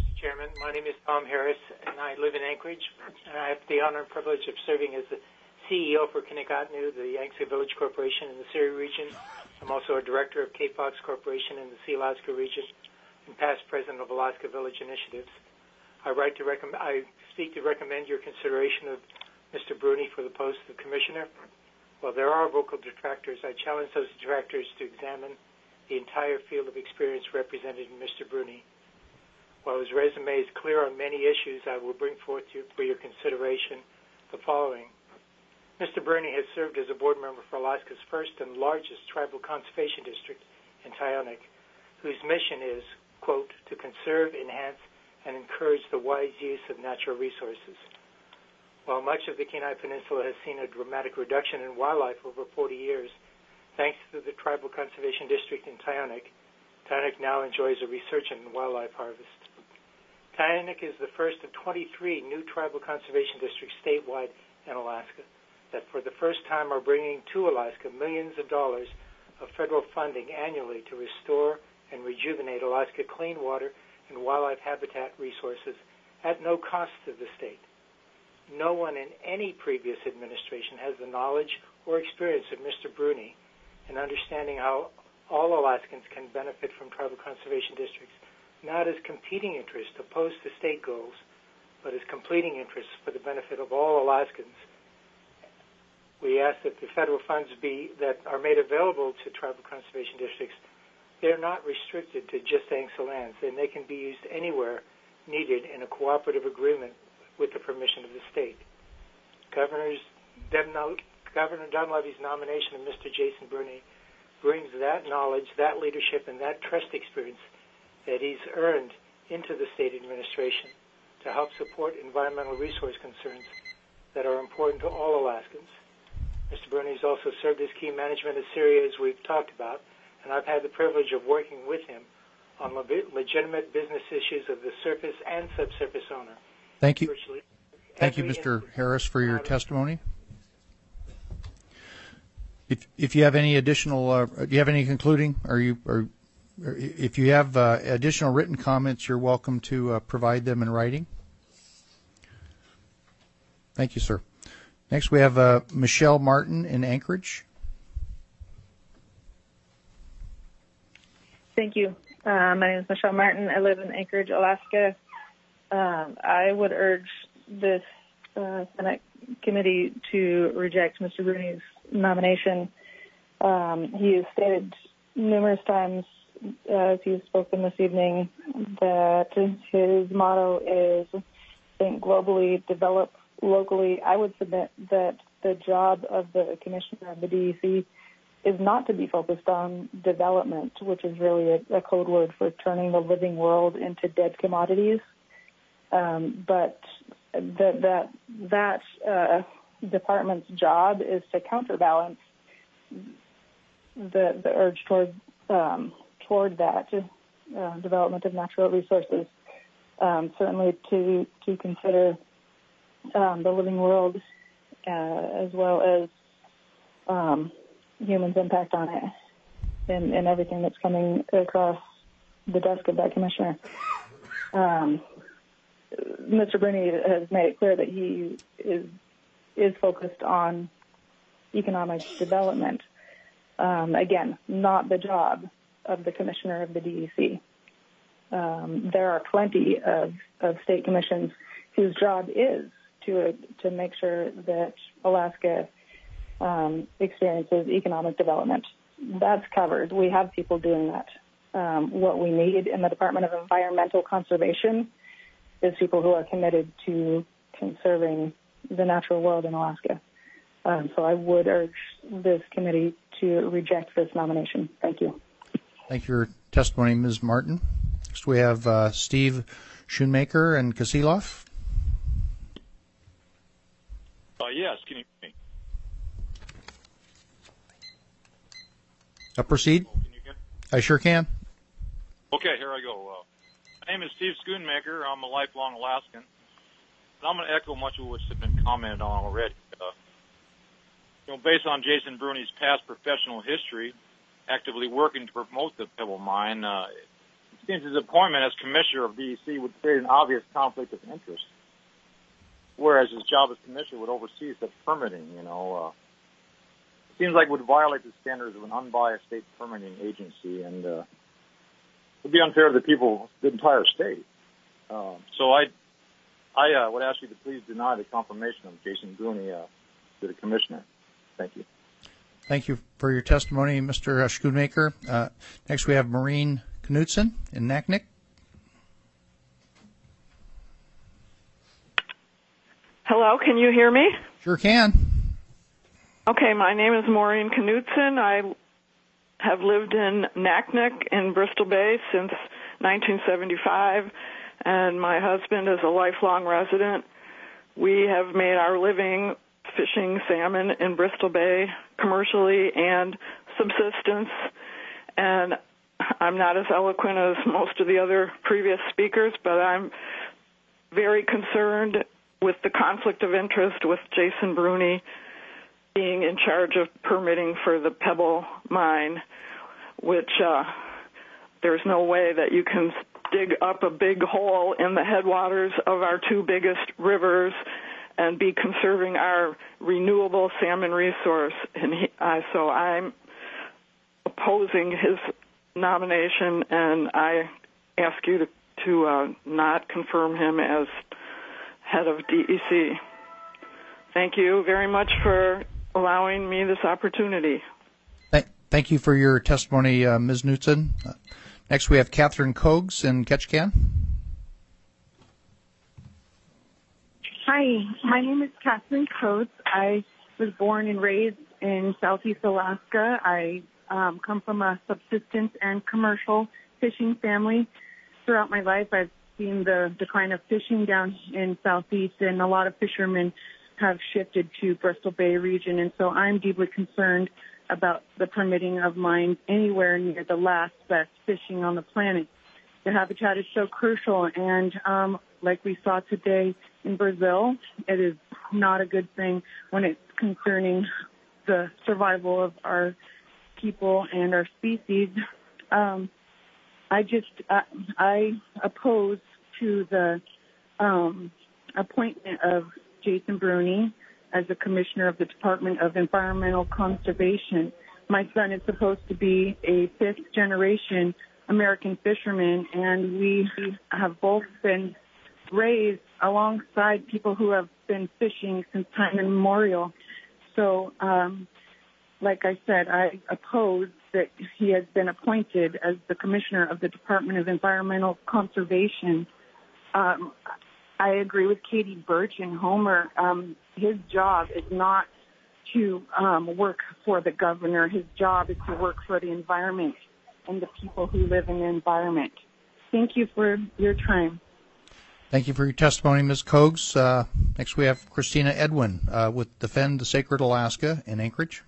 My name is Tom Harris, and I live in Anchorage. And I have the honor and privilege of serving as the CEO for Kinnicotnu, the Yangtze Village Corporation in the Surrey region. I'm also a director of Cape Fox Corporation in the Sea-Alaska region and past president of Alaska Village Initiatives. I speak to recommend your consideration of Mr. Bruni for the post of commissioner. While there are vocal detractors, I challenge those detractors to examine the entire field of experience represented in Mr. Bruni. While his resume is clear on many issues, I will bring forth for your consideration the following. Mr. Bruni has served as a board member for Alaska's first and largest tribal conservation district in Tyonek, whose mission is, quote, to conserve, enhance, and encourage the wise use of natural resources. While much of the Kenai Peninsula has seen a dramatic reduction in wildlife over 40 years, thanks to the Tribal Conservation District in Tyonek, Tyonek now enjoys a resurgent in wildlife harvest. Tyonek is the first of 23 new tribal conservation districts statewide in Alaska that for the first time are bringing to Alaska millions of dollars of federal funding annually to restore and rejuvenate Alaska clean water and wildlife habitat resources at no cost to the state. No one in any previous administration has the knowledge or experience of Mr. Bruni in understanding how all Alaskans can benefit from tribal conservation districts, not as competing interests opposed to state goals, but as completing interests for the benefit of all Alaskans. We ask that the federal funds that are made available to tribal conservation districts, they're not restricted to just Angsa lands, and they can be used anywhere needed in a cooperative agreement with the permission of the state. Governor Dunleavy's nomination of Mr. Jason Bruni brings that knowledge, that leadership, and that trust experience that he's earned into the state administration to help support environmental resource concerns that are important to all Alaskans. Mr. Bruni has also served as key management of Syria, as we've talked about, and I've had the privilege of working with him on legitimate business issues of the surface and subsurface owner. Thank you. Thank you, Mr. Harris, for your testimony. If you have any additional, do you have any concluding? If you have additional written comments, you're welcome to provide them in writing. Thank you, sir. Next, we have Michelle Martin in Anchorage. Thank you. My name is Michelle Martin. I live in Anchorage, Alaska. I would urge this Senate committee to reject Mr. Bruni's nomination. He has stated numerous times, as he's spoken this evening, that his motto is think globally, develop locally. I would submit that the job of the commissioner of the DEC is not to be focused on development, which is really a code word for turning the living world into dead commodities. But that department's job is to counterbalance the urge toward that development of natural resources. Certainly to consider the living world as well as humans' impact on it and everything that's coming across the desk of that commissioner. Mr. Bruni has made it clear that he is focused on economic development. Again, not the job of the commissioner of the DEC. There are plenty of state commissions whose job is to make sure that Alaska experiences economic development. That's covered. We have people doing that. What we need in the Department of Environmental Conservation is people who are committed to conserving the natural world in Alaska. So I would urge this committee to reject this nomination. Thank you. Thank you for your testimony, Ms. Martin. Next we have Steve Schoonmaker and Kasiloff. Yes, can you hear me? Proceed. Can you hear me? I sure can. Okay, here I go. My name is Steve Schoonmaker. I'm a lifelong Alaskan. And I'm going to echo much of what's been commented on already. Based on Jason Bruni's past professional history, actively working to promote the Pebble Mine, seems his appointment as commissioner of DEC would create an obvious conflict of interest, whereas his job as commissioner would oversee such permitting. It seems like it would violate the standards of an unbiased state permitting agency, and would be unfair to the people of the entire state. So I would ask you to please deny the confirmation of Jason Bruni to the commissioner. Thank you. Thank you for your testimony, Mr. Schoonmaker. Next, we have Maureen Knudsen in Naknek. Hello, can you hear me? Sure can. Okay, my name is Maureen Knudsen. I have lived in Naknek in Bristol Bay since 1975, and my husband is a lifelong resident. We have made our living fishing salmon in Bristol Bay commercially and subsistence, and I'm not as eloquent as most of the other previous speakers, but I'm very concerned with the conflict of interest with Jason Bruni being in charge of permitting for the Pebble mine, which there's no way that you can dig up a big hole in the headwaters of our two biggest rivers and be conserving our renewable salmon resource. And so I'm opposing his nomination, and I ask you to not confirm him as head of DEC. Thank you very much for allowing me this opportunity. Thank you for your testimony, Ms. Knudsen. Next, we have Catherine Kogs in Ketchikan. Hi, my name is Catherine Coates. I was born and raised in Southeast Alaska. I come from a subsistence and commercial fishing family. Throughout my life, I've seen the decline of fishing down in Southeast, and a lot of fishermen have shifted to Bristol Bay region, and so I'm deeply concerned about the permitting of mines anywhere near the last best fishing on the planet. The habitat is so crucial, and like we saw today in Brazil, it is not a good thing when it's concerning the survival of our people and our species. I oppose to the appointment of Jason Bruni as the commissioner of the Department of Environmental Conservation. My son is supposed to be a fifth-generation American fisherman, and we have both been raised alongside people who have been fishing since time immemorial. So, like I said, I oppose that he has been appointed as the commissioner of the Department of Environmental Conservation. I agree with Katie Birch and Homer. His job is not to work for the governor. His job is to work for the environment and the people who live in the environment. Thank you for your time. Thank you for your testimony, Ms. Kogs. Next, we have Christina Edwin with Defend the Sacred Alaska in Anchorage.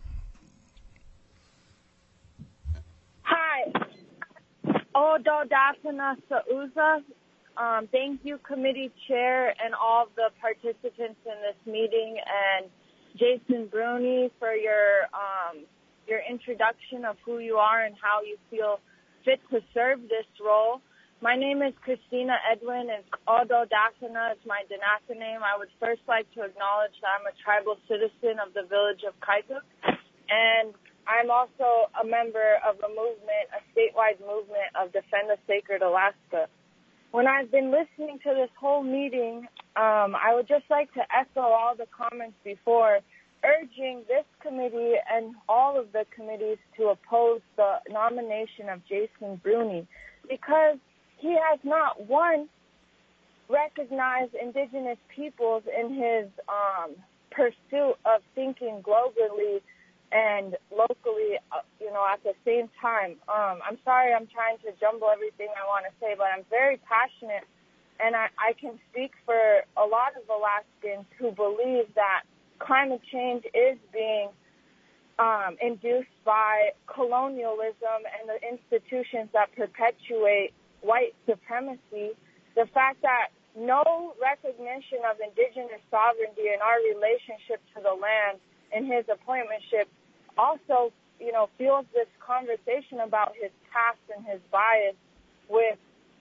Hi. Odo Dafna Sauza. Thank you, committee chair, and all of the participants in this meeting, and Jason Bruni for your introduction of who you are and how you feel fit to serve this role. My name is Christina Edwin, and Odo Dafna is my Danaka name. I would first like to acknowledge that I'm a tribal citizen of the village of Kaituk, and I'm also a member of a movement, a statewide movement of Defend the Sacred Alaska. When I've been listening to this whole meeting, I would just like to echo all the comments before, urging this committee and all of the committees to oppose the nomination of Jason Bruni, because he has not, one, recognized indigenous peoples in his pursuit of thinking globally and locally, at the same time. I'm sorry I'm trying to jumble everything I want to say, but I'm very passionate, and I can speak for a lot of Alaskans who believe that climate change is being induced by colonialism and the institutions that perpetuate white supremacy. The fact that no recognition of indigenous sovereignty in our relationship to the land in his appointmentship also, fuels this conversation about his past and his bias. with,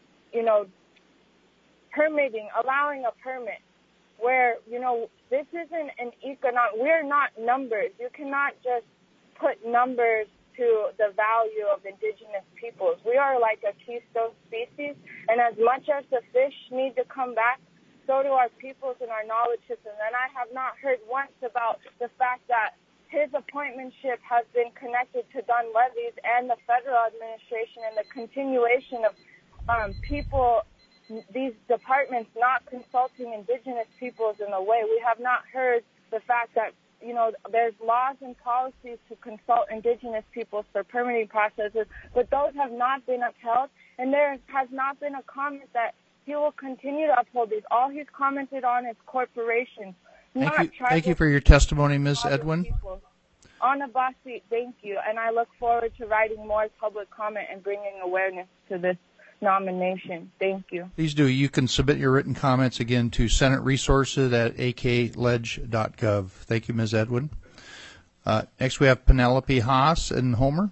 permitting, allowing a permit where, this isn't an we're not numbers. You cannot just put numbers to the value of indigenous peoples. We are like a keystone species, and as much as the fish need to come back, so do our peoples and our knowledge system. And I have not heard once about the fact that his appointmentship has been connected to Dunleavy's and the federal administration, and the continuation of these departments not consulting indigenous peoples in a way. We have not heard the fact that, there's laws and policies to consult indigenous peoples for permitting processes, but those have not been upheld, and there has not been a comment that he will continue to uphold these. All he's commented on is corporations. Thank you for your testimony, Ms. Edwin. Anabasi, thank you, and I look forward to writing more public comment and bringing awareness to this nomination. Thank you. Please do. You can submit your written comments again to Senate Resources at akledge.gov. Thank you, Ms. Edwin. Next, we have Penelope Haas in Homer.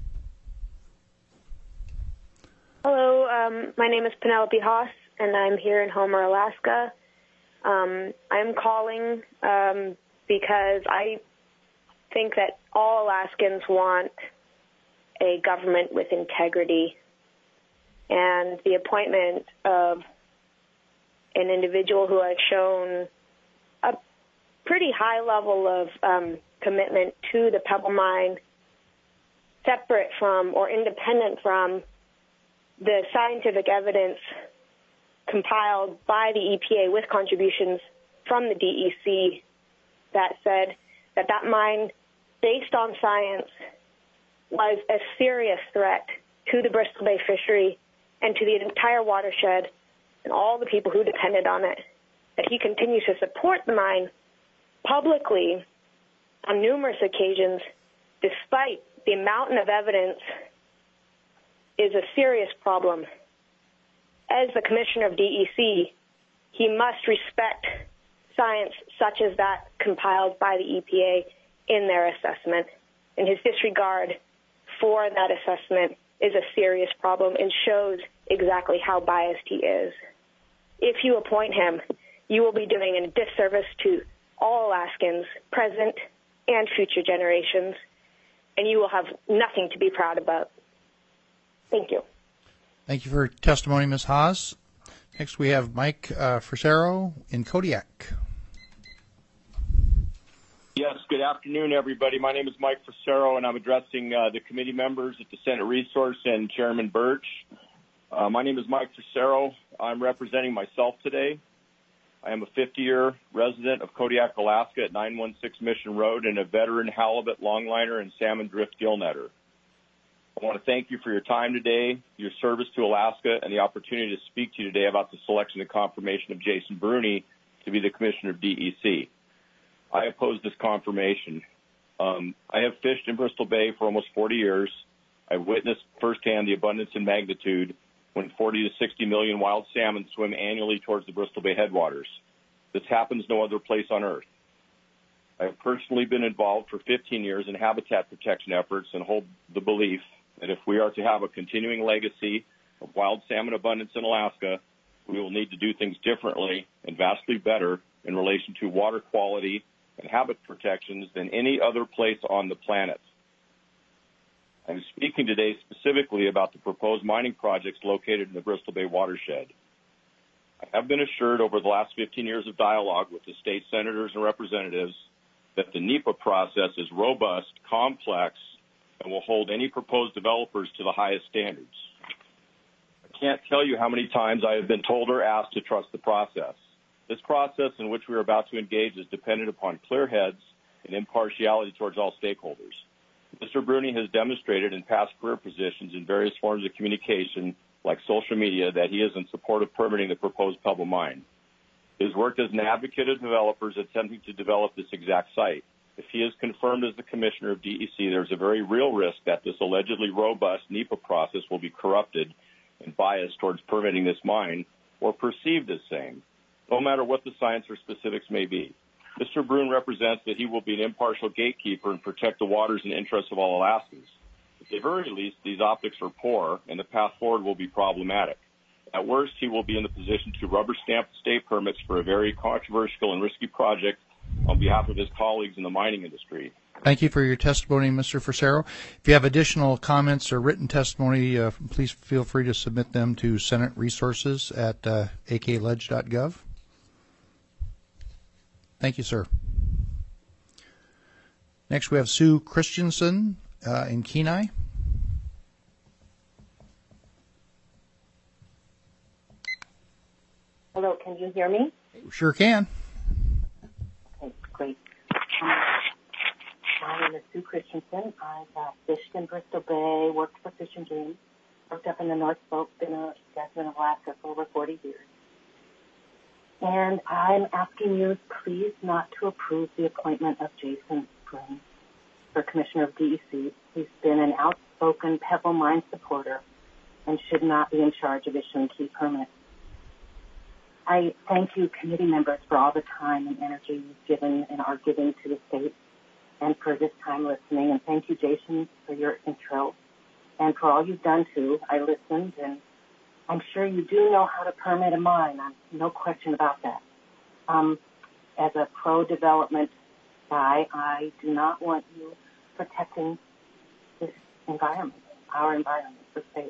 Hello, my name is Penelope Haas, and I'm here in Homer, Alaska. I'm calling because I think that all Alaskans want a government with integrity, and the appointment of an individual who has shown a pretty high level of commitment to the Pebble Mine, separate from or independent from the scientific evidence compiled by the EPA with contributions from the DEC that said that mine, based on science, was a serious threat to the Bristol Bay fishery and to the entire watershed and all the people who depended on it, that he continues to support the mine publicly on numerous occasions, despite the mountain of evidence, is a serious problem. As the commissioner of DEC, he must respect science such as that compiled by the EPA in their assessment, and his disregard for that assessment is a serious problem and shows exactly how biased he is. If you appoint him, you will be doing a disservice to all Alaskans, present and future generations, and you will have nothing to be proud about. Thank you. Thank you for your testimony, Ms. Haas. Next, we have Mike Frisero in Kodiak. Yes, good afternoon, everybody. My name is Mike Frisero, and I'm addressing the committee members at the Senate Resource and Chairman Birch. My name is Mike Frisero. I'm representing myself today. I am a 50-year resident of Kodiak, Alaska at 916 Mission Road and a veteran halibut, longliner, and salmon drift gill netter. I want to thank you for your time today, your service to Alaska, and the opportunity to speak to you today about the selection and confirmation of Jason Bruni to be the Commissioner of DEC. I oppose this confirmation. I have fished in Bristol Bay for almost 40 years. I've witnessed firsthand the abundance and magnitude when 40 to 60 million wild salmon swim annually towards the Bristol Bay headwaters. This happens no other place on Earth. I have personally been involved for 15 years in habitat protection efforts and hold the belief that if we are to have a continuing legacy of wild salmon abundance in Alaska, we will need to do things differently and vastly better in relation to water quality and habitat protections than any other place on the planet. I'm speaking today specifically about the proposed mining projects located in the Bristol Bay watershed. I have been assured over the last 15 years of dialogue with the state senators and representatives that the NEPA process is robust, complex, and will hold any proposed developers to the highest standards. I can't tell you how many times I have been told or asked to trust the process. This process in which we are about to engage is dependent upon clear heads and impartiality towards all stakeholders. Mr. Bruni has demonstrated in past career positions in various forms of communication, like social media, that he is in support of permitting the proposed Pebble Mine. His work as an advocate of developers attempting to develop this exact site. If he is confirmed as the Commissioner of DEC, there's a very real risk that this allegedly robust NEPA process will be corrupted and biased towards permitting this mine, or perceived as same, no matter what the science or specifics may be. Mr. Brune represents that he will be an impartial gatekeeper and protect the waters and interests of all Alaskans. At the very least, these optics are poor, and the path forward will be problematic. At worst, he will be in the position to rubber stamp state permits for a very controversial and risky project on behalf of his colleagues in the mining industry. Thank you for your testimony, Mr. Frisero. If you have additional comments or written testimony, please feel free to submit them to Senate Resources at akledge.gov. Thank you, sir. Next, we have Sue Christensen in Kenai. Hello, can you hear me? Sure can. Okay, great. My name is Sue Christensen. I've fished in Bristol Bay, worked for Fish and Game, worked up in the North Slope, been a resident of Alaska for over 40 years. And I'm asking you, please, not to approve the appointment of Jason Bruni for Commissioner of DEC. He's been an outspoken Pebble Mine supporter and should not be in charge of issuing key permits. I thank you, committee members, for all the time and energy you've given and are giving to the state and for this time listening. And thank you, Jason, for your intro and for all you've done, too. I listened, and I'm sure you do know how to permit a mine. No question about that. As a pro-development guy, I do not want you protecting this environment, our environment, the state.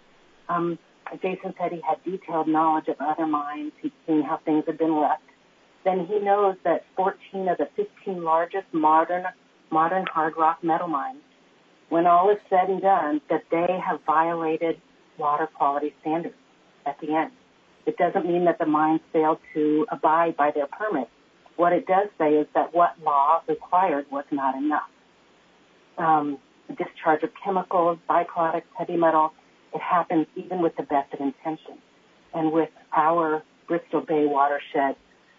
Jason said he had detailed knowledge of other mines. He'd seen how things had been left. Then he knows that 14 of the 15 largest modern hard rock metal mines, when all is said and done, that they have violated water quality standards at the end. It doesn't mean that the mines failed to abide by their permits. What it does say is that what law required was not enough. Discharge of chemicals, byproducts, heavy metals, it happens even with the best of intentions. And with our Bristol Bay watershed,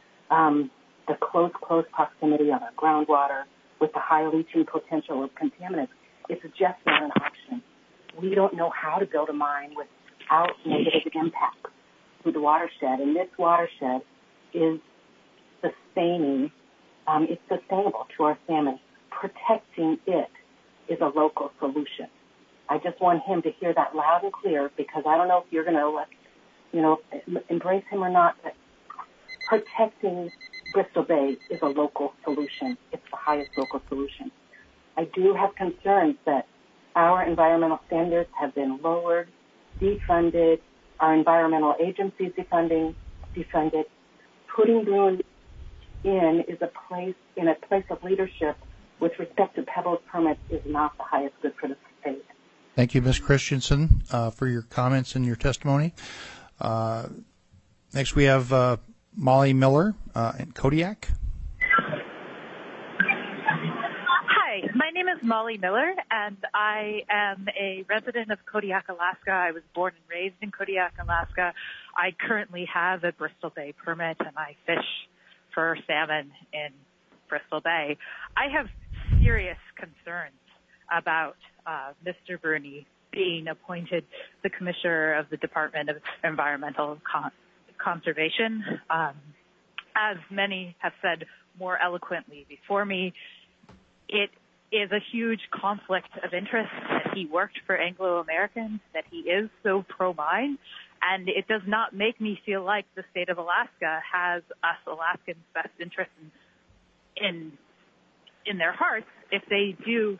the close proximity of our groundwater, with the high leaching potential of contaminants, it's just not an option. We don't know how to build a mine without negative impacts to the watershed. And this watershed is sustaining, it's sustainable to our salmon. Protecting it is a local solution. I just want him to hear that loud and clear, because I don't know if you're going to, embrace him or not, but protecting Bristol Bay is a local solution. It's the highest local solution. I do have concerns that our environmental standards have been lowered, defunded, our environmental agencies defunded. Putting Bruin in a place of leadership with respect to Pebble's permits is not the highest good for the state. Thank you, Ms. Christensen, for your comments and your testimony. Next, we have Molly Miller in Kodiak. Hi, my name is Molly Miller, and I am a resident of Kodiak, Alaska. I was born and raised in Kodiak, Alaska. I currently have a Bristol Bay permit, and I fish for salmon in Bristol Bay. I have serious concerns about Mr. Bruni being appointed the Commissioner of the Department of Environmental Conservation. As many have said more eloquently before me, it is a huge conflict of interest that he worked for Anglo American, that he is so pro-mine, and it does not make me feel like the state of Alaska has us Alaskans' best interests in their hearts. If they do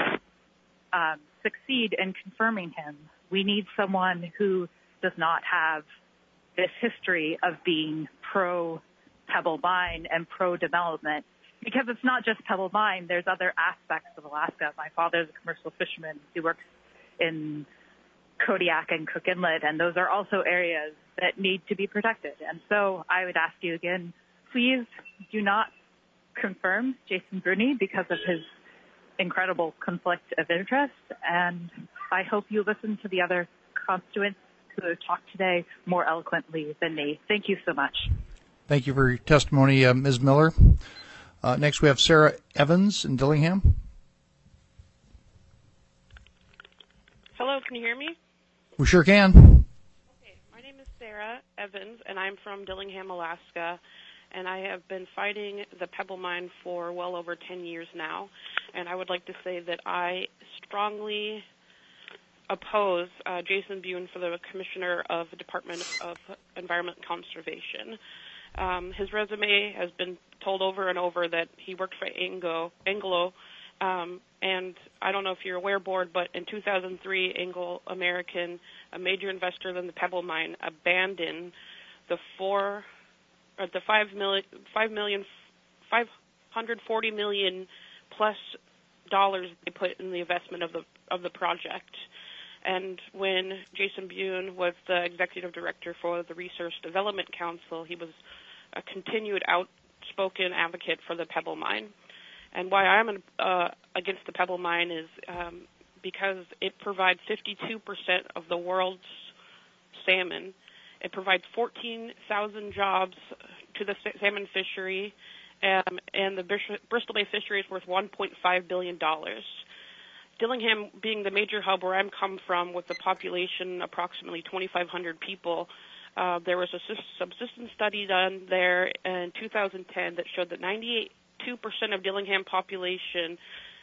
succeed in confirming him, we need someone who does not have this history of being pro-Pebble Mine and pro-development, because it's not just Pebble Mine. There's other aspects of Alaska. My father's a commercial fisherman. He works in Kodiak and Cook Inlet, and those are also areas that need to be protected. And so I would ask you again, please do not confirm Jason Bruni because of his incredible conflict of interest, and I hope you listen to the other constituents who have talked today more eloquently than me. Thank you so much. Thank you for your testimony, Ms. Miller. Next, we have Sarah Evans in Dillingham. Hello, can you hear me? We sure can. Okay, my name is Sarah Evans, and I'm from Dillingham, Alaska, and I have been fighting the Pebble Mine for well over 10 years now, and I would like to say that I strongly oppose Jason Bune for the Commissioner of the Department of Environment Conservation. His resume has been told over and over that he worked for Anglo, and I don't know if you're aware, Board, but in 2003, Anglo American, a major investor in the Pebble Mine, abandoned the $540 million plus dollars they put in the investment of the project. And when Jason Bune was the executive director for the Resource Development Council, he was a continued outspoken advocate for the Pebble Mine. And why I'm against the Pebble Mine is because it provides 52% of the world's salmon. It provides 14,000 jobs to the salmon fishery, and the Bristol Bay fishery is worth $1.5 billion. Dillingham being the major hub where I'm come from, with the population approximately 2,500 people, there was a subsistence study done there in 2010 that showed that 92% of Dillingham population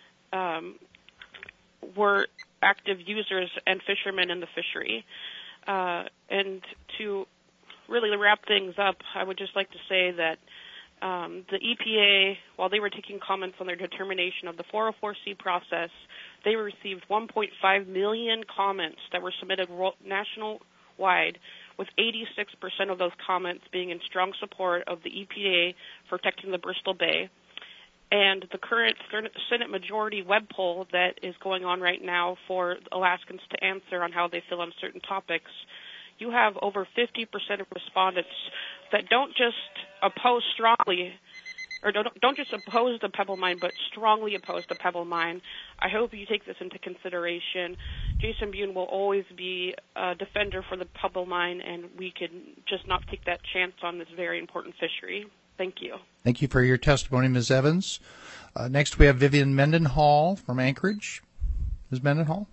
were active users and fishermen in the fishery. And to really wrap things up, I would just like to say that the EPA, while they were taking comments on their determination of the 404C process, they received 1.5 million comments that were submitted nationwide, with 86% of those comments being in strong support of the EPA protecting the Bristol Bay. And the current Senate majority web poll that is going on right now for Alaskans to answer on how they feel on certain topics, you have over 50% of respondents that don't just oppose strongly, or don't just oppose the Pebble Mine, but strongly oppose the Pebble Mine. I hope you take this into consideration. Jason Bune will always be a defender for the Pebble Mine, and we can just not take that chance on this very important fishery. Thank you. Thank you for your testimony, Ms. Evans. Next, we have Vivian Mendenhall from Anchorage. Ms. Mendenhall?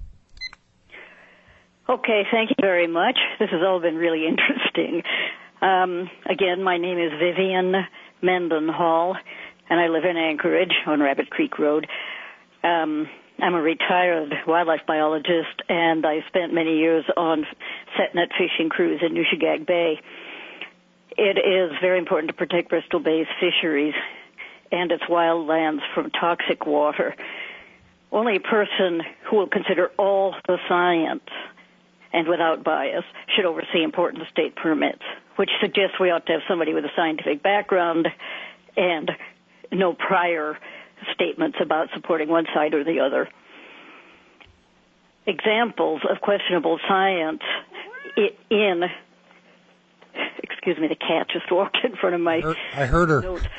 Okay, thank you very much. This has all been really interesting. Again, my name is Vivian Mendenhall, and I live in Anchorage on Rabbit Creek Road. I'm a retired wildlife biologist, and I spent many years on set net fishing crews in Nushagak Bay. It is very important to protect Bristol Bay's fisheries and its wildlands from toxic water. Only a person who will consider all the science and without bias should oversee important state permits, which suggests we ought to have somebody with a scientific background and no prior statements about supporting one side or the other. Examples of questionable science in excuse me, the cat just walked in front of my I heard her. notes.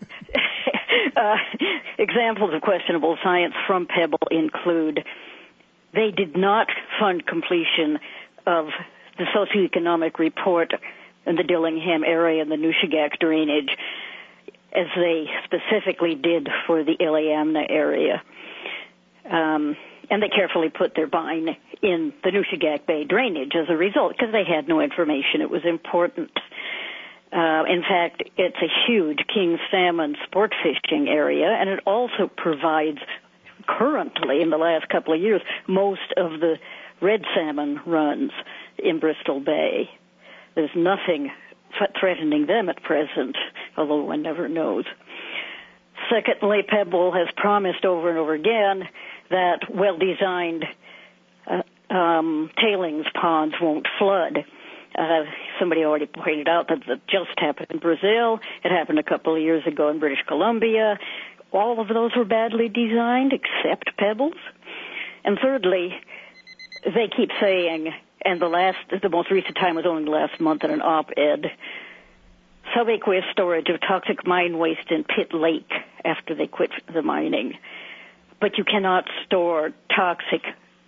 Examples of questionable science from Pebble include they did not fund completion of the socioeconomic report in the Dillingham area and the Nushagak drainage, as they specifically did for the Iliamna area. And they carefully put their mine in the Nushagak Bay drainage as a result, because they had no information. It was important. In fact, it's a huge king salmon sport fishing area, and it also provides, currently, in the last couple of years, most of the red salmon runs in Bristol Bay. There's nothing threatening them at present, although one never knows. Secondly, Pebble has promised over and over again that well-designed tailings ponds won't flood. Somebody already pointed out that it just happened in Brazil. It happened a couple of years ago in British Columbia. All of those were badly designed, except Pebbles. And thirdly, they keep saying, and the most recent time was only last month in an op-ed, subaqueous storage of toxic mine waste in Pitt Lake after they quit the mining. But you cannot store toxic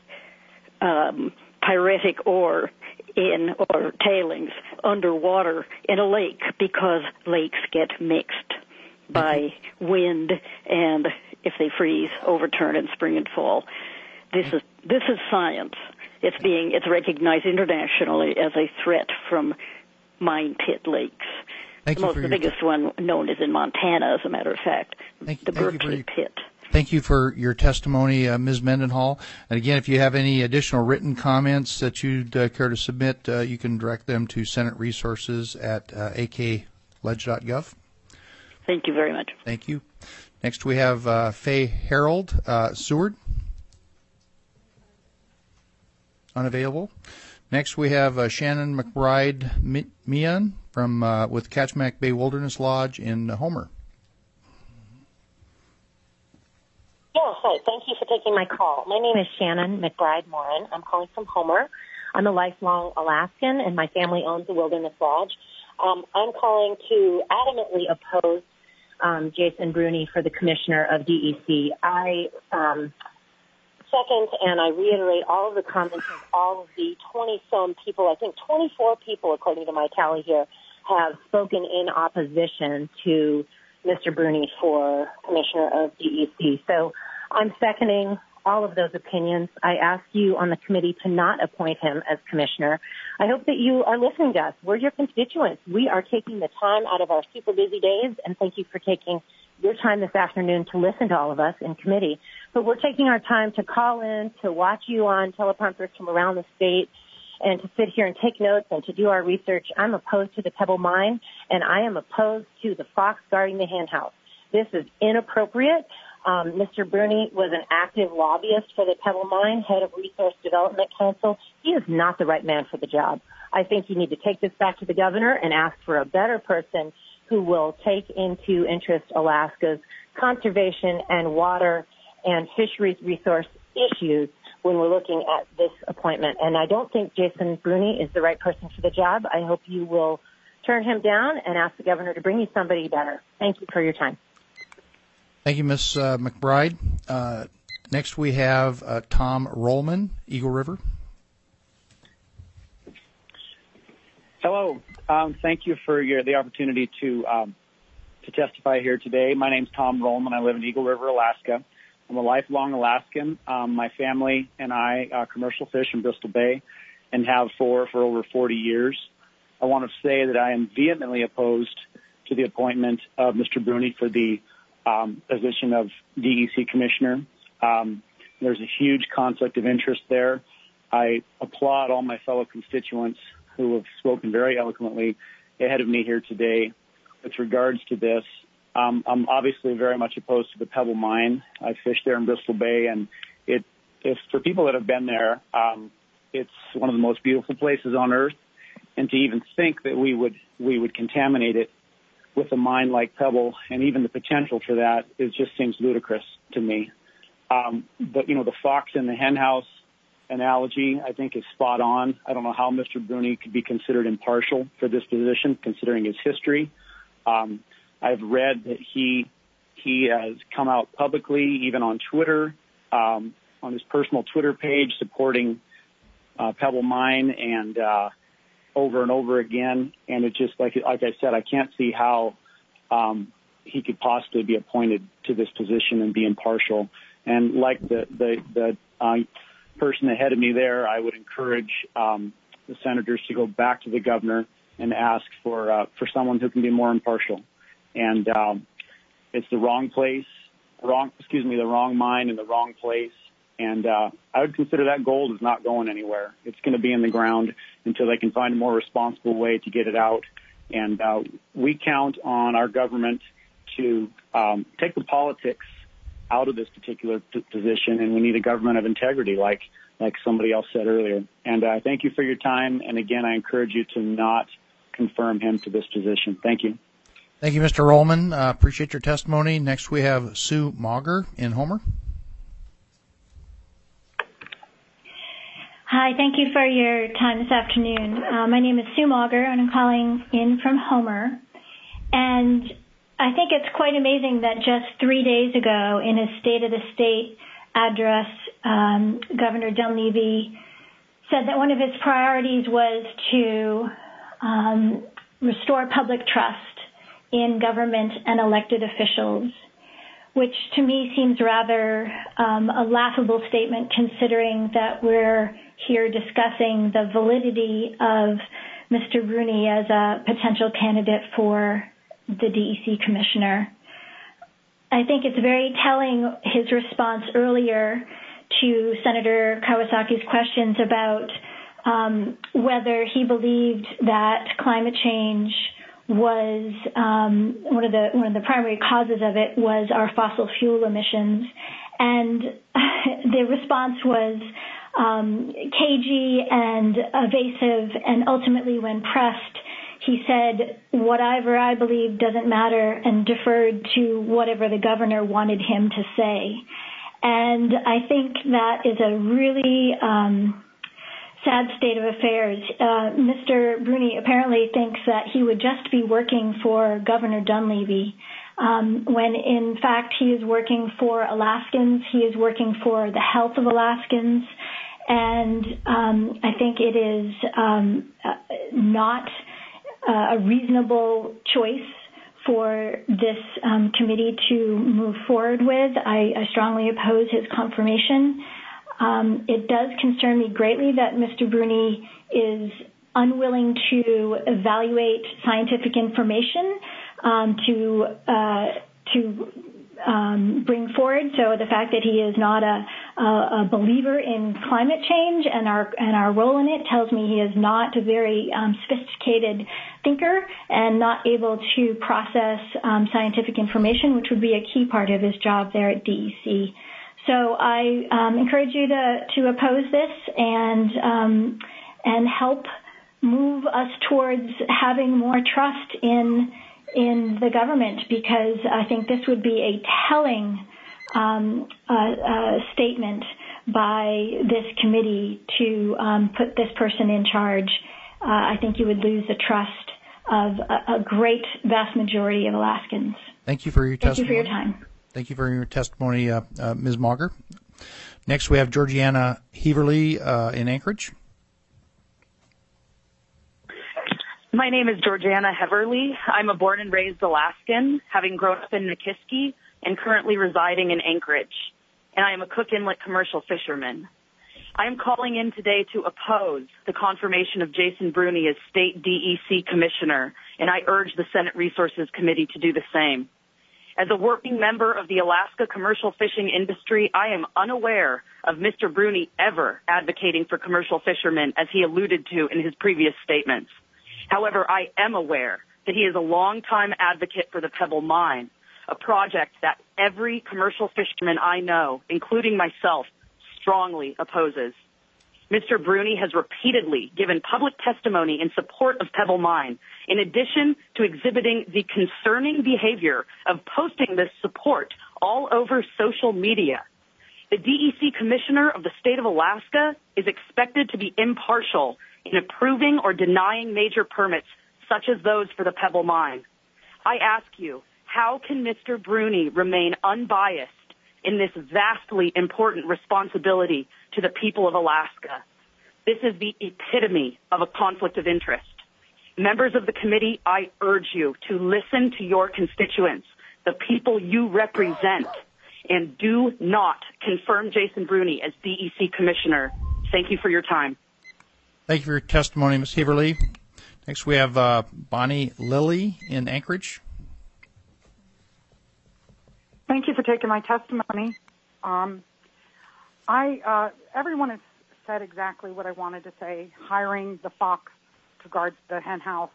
pyritic ore or tailings underwater in a lake, because lakes get mixed by wind, and if they freeze, overturn in spring and fall. This is science. It's recognized internationally as a threat from mine pit lakes. The biggest one known is in Montana, as a matter of fact, the Berkeley Pit. Thank you for your testimony, Ms. Mendenhall. And again, if you have any additional written comments that you'd care to submit, you can direct them to Senate Resources at akledge.gov. Thank you very much. Thank you. Next, we have Faye Harold Seward. Unavailable. Next, we have Shannon McBride Meehan from with Kachemak Bay Wilderness Lodge in Homer. Yeah, hi. Thank you for taking my call. My name is Shannon McBride Morin. I'm calling from Homer. I'm a lifelong Alaskan, and my family owns the Wilderness Lodge. I'm calling to adamantly oppose Jason Bruni for the commissioner of DEC. I second, and I reiterate all of the comments of all of the 20-some people, I think 24 people, according to my tally here, have spoken in opposition to Mr. Bruni for commissioner of DEC. So I'm seconding all of those opinions. I ask you on the committee to not appoint him as commissioner. I hope that you are listening to us. We're your constituents. We are taking the time out of our super busy days, and thank you for taking your time this afternoon to listen to all of us in committee. But we're taking our time to call in, to watch you on teleprompters from around the state, and to sit here and take notes and to do our research. I'm opposed to the Pebble Mine, and I am opposed to the fox guarding the hen house. This is inappropriate. Mr. Bruni was an active lobbyist for the Pebble Mine, head of Resource Development Council. He is not the right man for the job. I think you need to take this back to the governor and ask for a better person who will take into interest Alaska's conservation and water and fisheries resource issues when we're looking at this appointment. And I don't think Jason Bruni is the right person for the job. I hope you will turn him down and ask the governor to bring you somebody better. Thank you for your time. Thank you, Ms. McBride. Next, we have Tom Rollman, Eagle River. Hello. Thank you for the opportunity to testify here today. My name's Tom Rollman. I live in Eagle River, Alaska. I'm a lifelong Alaskan. My family and I commercial fish in Bristol Bay and have for over 40 years. I want to say that I am vehemently opposed to the appointment of Mr. Bruni for the position of DEC commissioner. There's a huge conflict of interest there. I applaud all my fellow constituents who have spoken very eloquently ahead of me here today with regards to this. I'm obviously very much opposed to the Pebble Mine. I fish there in Bristol Bay, and if for people that have been there, it's one of the most beautiful places on earth. And to even think that we would contaminate it with a mine like Pebble, and even the potential for that, it just seems ludicrous to me. But the fox in the hen house analogy, I think, is spot on. I don't know how Mr. Bruni could be considered impartial for this position, considering his history. I've read that he has come out publicly, even on Twitter, on his personal Twitter page, supporting Pebble Mine and over and over again. And it just, like I said, I can't see how he could possibly be appointed to this position and be impartial. And like the person ahead of me there, I would encourage the senators to go back to the governor and ask for someone who can be more impartial. And it's the wrong place, the wrong mine in the wrong place. And I would consider that gold is not going anywhere. It's going to be in the ground until they can find a more responsible way to get it out. And we count on our government to take the politics out of this particular position, and we need a government of integrity, like somebody else said earlier. And I thank you for your time. And again, I encourage you to not confirm him to this position. Thank you. Thank you, Mr. Rollman. Appreciate your testimony. Next, we have Sue Mauger in Homer. Hi, thank you for your time this afternoon. My name is Sue Mauger, and I'm calling in from Homer. And I think it's quite amazing that just 3 days ago, in his State of the State address, Governor Dunleavy said that one of his priorities was to restore public trust in government and elected officials, which to me seems rather a laughable statement, considering that we're here discussing the validity of Mr. Bruni as a potential candidate for the DEC commissioner. I think it's very telling, his response earlier to Senator Kawasaki's questions about whether he believed that climate change was one of the primary causes of it was our fossil fuel emissions, and the response was cagey and evasive, and ultimately, when pressed, he said, whatever I believe doesn't matter, and deferred to whatever the governor wanted him to say. And I think that is a really sad state of affairs. Mr. Bruni apparently thinks that he would just be working for Governor Dunleavy, when in fact he is working for Alaskans. He is working for the health of Alaskans. And I think it is not a reasonable choice for this committee to move forward with. I strongly oppose his confirmation. It does concern me greatly that Mr. Bruni is unwilling to evaluate scientific information to bring forward. So the fact that he is not a believer in climate change and our role in it tells me he is not a very sophisticated thinker and not able to process scientific information, which would be a key part of his job there at DEC. So I encourage you to oppose this and help move us towards having more trust in the government, because I think this would be a telling statement by this committee to put this person in charge. I think you would lose the trust of a great vast majority of Alaskans. Thank you for your testimony. Thank you for your time. Thank you for your testimony, Ms. Mauger. Next, we have Georgiana Heverly in Anchorage. My name is Georgiana Heverly. I'm a born and raised Alaskan, having grown up in Nikiski and currently residing in Anchorage. And I am a Cook Inlet commercial fisherman. I am calling in today to oppose the confirmation of Jason Bruni as state DEC commissioner, and I urge the Senate Resources Committee to do the same. As a working member of the Alaska commercial fishing industry, I am unaware of Mr. Bruni ever advocating for commercial fishermen, as he alluded to in his previous statements. However, I am aware that he is a longtime advocate for the Pebble Mine, a project that every commercial fisherman I know, including myself, strongly opposes. Mr. Bruni has repeatedly given public testimony in support of Pebble Mine, in addition to exhibiting the concerning behavior of posting this support all over social media. The DEC commissioner of the state of Alaska is expected to be impartial in approving or denying major permits such as those for the Pebble Mine. I ask you, how can Mr. Bruni remain unbiased in this vastly important responsibility to the people of Alaska? This is the epitome of a conflict of interest. Members of the committee, I urge you to listen to your constituents, the people you represent, and do not confirm Jason Bruni as DEC commissioner. Thank you for your time. Thank you for your testimony, Ms. Heverly. Next, we have Bonnie Lilly in Anchorage. Thank you for taking my testimony. Everyone has said exactly what I wanted to say, hiring the fox to guard the hen house.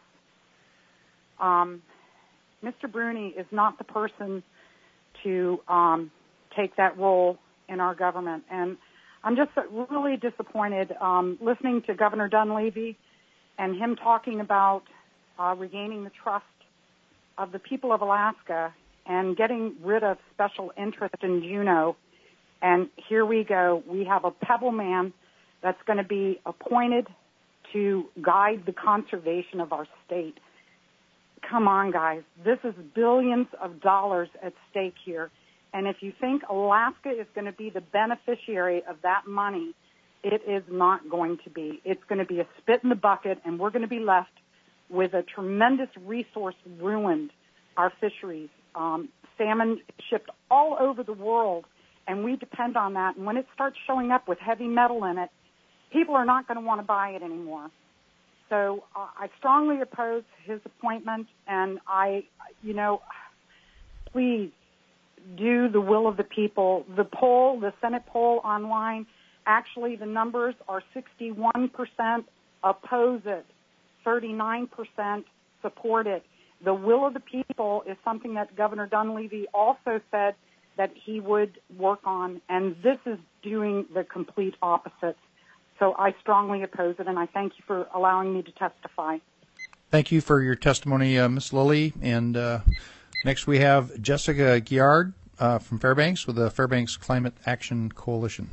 Mr. Bruni is not the person to take that role in our government. And I'm just really disappointed listening to Governor Dunleavy and him talking about regaining the trust of the people of Alaska and getting rid of special interest in Juneau. And here we go. We have a Pebble man that's going to be appointed to guide the conservation of our state. Come on, guys. This is billions of dollars at stake here. And if you think Alaska is going to be the beneficiary of that money, it is not going to be. It's going to be a spit in the bucket, and we're going to be left with a tremendous resource ruined, our fisheries. Salmon shipped all over the world, and we depend on that. And when it starts showing up with heavy metal in it, people are not going to want to buy it anymore. So I strongly oppose his appointment, and please do the will of the people. The poll, the Senate poll online, actually the numbers are 61% oppose it, 39% support it. The will of the people is something that Governor Dunleavy also said that he would work on, and this is doing the complete opposite. So I strongly oppose it, and I thank you for allowing me to testify. Thank you for your testimony, Ms. Lilly. And next we have Jessica Giard from Fairbanks with the Fairbanks Climate Action Coalition.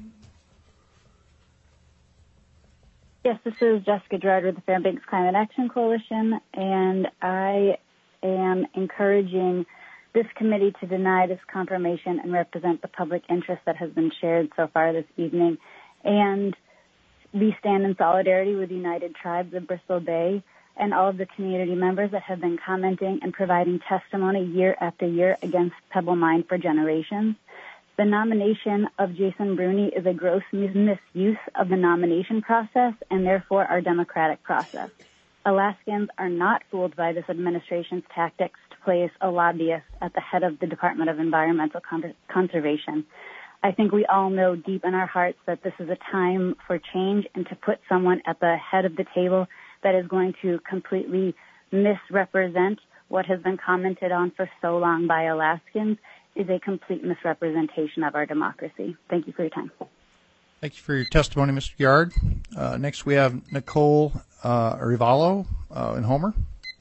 Yes, this is Jessica Giard with the Fairbanks Climate Action Coalition, and I am encouraging this committee to deny this confirmation and represent the public interest that has been shared so far this evening. And we stand in solidarity with the United Tribes of Bristol Bay and all of the community members that have been commenting and providing testimony year after year against Pebble Mine for generations. The nomination of Jason Bruni is a gross misuse of the nomination process and therefore our democratic process. Alaskans are not fooled by this administration's tactics to place a lobbyist at the head of the Department of Environmental Conservation. I think we all know deep in our hearts that this is a time for change, and to put someone at the head of the table that is going to completely misrepresent what has been commented on for so long by Alaskans is a complete misrepresentation of our democracy. Thank you for your time. Thank you for your testimony, Mr. Giard. Next we have Nicole Rivalo in Homer.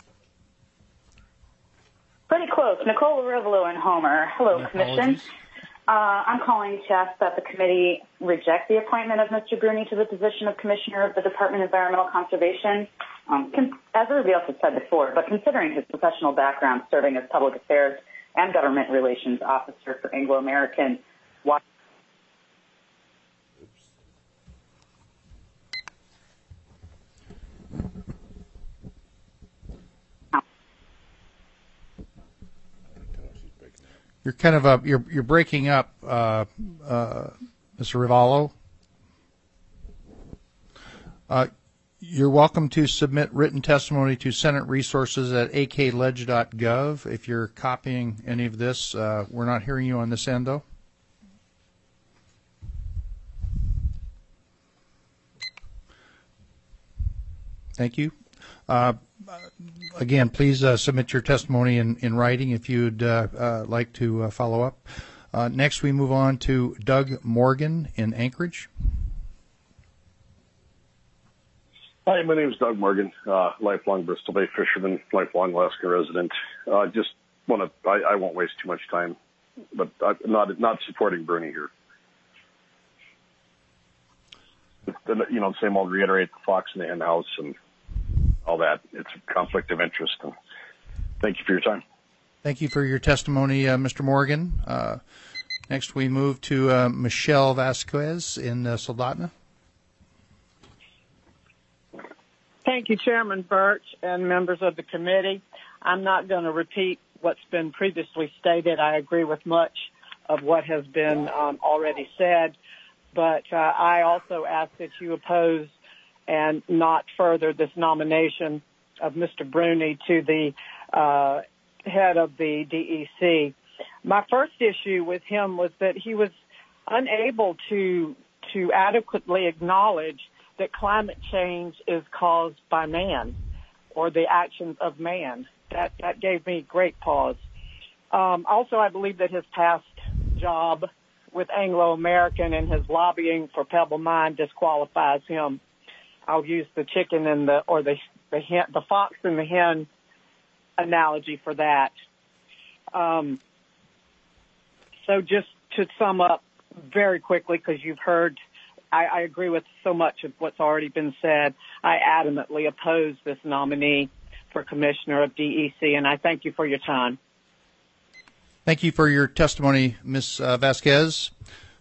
Pretty close. Nicole Rivalo in Homer. Hello, Commission. I'm calling to ask that the committee reject the appointment of Mr. Bruni to the position of Commissioner of the Department of Environmental Conservation. As everybody else has said before, but considering his professional background serving as public affairs and government relations officer for Anglo-American, You're kind of you're breaking up, Mr. Rivalo. You're welcome to submit written testimony to Senate Resources at akledge.gov. If you're copying any of this, we're not hearing you on this end, though. Thank you. Again, please submit your testimony in writing if you'd like to follow up. Next, we move on to Doug Morgan in Anchorage. Hi, my name is Doug Morgan, lifelong Bristol Bay fisherman, lifelong Alaska resident. Just want to, I won't waste too much time, but I'm not supporting Bruni here. You know, same old reiterate the fox in the hen house and all that. It's a conflict of interest. And thank you for your time. Thank you for your testimony, Mr. Morgan. Next, we move to Michelle Vasquez in Soldotna. Thank you, Chairman Birch and members of the committee. I'm not going to repeat what's been previously stated. I agree with much of what has been already said, but I also ask that you oppose and not further this nomination of Mr. Bruni to the head of the DEC. My first issue with him was that he was unable to adequately acknowledge that climate change is caused by man or the actions of man. That gave me great pause. Also, I believe that his past job with Anglo-American and his lobbying for Pebble Mine disqualifies him. I'll use the chicken and the fox and the hen analogy for that. So just to sum up very quickly, because you've heard, I agree with so much of what's already been said. I adamantly oppose this nominee for Commissioner of DEC, and I thank you for your time. Thank you for your testimony, Ms. Vasquez.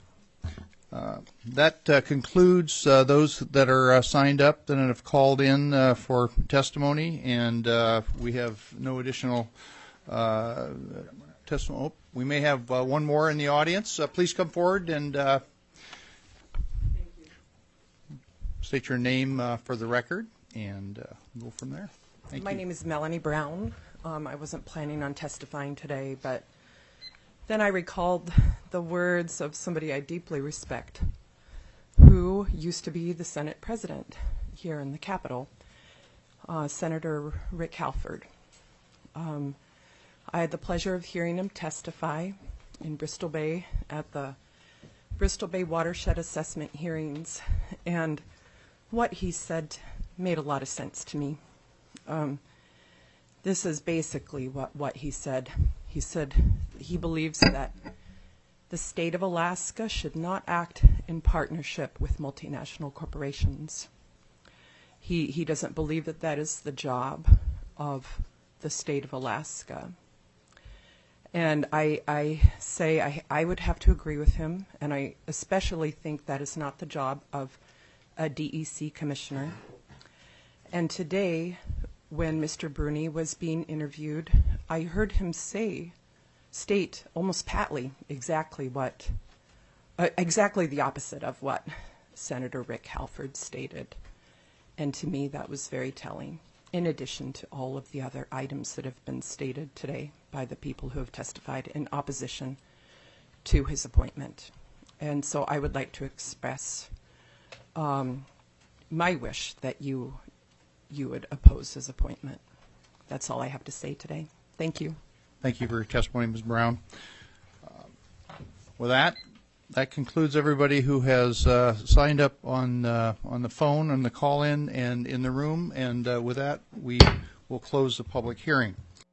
That concludes those that are signed up and have called in for testimony, and we have no additional testimony. Oh, we may have one more in the audience. Please come forward and state your name for the record, and go from there. Thank you. My name is Melanie Brown. I wasn't planning on testifying today, but Then I recalled the words of somebody I deeply respect, who used to be the Senate president here in the Capitol, Senator Rick Halford. I had the pleasure of hearing him testify in Bristol Bay at the Bristol Bay Watershed Assessment hearings, and what he said made a lot of sense to me. This is basically what he said. He said he believes that the state of Alaska should not act in partnership with multinational corporations. He doesn't believe that that is the job of the state of Alaska. And I say I would have to agree with him, and I especially think that is not the job of a DEC commissioner. And today, when Mr. Bruni was being interviewed, I heard him state almost patly exactly the opposite of what Senator Rick Halford stated. And to me, that was very telling, in addition to all of the other items that have been stated today by the people who have testified in opposition to his appointment. And so I would like to express my wish that you would oppose his appointment. That's all I have to say today. Thank you. Thank you for your testimony, Ms. Brown. With that concludes everybody who has signed up on the phone, on the call-in, and in the room. And with that, we will close the public hearing.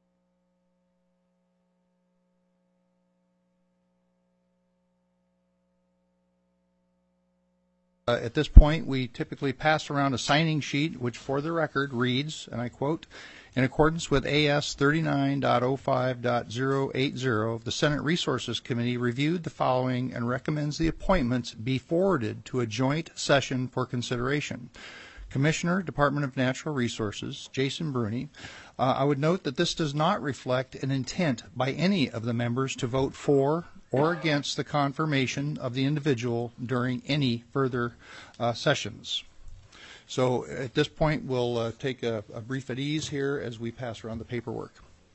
At this point, we typically pass around a signing sheet, which for the record reads, and I quote, "In accordance with AS 39.05.080, the Senate Resources Committee reviewed the following and recommends the appointments be forwarded to a joint session for consideration. Commissioner, Department of Natural Resources, Jason Bruni. I would note that this does not reflect an intent by any of the members to vote for or against the confirmation of the individual during any further sessions." So at this point, we'll take a brief at ease here as we pass around the paperwork.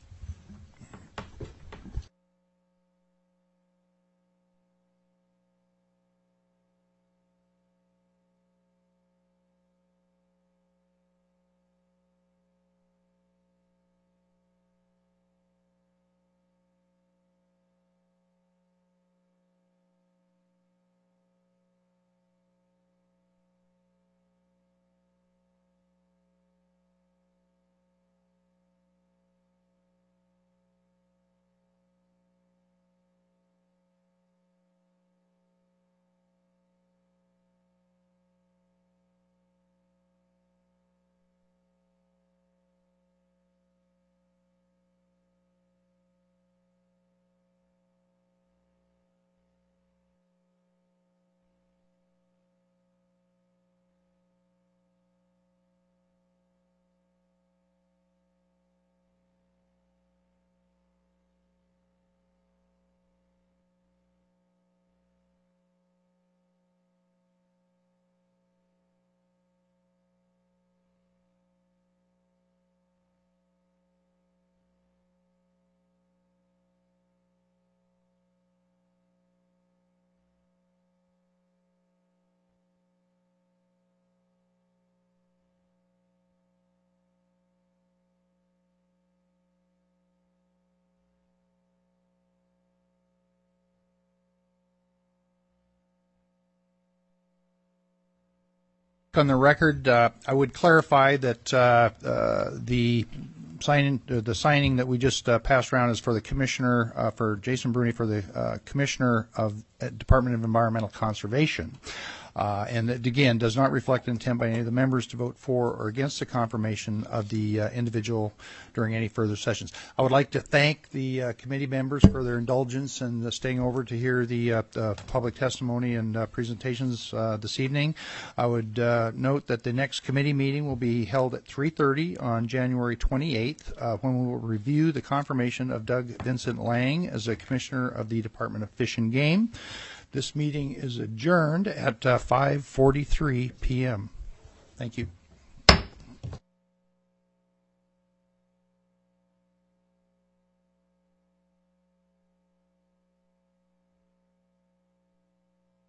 On the record, I would clarify that the signing that we just passed around is for the commissioner, for Jason Bruni, for the commissioner of Department of Environmental Conservation. And it, again, does not reflect intent by any of the members to vote for or against the confirmation of the individual during any further sessions. I would like to thank the committee members for their indulgence and staying over to hear the public testimony and presentations this evening. I would note that the next committee meeting will be held at 3:30 on January 28th when we will review the confirmation of Doug Vincent Lang as a commissioner of the Department of Fish and Game. This meeting is adjourned at 5:43 p.m. Thank you.